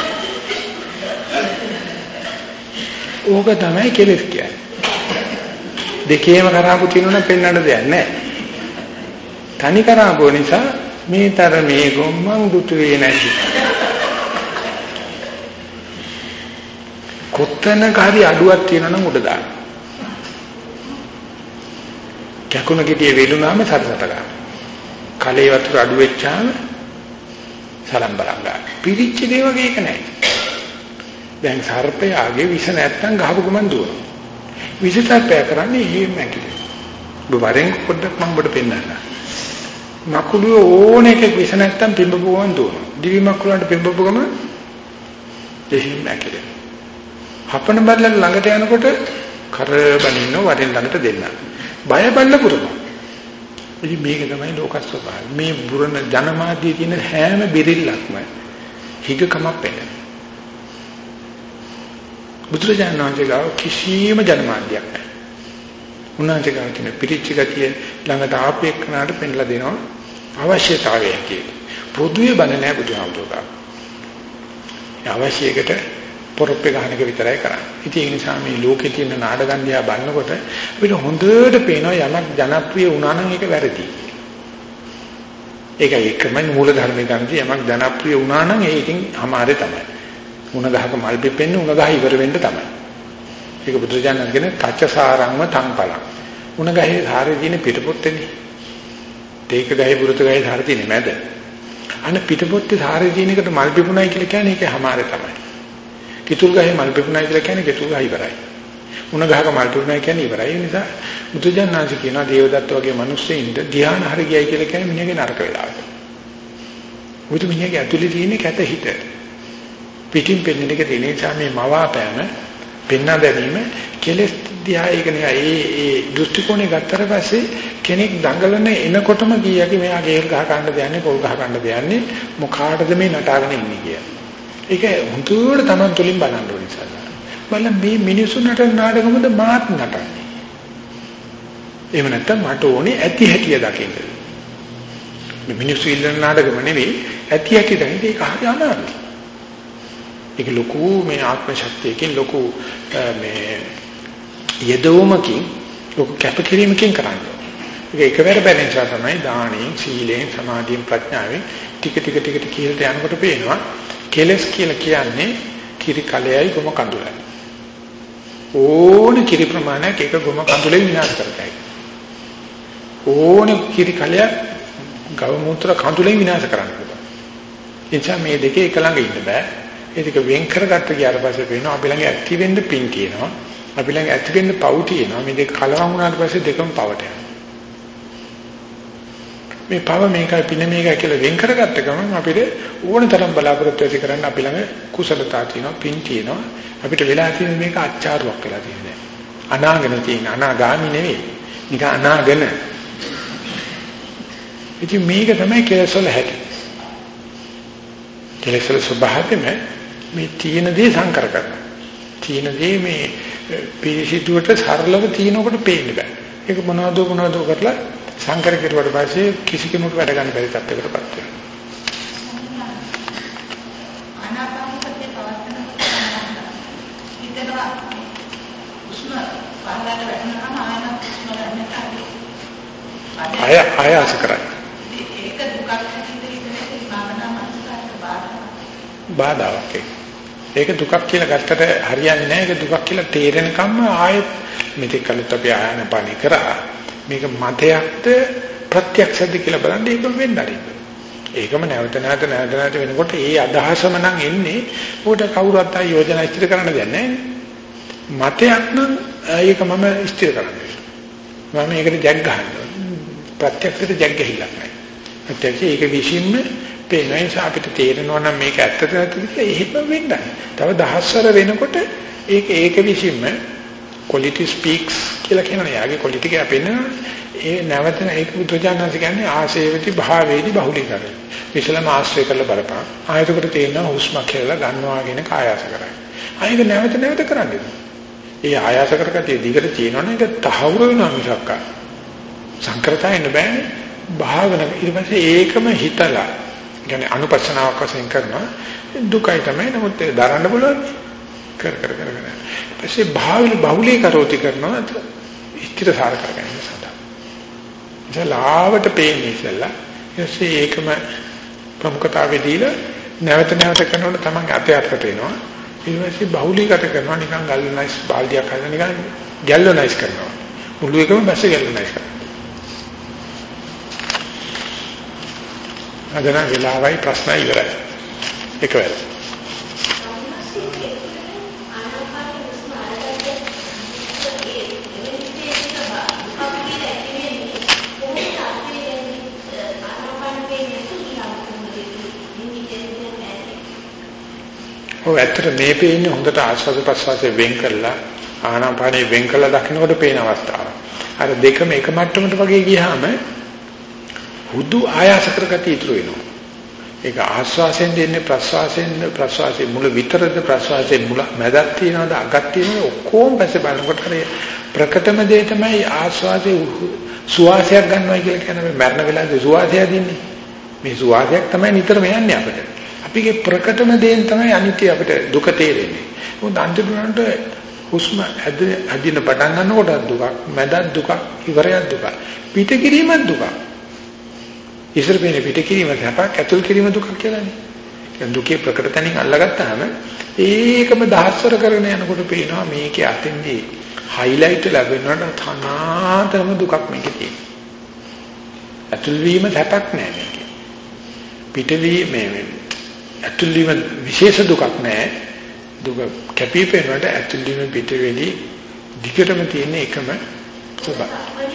ඕක තමයි කෙලෙස් කියන්නේ. දෙකේම කරාපු තියෙනවා පෙන්වන්න දෙයක් නැහැ. තනි කරාපු නිසා මේ තරමේ ගොම්මන් දුතු වේ නැති. කොත්තනක හරි අඩුවක් තියෙනවා නම් උඩ දාන්න. කැකුණ ගෙඩිය වේලුනාම සරසට ගන්න. කලේ වතුර අඩු වෙච්චාම සලම් බලන් ගන්න. පිරිච්ච දේ වගේ එක නැහැ. දැන් සර්පයාගේ විෂ නැත්තම් ගහපු ගමන් දුවනවා. විෂ සර්පයා කරන්නේ එහෙම ඇකිලි. ඔබ වරෙන් පොඩ්ඩක් මම ඔබට පෙන්නන්න. මකුළුව ඕන එකක් විෂ නැත්තම් පිඹපු ගමන් දුවනවා. දිවි මකුලන්ට පිඹපු ගමන් එහෙම ඇකිලි. හපන බල්ලන් ළඟට යනකොට කරබනින්න වරෙන් ළඟට දෙන්න. බය බල්ල පුරනවා. ඉතින් මේක තමයි ලෝක ස්වභාවය. මේ බුරණ ජනමාධ්‍යයේ තියෙන හැම බිරිල්ලක්ම හිගකමක් වෙන්නේ. බුදුරජාණන් වහන්සේ ගාව කිසිම ජනමාධ්‍යයක් නැහැ. උන්වහන්සේ ගාව තියෙන පිරිච්ච ගතිය ළඟට ආපේක්ෂණාට පෙන්ලා දෙනවා අවශ්‍යතාවය කියලා. පොදුවේ බන නැහැ බුදුහාමුදුරුවෝ. අවශ්‍යයකට පොරොප්පේ ගන්න එක විතරයි කරන්නේ. ඉතින් ඒ නිසා මේ ලෝකේ තියෙන නාඩගම් දිහා බලනකොට අපිට හොඳට පේනවා යමක් ජනප්‍රිය වුණා නම් ඒක වැරදි. ඒකයි එකම මූල ධර්මයේ ගන්නේ යමක් ජනප්‍රිය වුණා නම් ඒකෙන් අමාරේ තමයි. උණ ගහක මල් පිපෙන්නේ උණ ගහ ඉවර වෙන්න තමයි. ඒක බුදුරජාණන් කියන කච්චසාරංව තංපලං. උණ ගහේ සාරේ තියෙන පිටපොත්තේනේ. තේක ගහේ පුරුත ගහේ සාරේ තියෙන්නේ මැද. අන්න පිටපොත්තේ සාරේ තියෙන එකට මල් පිපුණයි කියලා කියන්නේ ඒක අමාරේ තමයි. කිතුල් ගහේ මල් පිපුණයි කියලා කියන්නේ කිතුල් ගහ ඉවරයි. උණ ගහක මල් පිපුණයි කියන්නේ ඉවරයි. ඒ නිසා බුදුජානනාංශ කියනවා දේවදත්ත වගේ මිනිස්සෙින්ද ධ්‍යාන හරි ගියයි කියලා කියන්නේ මිනිහගේ නරක වෙලාවට. මුතු මිනිහගේ ඇතුලේ තියෙන කැත හිත. පිටින් පෙන්නන එක තියෙන නිසා මේ මවාපෑම පෙන්නා දැමීම කෙලස් දිහා ඒක නේ ඒ දෘෂ්ටි කෝණේ ගත්තට පස්සේ කෙනෙක් දඟලන එනකොටම කීයකි මෙයා ගේල් ගහ ගන්න දෙන්නේ පොල් ගහ ගන්න දෙන්නේ මොකාටද මේ නටාගෙන ඉන්නේ කියලා. ඒක හුදුවට Taman තුලින් බලන්න ඕනේ ඉතින්. බලන්න මේ මිනිසු නටන නාටකමද මාත් නටන්නේ. එහෙම නැත්නම් මට ඕනේ ඇති හැටිය දකින්න. මේ මිනිස්සු ඉල්ලන නාටකම නෙවෙයි ඇති හැටි දකින්න ඒක හරි අමාරුයි. ඒක ලොකු මේ ආත්ම ශක්තියකින් ලොකු මේ යදෝමකින් ලොකු කැපකිරීමකින් කරන්නේ. ඒක එකවර බැලන්ස් තමයි දානෙන් සීලෙන් සමාධියෙන් ප්‍රඥාවෙන් ටික කියලා යනකොට පේනවා කෙලස් කියලා කියන්නේ කිරි කලෙයි ගොම කඳුලයි. ඕන කිරි ප්‍රමාණයක් එක ගොම කඳුලෙන් විනාශ කරතයි. ඕන කිරි කලයක් ගව මුත්‍ර කඳුලෙන් විනාශ කරන්න පුළුවන්. එනිසා මේ දෙකේ එක ළඟ ඉන්න බෑ. ඒ දෙක වෙන් කරගත්ත ගියාට පස්සේ වෙනවා අපි ළඟ ඇක්ටි වෙන්න පින් තියෙනවා. අපි ළඟ ඇති වෙන්න පව් තියෙනවා. මේ දෙක කලවම් වුණාට පස්සේ දෙකම පවට යනවා. මේ පව මේකයි පින මේකයි කියලා වෙන් කරගත්ත ගමන් අපිට ඕන තරම් බලාපොරොත්තු ඇති කරන්න අපි ළඟ කුසලතා තියෙනවා පින් තියෙනවා. අපිට වෙලා තියෙන මේක අච්චාරුවක් වෙලා තියෙනවා. අනාගන තියෙන අනාගාමි නෙවෙයි. නිකන් අනාගන. ඉතින් මේක තමයි කෙලෙස්වල හැටි. කෙලෙස්වල ස්වභාවයම මේ තීන දේ සංකර කරනවා. තීන දේ මේ පිළිසිතුවට සරලව තීනකට පේන්න බෑ. ඒක මොනවද කරලා සංකර කෙරුවට පස්සේ කිසි කෙනෙකුට වැඩ ගන්න බැරි තත්යකටපත් වෙනවා. ආනාපානසතිය පවත්වනකොට හිතනවා උස්ම පහළට වැටෙනකම ආයාස කරයි. ඒක දුකක් හැටියට ඉතින් භාවනා මානසිකාට බාධාවක් ඒක දුකක් කියලා ගත්තට හරියන්නේ නැහැ. ඒක දුකක් කියලා තේරෙනකම්ම ආයෙත් මෙතෙක් කලින් අපි ආනාපානි කරා. මේක මතයක්ද ප්‍රත්‍යක්ෂද කියලා බලන්න ඒක වෙන්න ආරින්න. ඒකම නැවත වෙනකොට ඒ අදහසම නම් එන්නේ උඩ කවුරුත් ආ යෝජනා ඉදිරි කරන්න දෙන්නේ නැහැ. මතයක් නම් ඒක මම ඉස්තිර කරන්නේ. මම ඒකට ජග් ගන්නවා. ප්‍රත්‍යක්ෂයට ජග් ගහිලා නැහැ. ප්‍රත්‍යක්ෂ ඒක විශ්ින්ම පේන නිසා අපිට තේරෙනවා නම් මේක ඇත්තද නැත්ද කියලා එහෙම වෙන්නේ. තව දහස්වර වෙනකොට ඒක විශ්ින්ම quality speaks කියලා කියනවා. යාගේ quality එක අපෙන්න ඒ නැවත ඒක බුදුජානක කියන්නේ ආශේවති භාවේදි බහුලීකරණය. විශලම ආශ්‍රය කරලා බලපන්. ආයතකට තේරෙනවා හුස්ම කියලා ගන්නවා කියන කායස කරයි. ආයෙක නැවත කරන්නේ. ඒ ආයාස කරකතිය දිගට තියෙනවනේ ඒක තහවුරු වෙනවා මිසක් සංකෘතයින්න බෑනේ. භාවනාව ඊට පස්සේ ඒකම හිතලා කියන්නේ අනුපස්සනාවක් වශයෙන් කරනවා දුකයි තමයි. නමුත් ඒ දරන්න පුළුවන් කර ඊපස්සේ බහුලී කරෝති කරනවා ඉස්තිරසාර කරගන්න සඳහා. ජලාවට පේන්නේ ඉස්සලා ඊපස්සේ ඒකම ප්‍රමුඛතාවය දීලා නැවත කරනකොට තමයි අතේ අතට එනවා. ඊට පස්සේ බහුලීගත කරනවා නිකන් ගල්වනයිස් බාල්දියක් හදන නිකන් ගැල්වනයිස් කරනවා. මුළු එකම බැස ගැල්වනයිස් කරනවා. අදන වෙලාවයි ප්‍රශ්න ඉවරයි. එකවර. ඔව් ඇත්තට මේ පේන්නේ හොඳට ආස්වාද ප්‍රසවාසයෙන් වෙන් කරලා ආනාපානෙ වෙන් කරලා දකින්නකොට පේන අවස්ථාව. අර දෙකම එක මට්ටමකට වගේ ගියාම හුදු ආයාස කරගතිය ඉතුරු වෙනවා. ඒක ආස්වාසයෙන් දෙන්නේ ප්‍රසවාසයෙන් මුල විතරද ප්‍රසවාසයෙන් මුල මැදක් තියනවාද අගක් තියනවාද ඔක්කොම පස්සේ බලනකොට හරි ප්‍රකටම දේ තමයි ආස්වාදයේ සුවාසයක් ගන්නවා කියලා කියන්නේ මරණ වෙලාවේ සුවාසය දින්නේ. මේ සුවාසයක් තමයි නිතරම යන්නේ අපිට. අපිගේ ප්‍රකටම දේෙන් තමයි අනිත්‍ය අපිට දුක තේරෙන්නේ. මොකද අන්තිමට හුස්ම අදින පටන් ගන්නකොට දුකක්, මැදක් දුකක්, ඉවරයක් දුකක්, පිට කිරීමක් දුකක්. ඉස්සර වෙන පිට කිරීම සපක්, ඇතුල් කිරීම දුකක් කියලානේ. දැන් දුකේ ප්‍රකට තැනින් අල්ලගත්තාම ඒකම දහස්වර කරගෙන යනකොට පේනවා මේකේ අතින්දී හයිලයිට් ලැබෙනවට තනාතරම දුකක් මේකේ තියෙනවා. ඇතුල් වීම සපක් නෑ මේකේ. පිට වීම ඇතුල් වීම විශේෂ දුකක් නෑ. දුක කැපිපෙනවට ඇතුල් වීම පිට වෙලී දිගටම තියෙන එකම ස්වභාවය.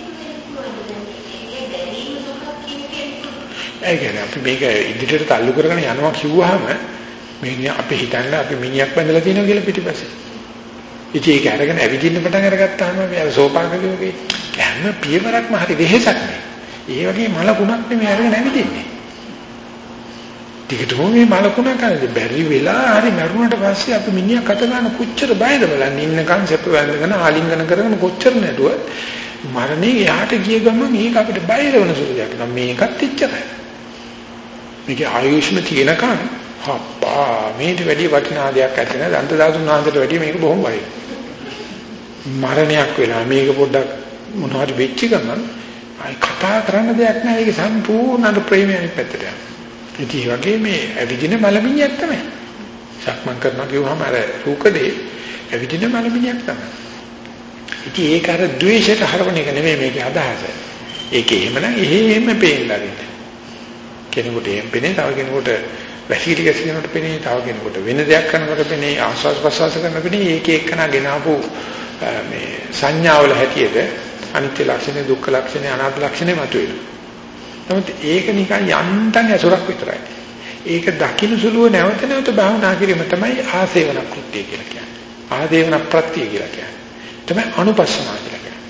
ඒ කියන්නේ අපි මේක ඉදිරියට تعلق කරගෙන යනවා කිව්වහම මේ අපි හිතන්නේ අපි මිනිහක් බඳලා තියෙනවා කියලා පිටිපස්සේ. ඉතින් ඒක අරගෙන ඇවිදින්න පටන් අරගත්තාම අපි අර සෝපාකගේ වගේ හැම පියවරක්ම හරි වෙහෙසක් නේ. ඒ වගේ මලකුණක් නෙමෙයි අරගෙන ඇවිදින්නේ. ටිකටම මේ මලකුණ කරන්නේ බැරි වෙලා හරි මරුණට පස්සේ අපි මිනිහක් අත ගන්න කොච්චර බයද බලන්න ඉන්නකන් සැප වැඳගෙන ආලිංගන කරගෙන කොච්චර නඩුව මරණේ යහට ගිය ගමන් මේක අපිට බය වෙන සුළු දෙයක් නම මේකත් එච්චරයි. මේක ආයුෂ්ම තියෙනකන් හප්පා මේට වැඩි වටිනා දෙයක් ඇති නෑ දන්ත ධාතුන් වහන්සේට වැඩි මේක බොහොම වටිනවා. මරණයක් වෙලා මේක පොඩ්ඩක් මොනවද වෙච්ච ගමන් ආයි කතා කරන්න දෙයක් නෑ ඒක සම්පූර්ණ ප්‍රේමයෙන් පැත්තට යනවා. ඉතින් වගේ මේ ඇවිදින මලමිණියක් තමයි. සක්මන් කරනවා කියවහම අර රූකඩේ ඇවිදින මලමිණියක් තමයි. ඉතින් ඒක අර ද්වේෂයට හරවන එක නෙමෙයි මේකේ අදහස. ඒක එහෙමනම් එහෙම පේන්නරින්න. කෙනෙකුට එහෙම පේන්නේ තව කෙනෙකුට වැසිකිලි ගැසිනකොට පේන්නේ තව කෙනෙකුට වෙන දෙයක් කරනකොට පේන්නේ ආස්වාද ප්‍රසවාස කරනකොට පේන්නේ ඒක එක්කන ගෙනාවු මේ සංඥාවල හැටියට අනිත්‍ය ලක්ෂණය දුක්ඛ ලක්ෂණය අනාත්ම ලක්ෂණය මතුවෙනවා. නමුත් ඒක නිකන් යන්තම් ඇසුරක් විතරයි. ඒක දකින්න සුළුව නැවත නැවත භාවනා කිරීම තමයි ආසේවන කෘත්‍ය කියලා කියන්නේ. ආදේවන ප්‍රත්‍ය කියලා කියන්නේ. තමයි අනුපස්සනා කියලා කියන්නේ.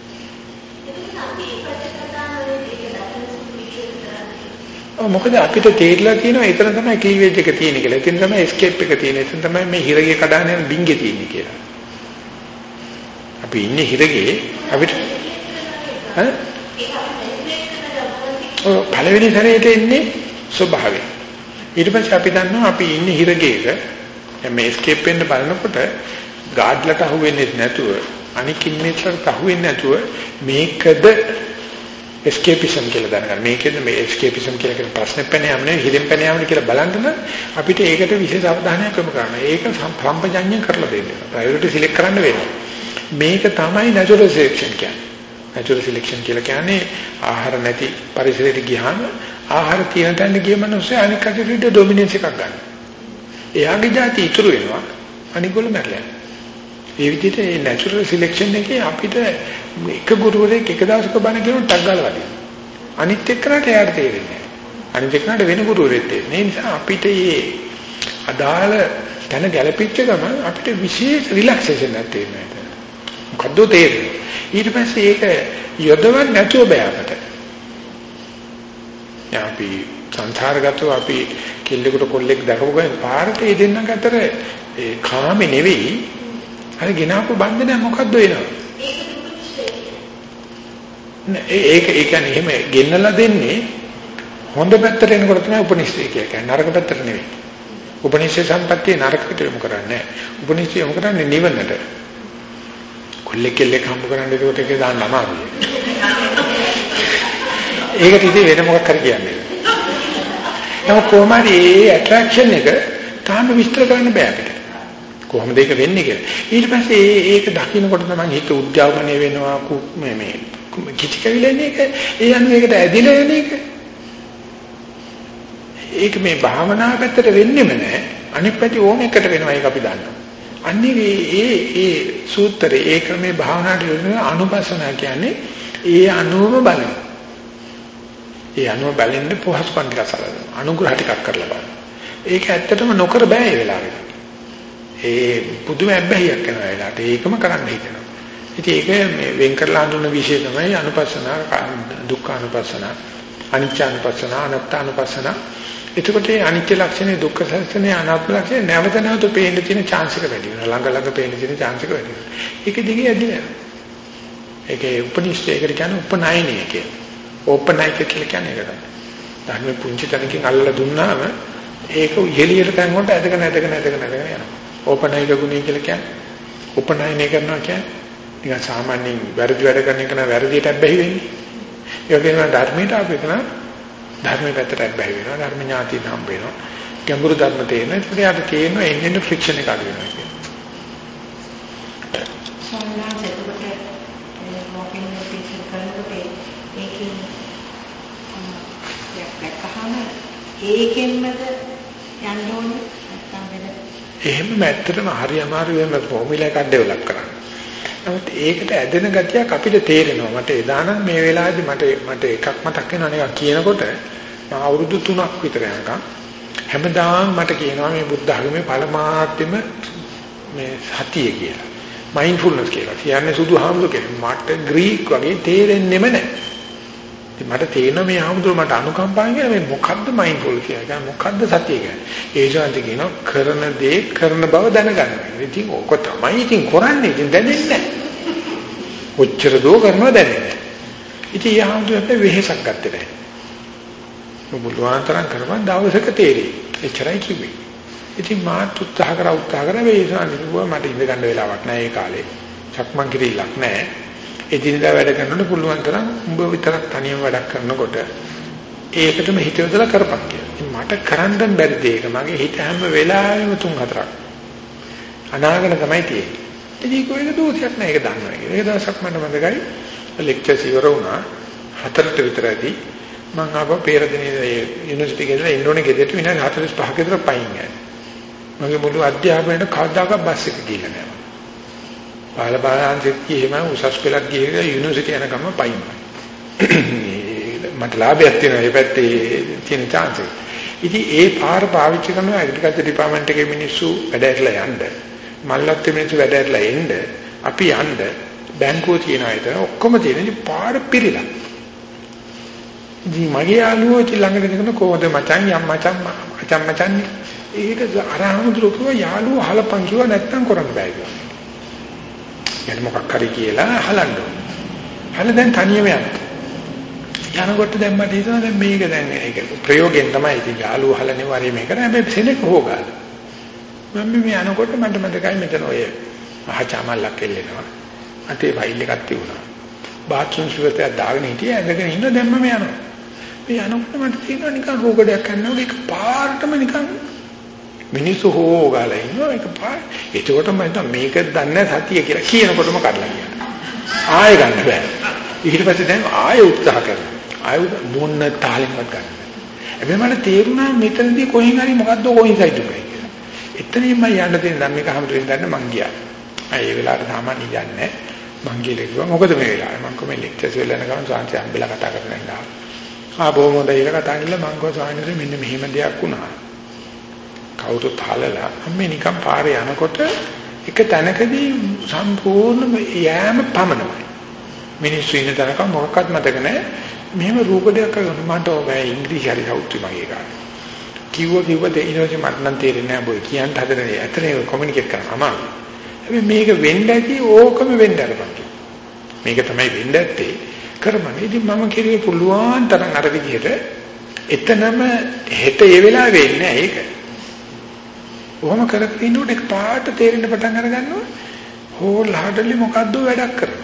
මොකද අපිට තේරිලා තියෙනවා එතන තමයි ක්ලීවේජ් එක තියෙන්නේ කියලා. එතන තමයි එස්කේප් එක තියෙන්නේ. එතන තමයි මේ හිරගේ කඩාන යන බින්ගේ තියෙන්නේ කියලා. අපි ඉන්නේ හිරගේ අපිට පළවෙනි සැරේට එන්නේ ස්වභාවය. ඊට පස්සේ අපි දන්නවා අපි ඉන්නේ හිරගේක. මේ එස්කේප් වෙන්න බලනකොට ගාඩ්ලට අහුවෙන්නේ නැතුව අනික් ඉන්නේට අහුවෙන්නේ නැතුව මේකද එස්කේපිසම් කියලා දැනගන්න. මේකෙද මේ එස්කේපිසම් කියලා කියන ප්‍රශ්නේ පැන යන්නේ නෙවෙයි හිරෙන් පැන යන්නේ කියලා බලන්න අපිට ඒකට විශේෂ අවධානයක් යොමු කරන්න. ඒක සම්පජඤ්ඤය කරලා දෙන්න. ප්‍රයොරිටි සිලෙක්ට් කරන්න වෙනවා. මේක තමයි නැචරල් සිලෙක්ෂන් කියන්නේ. නැචරල් සිලෙක්ෂන් කියලා කියන්නේ ආහාර නැති පරිසරයකට ගියාම ආහාර තියෙන තැනට ගිය මිනිස්සු අනික් කටට ඩොමිනන්ස් එකක් ගන්න. එයාගේ જાති ඉතුරු වෙනවා අනිගොල්ලෝ මැරලා. ඒ විදිහට මේ නැචරල් සිලෙක්ෂන් එකේ අපිට එක ගුරුවරයෙක් එක දවසක බණ කියනොත් ටක් ගාලා වදිනවා. අනිත් එක්කනට එයාට තේරෙන්නේ නැහැ. අනිත් එක්කනට වෙන ගුරුවරයෙක් තේරෙන්නේ. ඒ නිසා අපිට මේ අදාළ තැන ගැලපිච්ච ගමන් අපිට විශේෂ රිලැක්සේෂන් එකක් තියෙනවා. මොකද්ද තේරෙන්නේ? ඊට පස්සේ ඒක යොදවන්න නැතුව බෑ අපට. අපි සංසාරගතව අපි කෙල්ලෙකුට කොල්ලෙක් දැකපු ගමන් පාරට ඒ දෙන්නක අතර ඒ කාමේ නෙවෙයි අර ගෙනාපු බන්ධනය මොකද්ද වෙනව? ඒක කියන්නේ එහෙම ගෙන්නලා දෙන්නේ හොඳ පැත්තට එනකොට තමයි උපනිෂ්ඨය කියන්නේ. නරක පැත්තට නෙවෙයි. උපනිෂ්ඨ සම්පත්තිය නරකට යොමු කරන්නේ නැහැ. උපනිෂ්ඨය යොමු කරන්නේ නිවනට. කොල්ලෙක් හම්බ කරන්න ඒකට ඒක දාන්න අමාරුයි. ඒකට ඉතින් වෙන මොකක් කර කියන්නේ. නමුත් කොහොමද මේ ඇට්‍රැක්ෂන් එක තාම විස්තර කරන්න බෑ අපිට. කොහොමද ඒක වෙන්නේ කියලා. ඊට පස්සේ ඒක දකින්නකොට තමයි හිත උද්‍යවණය වෙනවා මේ කිචකවිලන්නේ එක ඒ අනුව ඒකට ඇදිලා යන එක. ඒක මේ භාවනා පැත්තට වෙන්නෙම නැහැ. අනිත් පැති ඕන එකට වෙනවා ඒක අපි දන්නවා. අන්නේ ඒ සූත්‍රයේ ඒ ක්‍රමේ භාවනාවට යොදන අනුපස්සනා කියන්නේ ඒ අනුවම බලන. ඒ අනුව බලෙන්න පොහස්පන් ටිකක් සලකනවා. අනුග්‍රහ ටිකක් කරලා බලන්න. ඒක ඇත්තටම නොකර බෑ ඒ වෙලාවෙට. ඒ පුදුම අබ්බැහියක් කරන වෙලාවට ඒකම කරන්න හිතෙනවා. ඉතින් ඒක මේ වෙන් කරලා හඳුනන විශේෂ තමයි අනුපස්සනා, දුක්ඛ අනුපස්සනා, අනිච්ච අනුපස්සනා, අනාත්ම අනුපස්සනා. එතකොට මේ අනිත්‍ය ලක්ෂණය, දුක්ඛ ලක්ෂණය, අනාත්ම ලක්ෂණය නැවත නැවත පේන්න තියෙන chance එක වැඩි වෙනවා. ළඟ පේන්න තියෙන chance එක වැඩි වෙනවා. ඒක දිගේ ඇදිලා. ඒකේ උපනිෂ්ඨයකට කියන්නේ උපනායනය කියලා. ඕපනයික කියලා කියන්නේ ඒක තමයි. ධර්ම පුංචි තැනකින් අල්ලලා දුන්නාම ඒක ඉහෙලියට තැන් වලට ඇදගෙන යනවා. ඕපනයික ගුණය කියලා කියන්නේ උපනායනය කරනවා කියන්නේ නිකන් සාමාන්‍යයෙන් වැරදි වැඩ කරන එක න වැරදියට බැහැ වෙන්නේ. ඒ වගේම ධර්මයට අපි කරන ධර්මයේ පැත්තට බැහැ වෙනවා. ධර්ම ඥාතිය හම්බ වෙනවා. ගැඹුරු ධර්ම තේරෙන. ඒකට යාට තේරෙනවා එන්නේ ෆ්‍රික්ෂන් එක අඩු වෙනවා කියන්නේ. ඒකෙන්මද යන්න ඕනේ නැත්නම් වෙන එහෙම ඇත්තටම හරි අමාරු වෙන ෆෝමියුලා එකක් ඩෙවලොප් කරන්න. නමුත් ඒකට ඇදෙන ගතියක් අපිට තේරෙනවා. මට එදා නම් මේ වෙලාවේදී මට එකක් මතක් වෙනවා නේ කියනකොට මම අවුරුදු 3ක් විතර යනකම් හැමදාම මට කියනවා මේ බුද්ධ ධර්මයේ පරමාර්ථෙම මේ සතිය කියලා. මයින්ඩ්ෆුල්නස් කියලා. කියන්නේ සුදුහාමුදුර කියන්නේ මට ග්‍රීක් වගේ තේරෙන්නෙම නැහැ. මට තේරෙනවා මේ ආමුදුර මට අනුකම්පාවෙන් කියන මේ මොකද්ද මයින්ඩ්ෆුල් කියලා. මොකද්ද සතිය කියන්නේ. ඒ ශාන්ති කියනවා කරන දේ කරන බව දැනගන්න. ඉතින් ඔක තමයි ඉතින් කරන්නේ. ඉතින් දැනෙන්නේ නැහැ. කොච්චර දෝ කරනවා දැනෙන්නේ නැහැ. ඉතින් ඒ ආමුදුරට වෙහෙසක් ගත්තේ නැහැ. මුළුවාතරම් කරපන් දවසක තේරෙයි. එච්චරයි කිව්වේ. ඉතින් මාත් උත්සාහ කරා මේ ශාන්ති කිව්වා මට ඉඳ ගන්න වෙලාවක් නැහැ ඒ කාලේ. සක්මන් කිරීලක් නැහැ. එදිනදා වැඩ කරනකොට පුළුවන් තරම් උඹ විතරක් තනියම වැඩක් කරනකොට ඒකටම හිත යොදලා කරපන් කියලා. මට කරන්න බැරි දෙයක මගේ හිත හැම වෙලාවෙම 3-4ක් අනාගත තමයි තියෙන්නේ. ඉතින් කොහෙද දෝෂයක් නැහැ ඒක දන්නවා. ඒක දවසක් මට මතකයි ලෙක්චර්ස් ඉවර වුණා 4ට විතරදී මම ආපහු පෙරදිනේ යුනිවර්සිටි එකේ ඉන්නෝනේ ගෙදරට විනාඩි 45ක විතර පයින් ගියා. මගේ මුළු අධ්‍යාපනයේ කවදාකවත් බස් එක ගිහලා නැහැ. බාලබාලාන්තිත් කියේම උසස් පෙළක් ගිහලා යුනිවර්සිටි යනකම් පයින්. මට ලාභයක් තියෙනවා මේ පැත්තේ තියෙන chance එක. ඉතින් ඒ පාර පාවිච්චි කරන ඇග්‍රිකල්චර් ඩිපාර්ට්මන්ට් එකේ මිනිස්සු වැඩ ඇරලා යන්න, මල්ලත් මිනිස්සු වැඩ ඇරලා එන්න, අපි යන්න බැංකුව තියනවා ඒක ඔක්කොම තියෙන ඉතින් පාර පිළිලා. ඉතින් මගේ යාළුවෝ ඉතින් ළඟට දෙන කොහොමද මචං යම් මචං ඒක අරහමුදුරුකෝ යාළුවෝ අහලපන් කිව්වා නැත්තම් කරන්න බෑ කිව්වා. يعني මොකක් හරි කියලා අහලන්න ඕනේ. හල දැන් තනියම යනවා. යනකොට දැන් මට හිතෙනවා දැන් මේක දැන් ඒක ප්‍රයෝගයෙන් තමයි ඉතින් යාළුවෝ අහලනේ වරේ මේක කරන්නේ. හැබැයි සෙනෙක් හොගාල. මම මේ යනකොට මට මතකයි මෙතන ඔය මහචාමල්ලක් එල්ලෙනවා. අතේ ෆයිල් එකක් තිබුණා. බාත්රූම් සුවතයක් දාගෙන හිටියේ ඇඳගෙන ඉන්න දැන් මම යනවා. මේ යනකොට මට තියෙනවා නිකන් රෝගඩයක් කරනවා ඒක පාරටම නිකන් මිනිස්සු හොගාලා ඉන්නවා ඒක පාර. ඒකකොට මම හිතුවා මේක දන්නේ සතිය කියලා කියනකොටම කඩලා ගියා. ආයෙ ගන්න බෑ. ඊට පස්සේ දැන් ආයෙ උත්සාහ කරනවා. ආයෙ මොන තාලෙන්වත් ගන්න බෑ. හැබැයි මට තේරුණා මෙතනදී කොහෙන් හරි මොකද්ද කොයින්සයිඩ් එකයි කියලා. එතනින් මම යන්න තියෙන දැන් මේක හැමදේම දන්න මං ගියා. ඒ වෙලාවට සාමාන්‍ය යන්නේ මං ගිහලා කිව්වා මොකද මේ වෙලාවේ මං කොහේ ලෙක්චර්ස් වල යන ගමන් සාන්ති අම්බෙලා කතා කරගෙන ඉන්නවා. බොහොම හොඳයි කියලා කතා කරලා මං ගෝ සායනසේ මෙන්න මෙහෙම දෙයක් වුණා. කවුරුත් හලලා අම්මේ නිකන් පාරේ යනකොට එක තැනකදී සම්පූර්ණ යෑම පමණයි. මිනිස්සු ඉන්න තැනක මොකක්වත් මතක නැහැ. මෙහෙම රූපඩයක් කරගෙන මට ඔය ඉංග්‍රීසි හරි සෞත්‍ය මගේ කාට. කිව්ව දෙයිනෝජි මට නම් තේරෙන්නේ නැහැ බොයි කියන්න හදන්නේ. ඇත්තනේ කොමියුනිකේට් කරන්න අමාරුයි. හැබැයි මේක වෙන්න ඇති ඕකම වෙන්න අරපන්. මේක තමයි වෙන්න ඇත්තේ. කරමන. ඉතින් මම කිරිය පුළුවන් තරම් අර විදිහට එතනම හෙට ඒ වෙලාවෙ වෙන්නේ ඒක. කොහොම කරගෙන ඉන්නකොට එක පාට තේරෙන්න පටන් අර ගන්නවා. හෝල් හඩලි මොකද්ද වැඩක් කරන්නේ.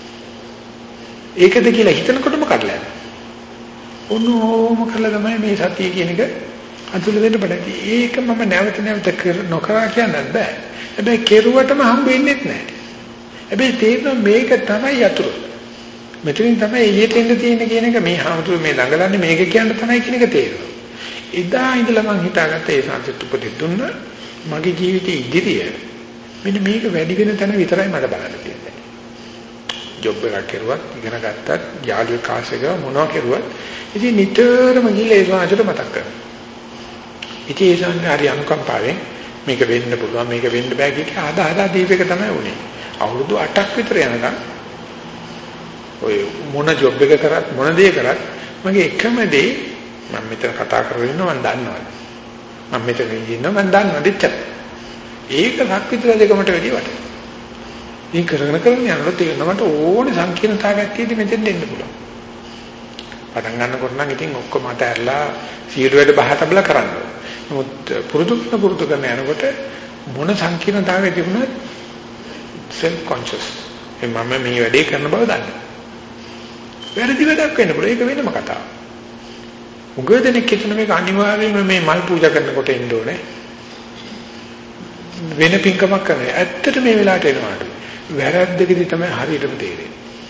ඒකද කියලා හිතනකොටම කඩලා යනවා. ඕනෝම කරලා තමයි මේ සතිය කියන එක අතුල දෙන්න බඩ. ඒක මම නැවත නොකරා කියන්නත් බෑ. හැබැයි කෙරුවටම හම්බ වෙන්නේ නැහැ. හැබැයි තේරෙනවා මේක තමයි යතුරු. මෙතනින් තමයි එළියට එන්න තියෙන්නේ කියන එක මේ හාමුදුරුවෝ මේ ළඟලන්නේ මේක කියන්න තමයි කියන එක තේරෙනවා. එදා ඉඳලා මම හිතාගත්තා ඒ සංසත් උපදෙස් දුන්නා මගේ ජීවිතයේ ඉදිරිය මෙන්න මේක වැඩි වෙන තැන විතරයි මට බලන්න තියෙන්නේ. ජොබ් එකක් කරුවත් ඉගෙන ගත්තත් යාළුවෙක් කාසෙක මොනවා කරුවත් ඉතින් නිතරම ගිහලා ඒ සංසතට මතක් කරනවා. ඉතින් ඒ සංසතේ හරි අනුකම්පාවෙන් මේක වෙන්න පුළුවන් මේක වෙන්න බෑ කියලා ආදා දීපේක තමයි උනේ. අවුරුදු 8ක් විතර යනකම් ඔය මොන ජොබ් එක කරත් මොන දේ කරත් මගේ එකම දේ මම මෙතන කතා කරගෙන ඉන්නවා මම දන්නවා. මම මෙතන ඉන්නවා මම දන්නවා දෙච්ච. ඒක රක් විතර දෙකමට වැඩි වට. මේ කරගෙන යනකොට තේරෙනවා මට ඕනේ සංකීර්ණතාවයක් තියෙදි මෙතෙන් දෙන්න පුළුවන්. පටන් ගන්නකොට නම් ඉතින් ඔක්කොම මට ඇරලා සියලු වැඩ බහ තබලා කරන්න ඕනේ. නමුත් පුරුදු කරන යනකොට මොන සංකීර්ණතාවයක් තිබුණත් self conscious. මම මේ වැඩේ කරන බව දන්නවා. වැරදි වැඩක් වෙන්න පුළුවන්. ඒක වෙනම කතාවක්. උගදෙනෙක් හිතන මේක අනිවාර්යයෙන්ම මේ මල් පූජා කරනකොට එන්න ඕනේ. වෙන පින්කමක් කරන්නේ. ඇත්තට මේ වෙලාවට එනවාට වැරද්දකදී තමයි හරියටම තේරෙන්නේ.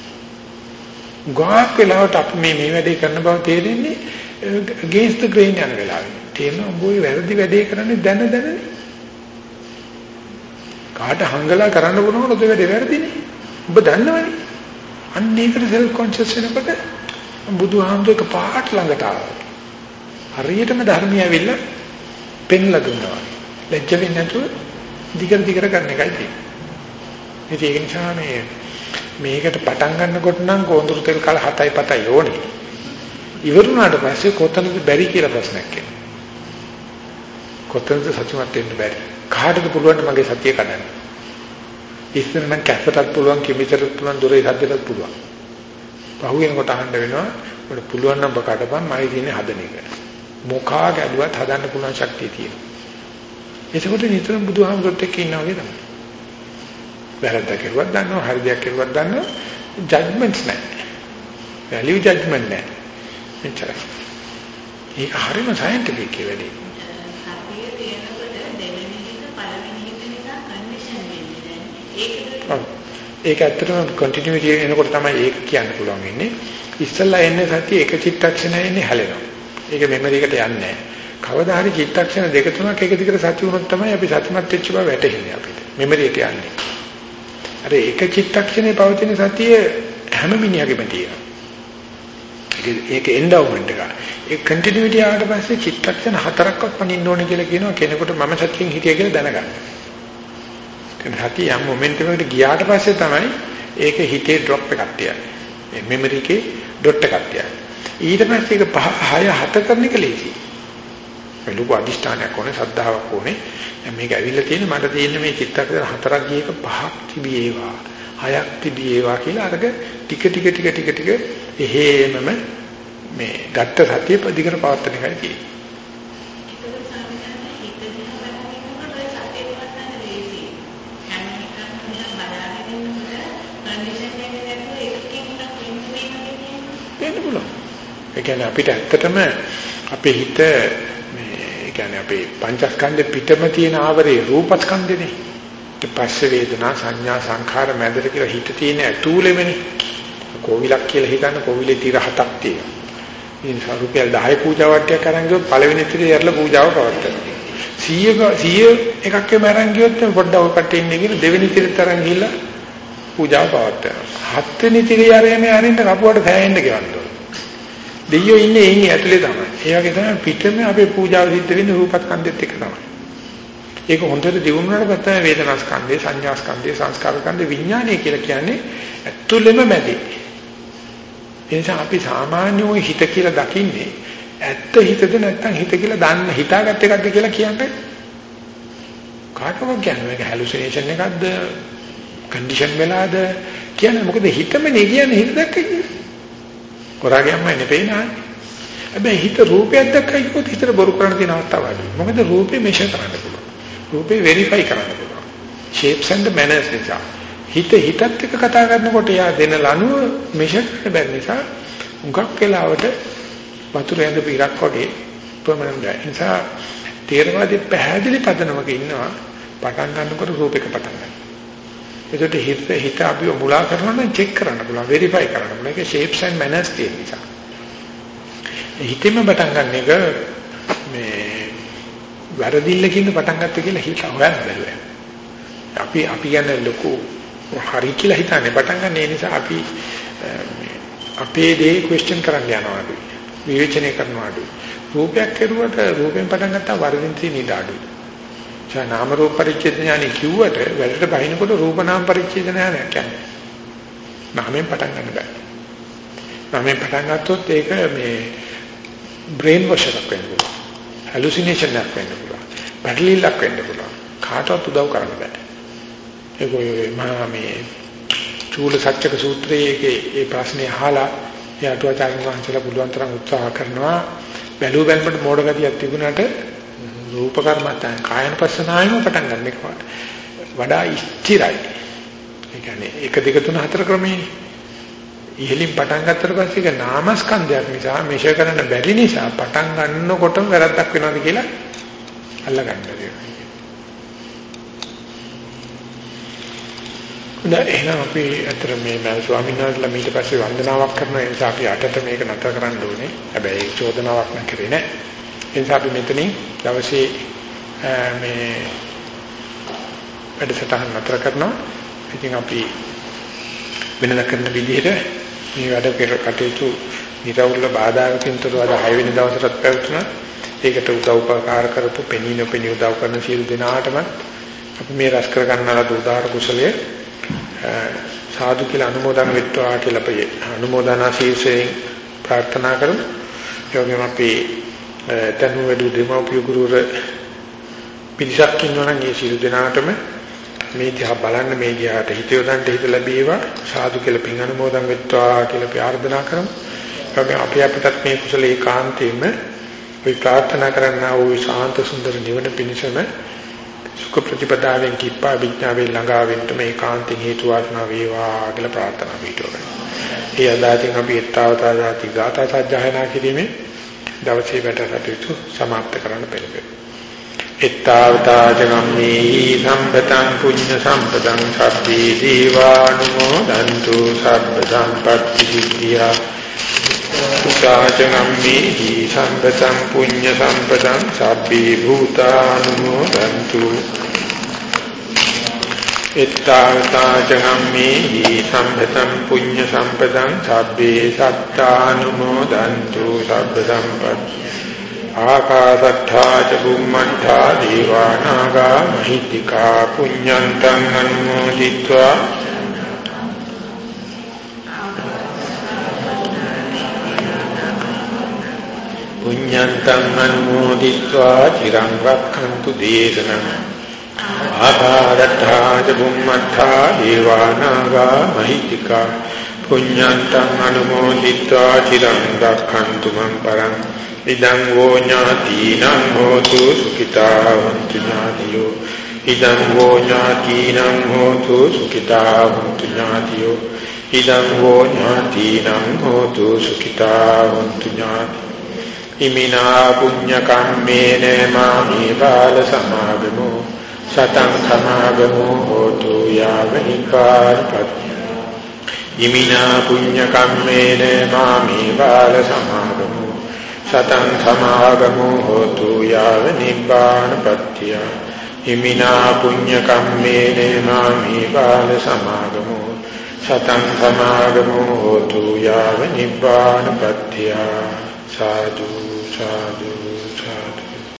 ගාක් වෙලාවට අපි මේ වැඩේ කරන බව තේරෙන්නේ against the grain යන වෙලාවෙ. තේරෙනවා උඹ ඔය වැරදි වැඩේ කරන්නේ දැනනේ. කාට හංගලා කරන්න බුනොත් ඔය වැඩේ වැරදිනේ. ඔබ දන්නවනේ. අන්න ඒකට self conscious වෙනකොට බුදුහාමුදුරේ පාට ළඟට ආවා. හරියටම ධර්මය ඇවිල්ලා පෙන්ලා දුන්නා. ලැජ්ජ වෙන්නේ නැතුව දිගට ගන්න එකයි තියෙන්නේ. ඒක නිසා මේකට පටන් ගන්නකොට නම් කොඳුරු තෙල් කල 7යි ඕනේ. ඉවරුණාට පස්සේ කොතනද බැරි කියලා ප්‍රශ්නයක් එනවා. කොතනද සතුටුමත් වෙන්න බැරි. කාටද පුළුවන් මගේ සතිය කඩන්න? ඉස්සර නම් කැපටත් පුළුවන් කිමිතරත් පුළුවන් දොරේ හදන්නත් පුළුවන්. පහුවෙනකොට අහන්න වෙනවා ඔබට පුළුවන් නම් බකටපන් මයි තියෙන්නේ හදන එක. මොකා ගැඩුවත් හදන්න පුළුවන් ශක්තිය තියෙනවා. ඒකකොට නිතරම බුදුහාමුදුරුත් එක්ක ඉන්නවා වගේ තමයි. වැරද්ද කෙරුවත් දන්නවා හරි දෙයක් කෙරුවත් දන්නවා ජජ්මන්ට්ස් නැහැ. වැලියු ජජ්මන්ට් නැහැ. එච්චරයි. ඒක හරියම සයන්ටිෆික් වෙලයි. ඒක ඇත්තටම කන්ටිනියුටි එනකොට තමයි ඒක කියන්න පුළුවන් වෙන්නේ. ඉස්සල්ලා එන්නේ සතිය එක චිත්තක්ෂණය එන්නේ හැලෙනවා. ඒක මෙමරි එකට යන්නේ නැහැ. කවදා හරි චිත්තක්ෂණ දෙක තුනක් එක දිගට සති වුණොත් තමයි අපි සතිමත් වෙච්ච බව වැටහෙන්නේ අපිට. මෙමරි එකට යන්නේ. අර එක චිත්තක්ෂණේ පවතින සතිය හැම මිනිහගෙම තියෙනවා. ඒක එන්ඩාවමන්ට් එක. ඒ කන්ටිනියුටි ආවට පස්සේ චිත්තක්ෂණ 4ක්වත් පනින්න ඕනේ කියලා කියනවා කෙනෙකුට මම සතියෙන් හිටියා කියලා දැනගන්න. හති යම් මොමන්ටම් එකට ගියාට පස්සේ තමයි ඒක හිතේ ඩ්‍රොප් එකක් තියන්නේ. මේ මෙමරි එකේ ඩොට් එකක් තියන්නේ. ඊට පස්සේ ඒක 5 6 7 කරන එක ලේසියි. මේ ලොකු අදිෂ්ඨානයක් ඕනේ, ශ්‍රද්ධාවක් ඕනේ. දැන් මේක ඇවිල්ලා තියෙන්නේ මට තියෙන්නේ මේ චිත්තක්ෂණ 4ක් ගියක 5ක් තිබේවා, 6ක් තිබේවා කියලා අරක ටික එහෙමම මේ ගත්ත සතිය දිගට පවත්වන එකයි තියෙන්නේ. ඒ කියන්නේ අපිට ඇත්තටම අපේ හිත මේ කියන්නේ අපේ පංචස්කන්ධ පිටම තියෙන ආවරේ රූපස්කන්ධනේ. ඊට පස්සේ වේදනා සංඥා සංඛාර මැදට කියලා හිත තියෙන ඇතුළෙමනේ. කෝවිලක් කියලා හිතන්න කෝවිලේ තීර 7ක් තියෙනවා. ඉතින් රුපියල් 10 පූජා වට්ටියක් අරන් ගියොත් පළවෙනි තීරේ යරලා පූජාව පවත්වනවා. 100 එකක් එම අරන් ගියොත් පොඩ්ඩක් ඔය කට්ටිය ඉන්නේ කියලා දෙවෙනි තීරෙත් අරන් ගිහලා පූජාව පවත්වනවා. 7 වෙනි තීරේ යරගෙන අරින්න කපුවට සෑහෙන්න ගෙවන්න. දෙයියෝ ඉන්නේ එන්නේ ඇතුලේ තමයි. ඒ වගේ තමයි පිටම අපේ පූජාව සිද්ධ වෙන්නේ රූපස්කන්ධෙත් එක තමයි. ඒක හොඳට දියුණුවාට පස්සේ වේදනාස්කන්ධය, සංඥාස්කන්ධය, සංස්කාරස්කන්ධය, විඥානය කියලා කියන්නේ ඇතුළෙම මැදේ. ඒ නිසා අපි සාමාන්‍යව හිත කියලා දකින්නේ ඇත්ත හිතද නැත්නම් හිත කියලා දන්න හිතාගත් එකක්ද කියලා කියන්නේ කාටවත් කියන්නේ මේක හැලුසිනේෂන් එකක්ද කන්ඩිෂන් වෙලාද කියන්නේ මොකද හිතමනේ කියන්නේ හිත දැක්කේ කොරාගියම්මයි නෙපේනා. හැබැයි හිත රූපයක් දැක්කයි කිව්වොත් හිතට බොරු කරන්න තියෙන අවස්ථාවක් අඩුයි. මොකද රූපේ මෙෂර් කරන්න පුළුවන්. රූපේ වෙරිෆයි කරන්න පුළුවන්. shapes and manners නිසා. හිතත් එක්ක කතා කරනකොට යා දෙන ලනුව මෙෂර් කරන්න බැරි නිසා උඟක් වෙලාවට වතුර ඇඳ පිරක් වගේ ප්‍රමණය. ඒ නිසා තේරවාදී පැහැදිලි පදනමක ඉන්නවා. පටන් ගන්නකොට රූපයක පටන් ගන්නවා. ඒකට හිත අපි මුලා කරනවා නම් චෙක් කරන්න පුළුවන්, වෙරිෆයි කරන්න පුළුවන්. ඒක shapes and manners තියෙන නිසා. හිතෙම පටන් ගන්න එක මේ වැරදිල්ලකින් පටන් ගත්ත කියලා හිත හොයන්න බැහැ. අපි කියන්නේ ලොකු හරි කියලා හිතන්නේ පටන් ගන්න. ඒ නිසා අපි අපේ දේ ක්වෙස්චන් කරන්න යනවා අපි. විවේචනය කරනවා අපි. රූපයක් කෙරුවට රූපෙන් පටන් ගත්තා වර්ධින් තියෙන ඉඩ අඩුයි. ඒ නාම රූප පරිච්ඡේද ඥානෙ කිව්වට වැඩට බහිනකොට රූප නාම පරිච්ඡේද ඥානය කියන්නේ. නාමයෙන් පටන් ගන්න බෑ. නාමයෙන් පටන් ගත්තොත් ඒක මේ බ්‍රේන් වොෂ් එකක් වෙන්න පුළුවන්. හැලුසිනේෂන් එකක් වෙන්න පුළුවන්. පැටලිල්ලක් වෙන්න පුළුවන්. කාටවත් උදව් කරන්න බෑ. ඒක මේ චූල සත්‍යක සූත්‍රයේ ඒ ප්‍රශ්නේ අහලා යාතුආචාර්ය වහන්සේලා පුළුවන් තරම් උත්සාහ කරනවා බැලුවට මෝඩ ගතියක් තිබුණාට රූප කර්මයන් කායන පස්සනාවෙම පටන් ගන්න එක වඩා ස්ථිරයි. ඒ කියන්නේ 1 2 3 4 ක්‍රමයේ ඉහළින් පටන් ගත්තට පස්සේ ඒක නාමස්කන්ධයක් නිසා මෙෂ කරන්න බැරි නිසා පටන් ගන්නකොටම වැරද්දක් වෙනවද කියලා අල්ලගන්න බැහැ. දැන් එහෙනම් අපි අතර මේ මම ස්වාමීන් වහන්සේලා ඊට පස්සේ වන්දනාවක් කරන නිසා අපි අටට මේක නතර කරන්න ඕනේ. හැබැයි ඒක චෝදනාවක් නැකරේ නෑ. ඒ නිසා අපි මෙතනින් දවසේ මේ වැඩසටහන නතර කරනවා. ඉතින් අපි වෙනද කරන විදිහට මේ වැඩ කටයුතු නිරවුල්ව බාධාකින් තොරව අද 6 වෙනි දවසටත් පැවතුණා. ඒකට උදව්පකාර කරපු පෙනී උදව් කරන සියලු දෙනාටම අපි මේ රැස් කර ගන්නාලා උදාාර කුසලයේ සාදු කියලා අනුමෝදන් වෙත්වා කියලා අපි අනුමෝදනා ශීර්ෂයෙන් ප්‍රාර්ථනා කරමු. ඒ වගේම අපි තනුවැඩු දෙමව්පිය ගුරුවර පිරිසක් ඉන්නවා නම් ඒ සියලු දෙනාටම මේ දිහා බලන්න මේ දිහාට හිත යොදන්න හිත ලැබේවා සාදු කියලා පින් අනුමෝදන් වෙත්වා කියලා අපි ආර්දනා කරමු. ඒ වගේම අපි අපිටත් මේ කුසල ඒකාන්තයෙන්ම අපි ප්‍රාර්ථනා කරන්නා වූ ශාන්ත සුන්දර නිවන පිණිසම සුඛ ප්‍රතිපදාවෙන් කිප්පා විඥාවේ ළඟා වෙන්න මේ කාන්තෙන් හේතු වාසනා වේවා කියලා ප්‍රාර්ථනා පිටවගන්න. ඒ අදාතින් අපි ඊතාවතා දාති ගාථා සජ්ජායනා කිරීමේ දවසේ වැඩසටහන සමාප්ත කරන්න පෙළඹෙමු. ඊතාවතා ජගම්මේ සම්පතං පුඤ්ඤ සම්පතං සබ්බේ දීවානුමෝදන්තු සබ්බ සම්පත්ති සිද්ධියා උචාචනම්මේ සම්පතං පුඤ්ඤ සම්පතං සබ්බේ භූතානුමෝදන්තු ittavatajagammi සම්පතං පුඤ්ඤ සම්පතං සබ්බේ සත්තානුමෝදන්තු සබ්බ සම්පත් ආකාශට්ඨා ච බුම්මට්ඨා දීවානාගා මහිත්‍තිකා පුඤ්ඤන්තං අනුමෝදිत्वा පුඤ්ඤන්තං අනුමෝදිत्वा චිරං රක්ඛන්තු දේශනං ආකාශට්ඨා ච බුම්මට්ඨා දීවානාගා මහිත්‍තිකා පුඤ්ඤන්තං අනුමෝදිत्वा චිරං රක්ඛන්තු මං පරං ඉදං වෝ ඥාතිනං හෝතු සුඛිතා වന്തു ඥාතියෝ ඉදං වෝ ඥාතිනං හෝතු සුඛිතා වന്തു ඥාතියෝ ඉදං වෝ ඥාතිනං හෝතු සුඛිතා වന്തു ඥාති ඉමිනා පුඤ්ඤ කම්මේන මාමි බාල සමාගමෝ සතං සමාගමෝ හෝතු යාව නිපාතපත්ති ඉමිනා පුඤ්ඤ කම්මේන මාමි බාල සමාගමෝ සතං සමාගමෝ හෝතු යාව නිපාතපත්ති ඉමිනා පුඤ්ඤ කම්මේන මාමි බාල සමාගමෝ සතං සමාගමෝ හෝතු යාව නිපාතපත්ති සාදු සාදු සාදු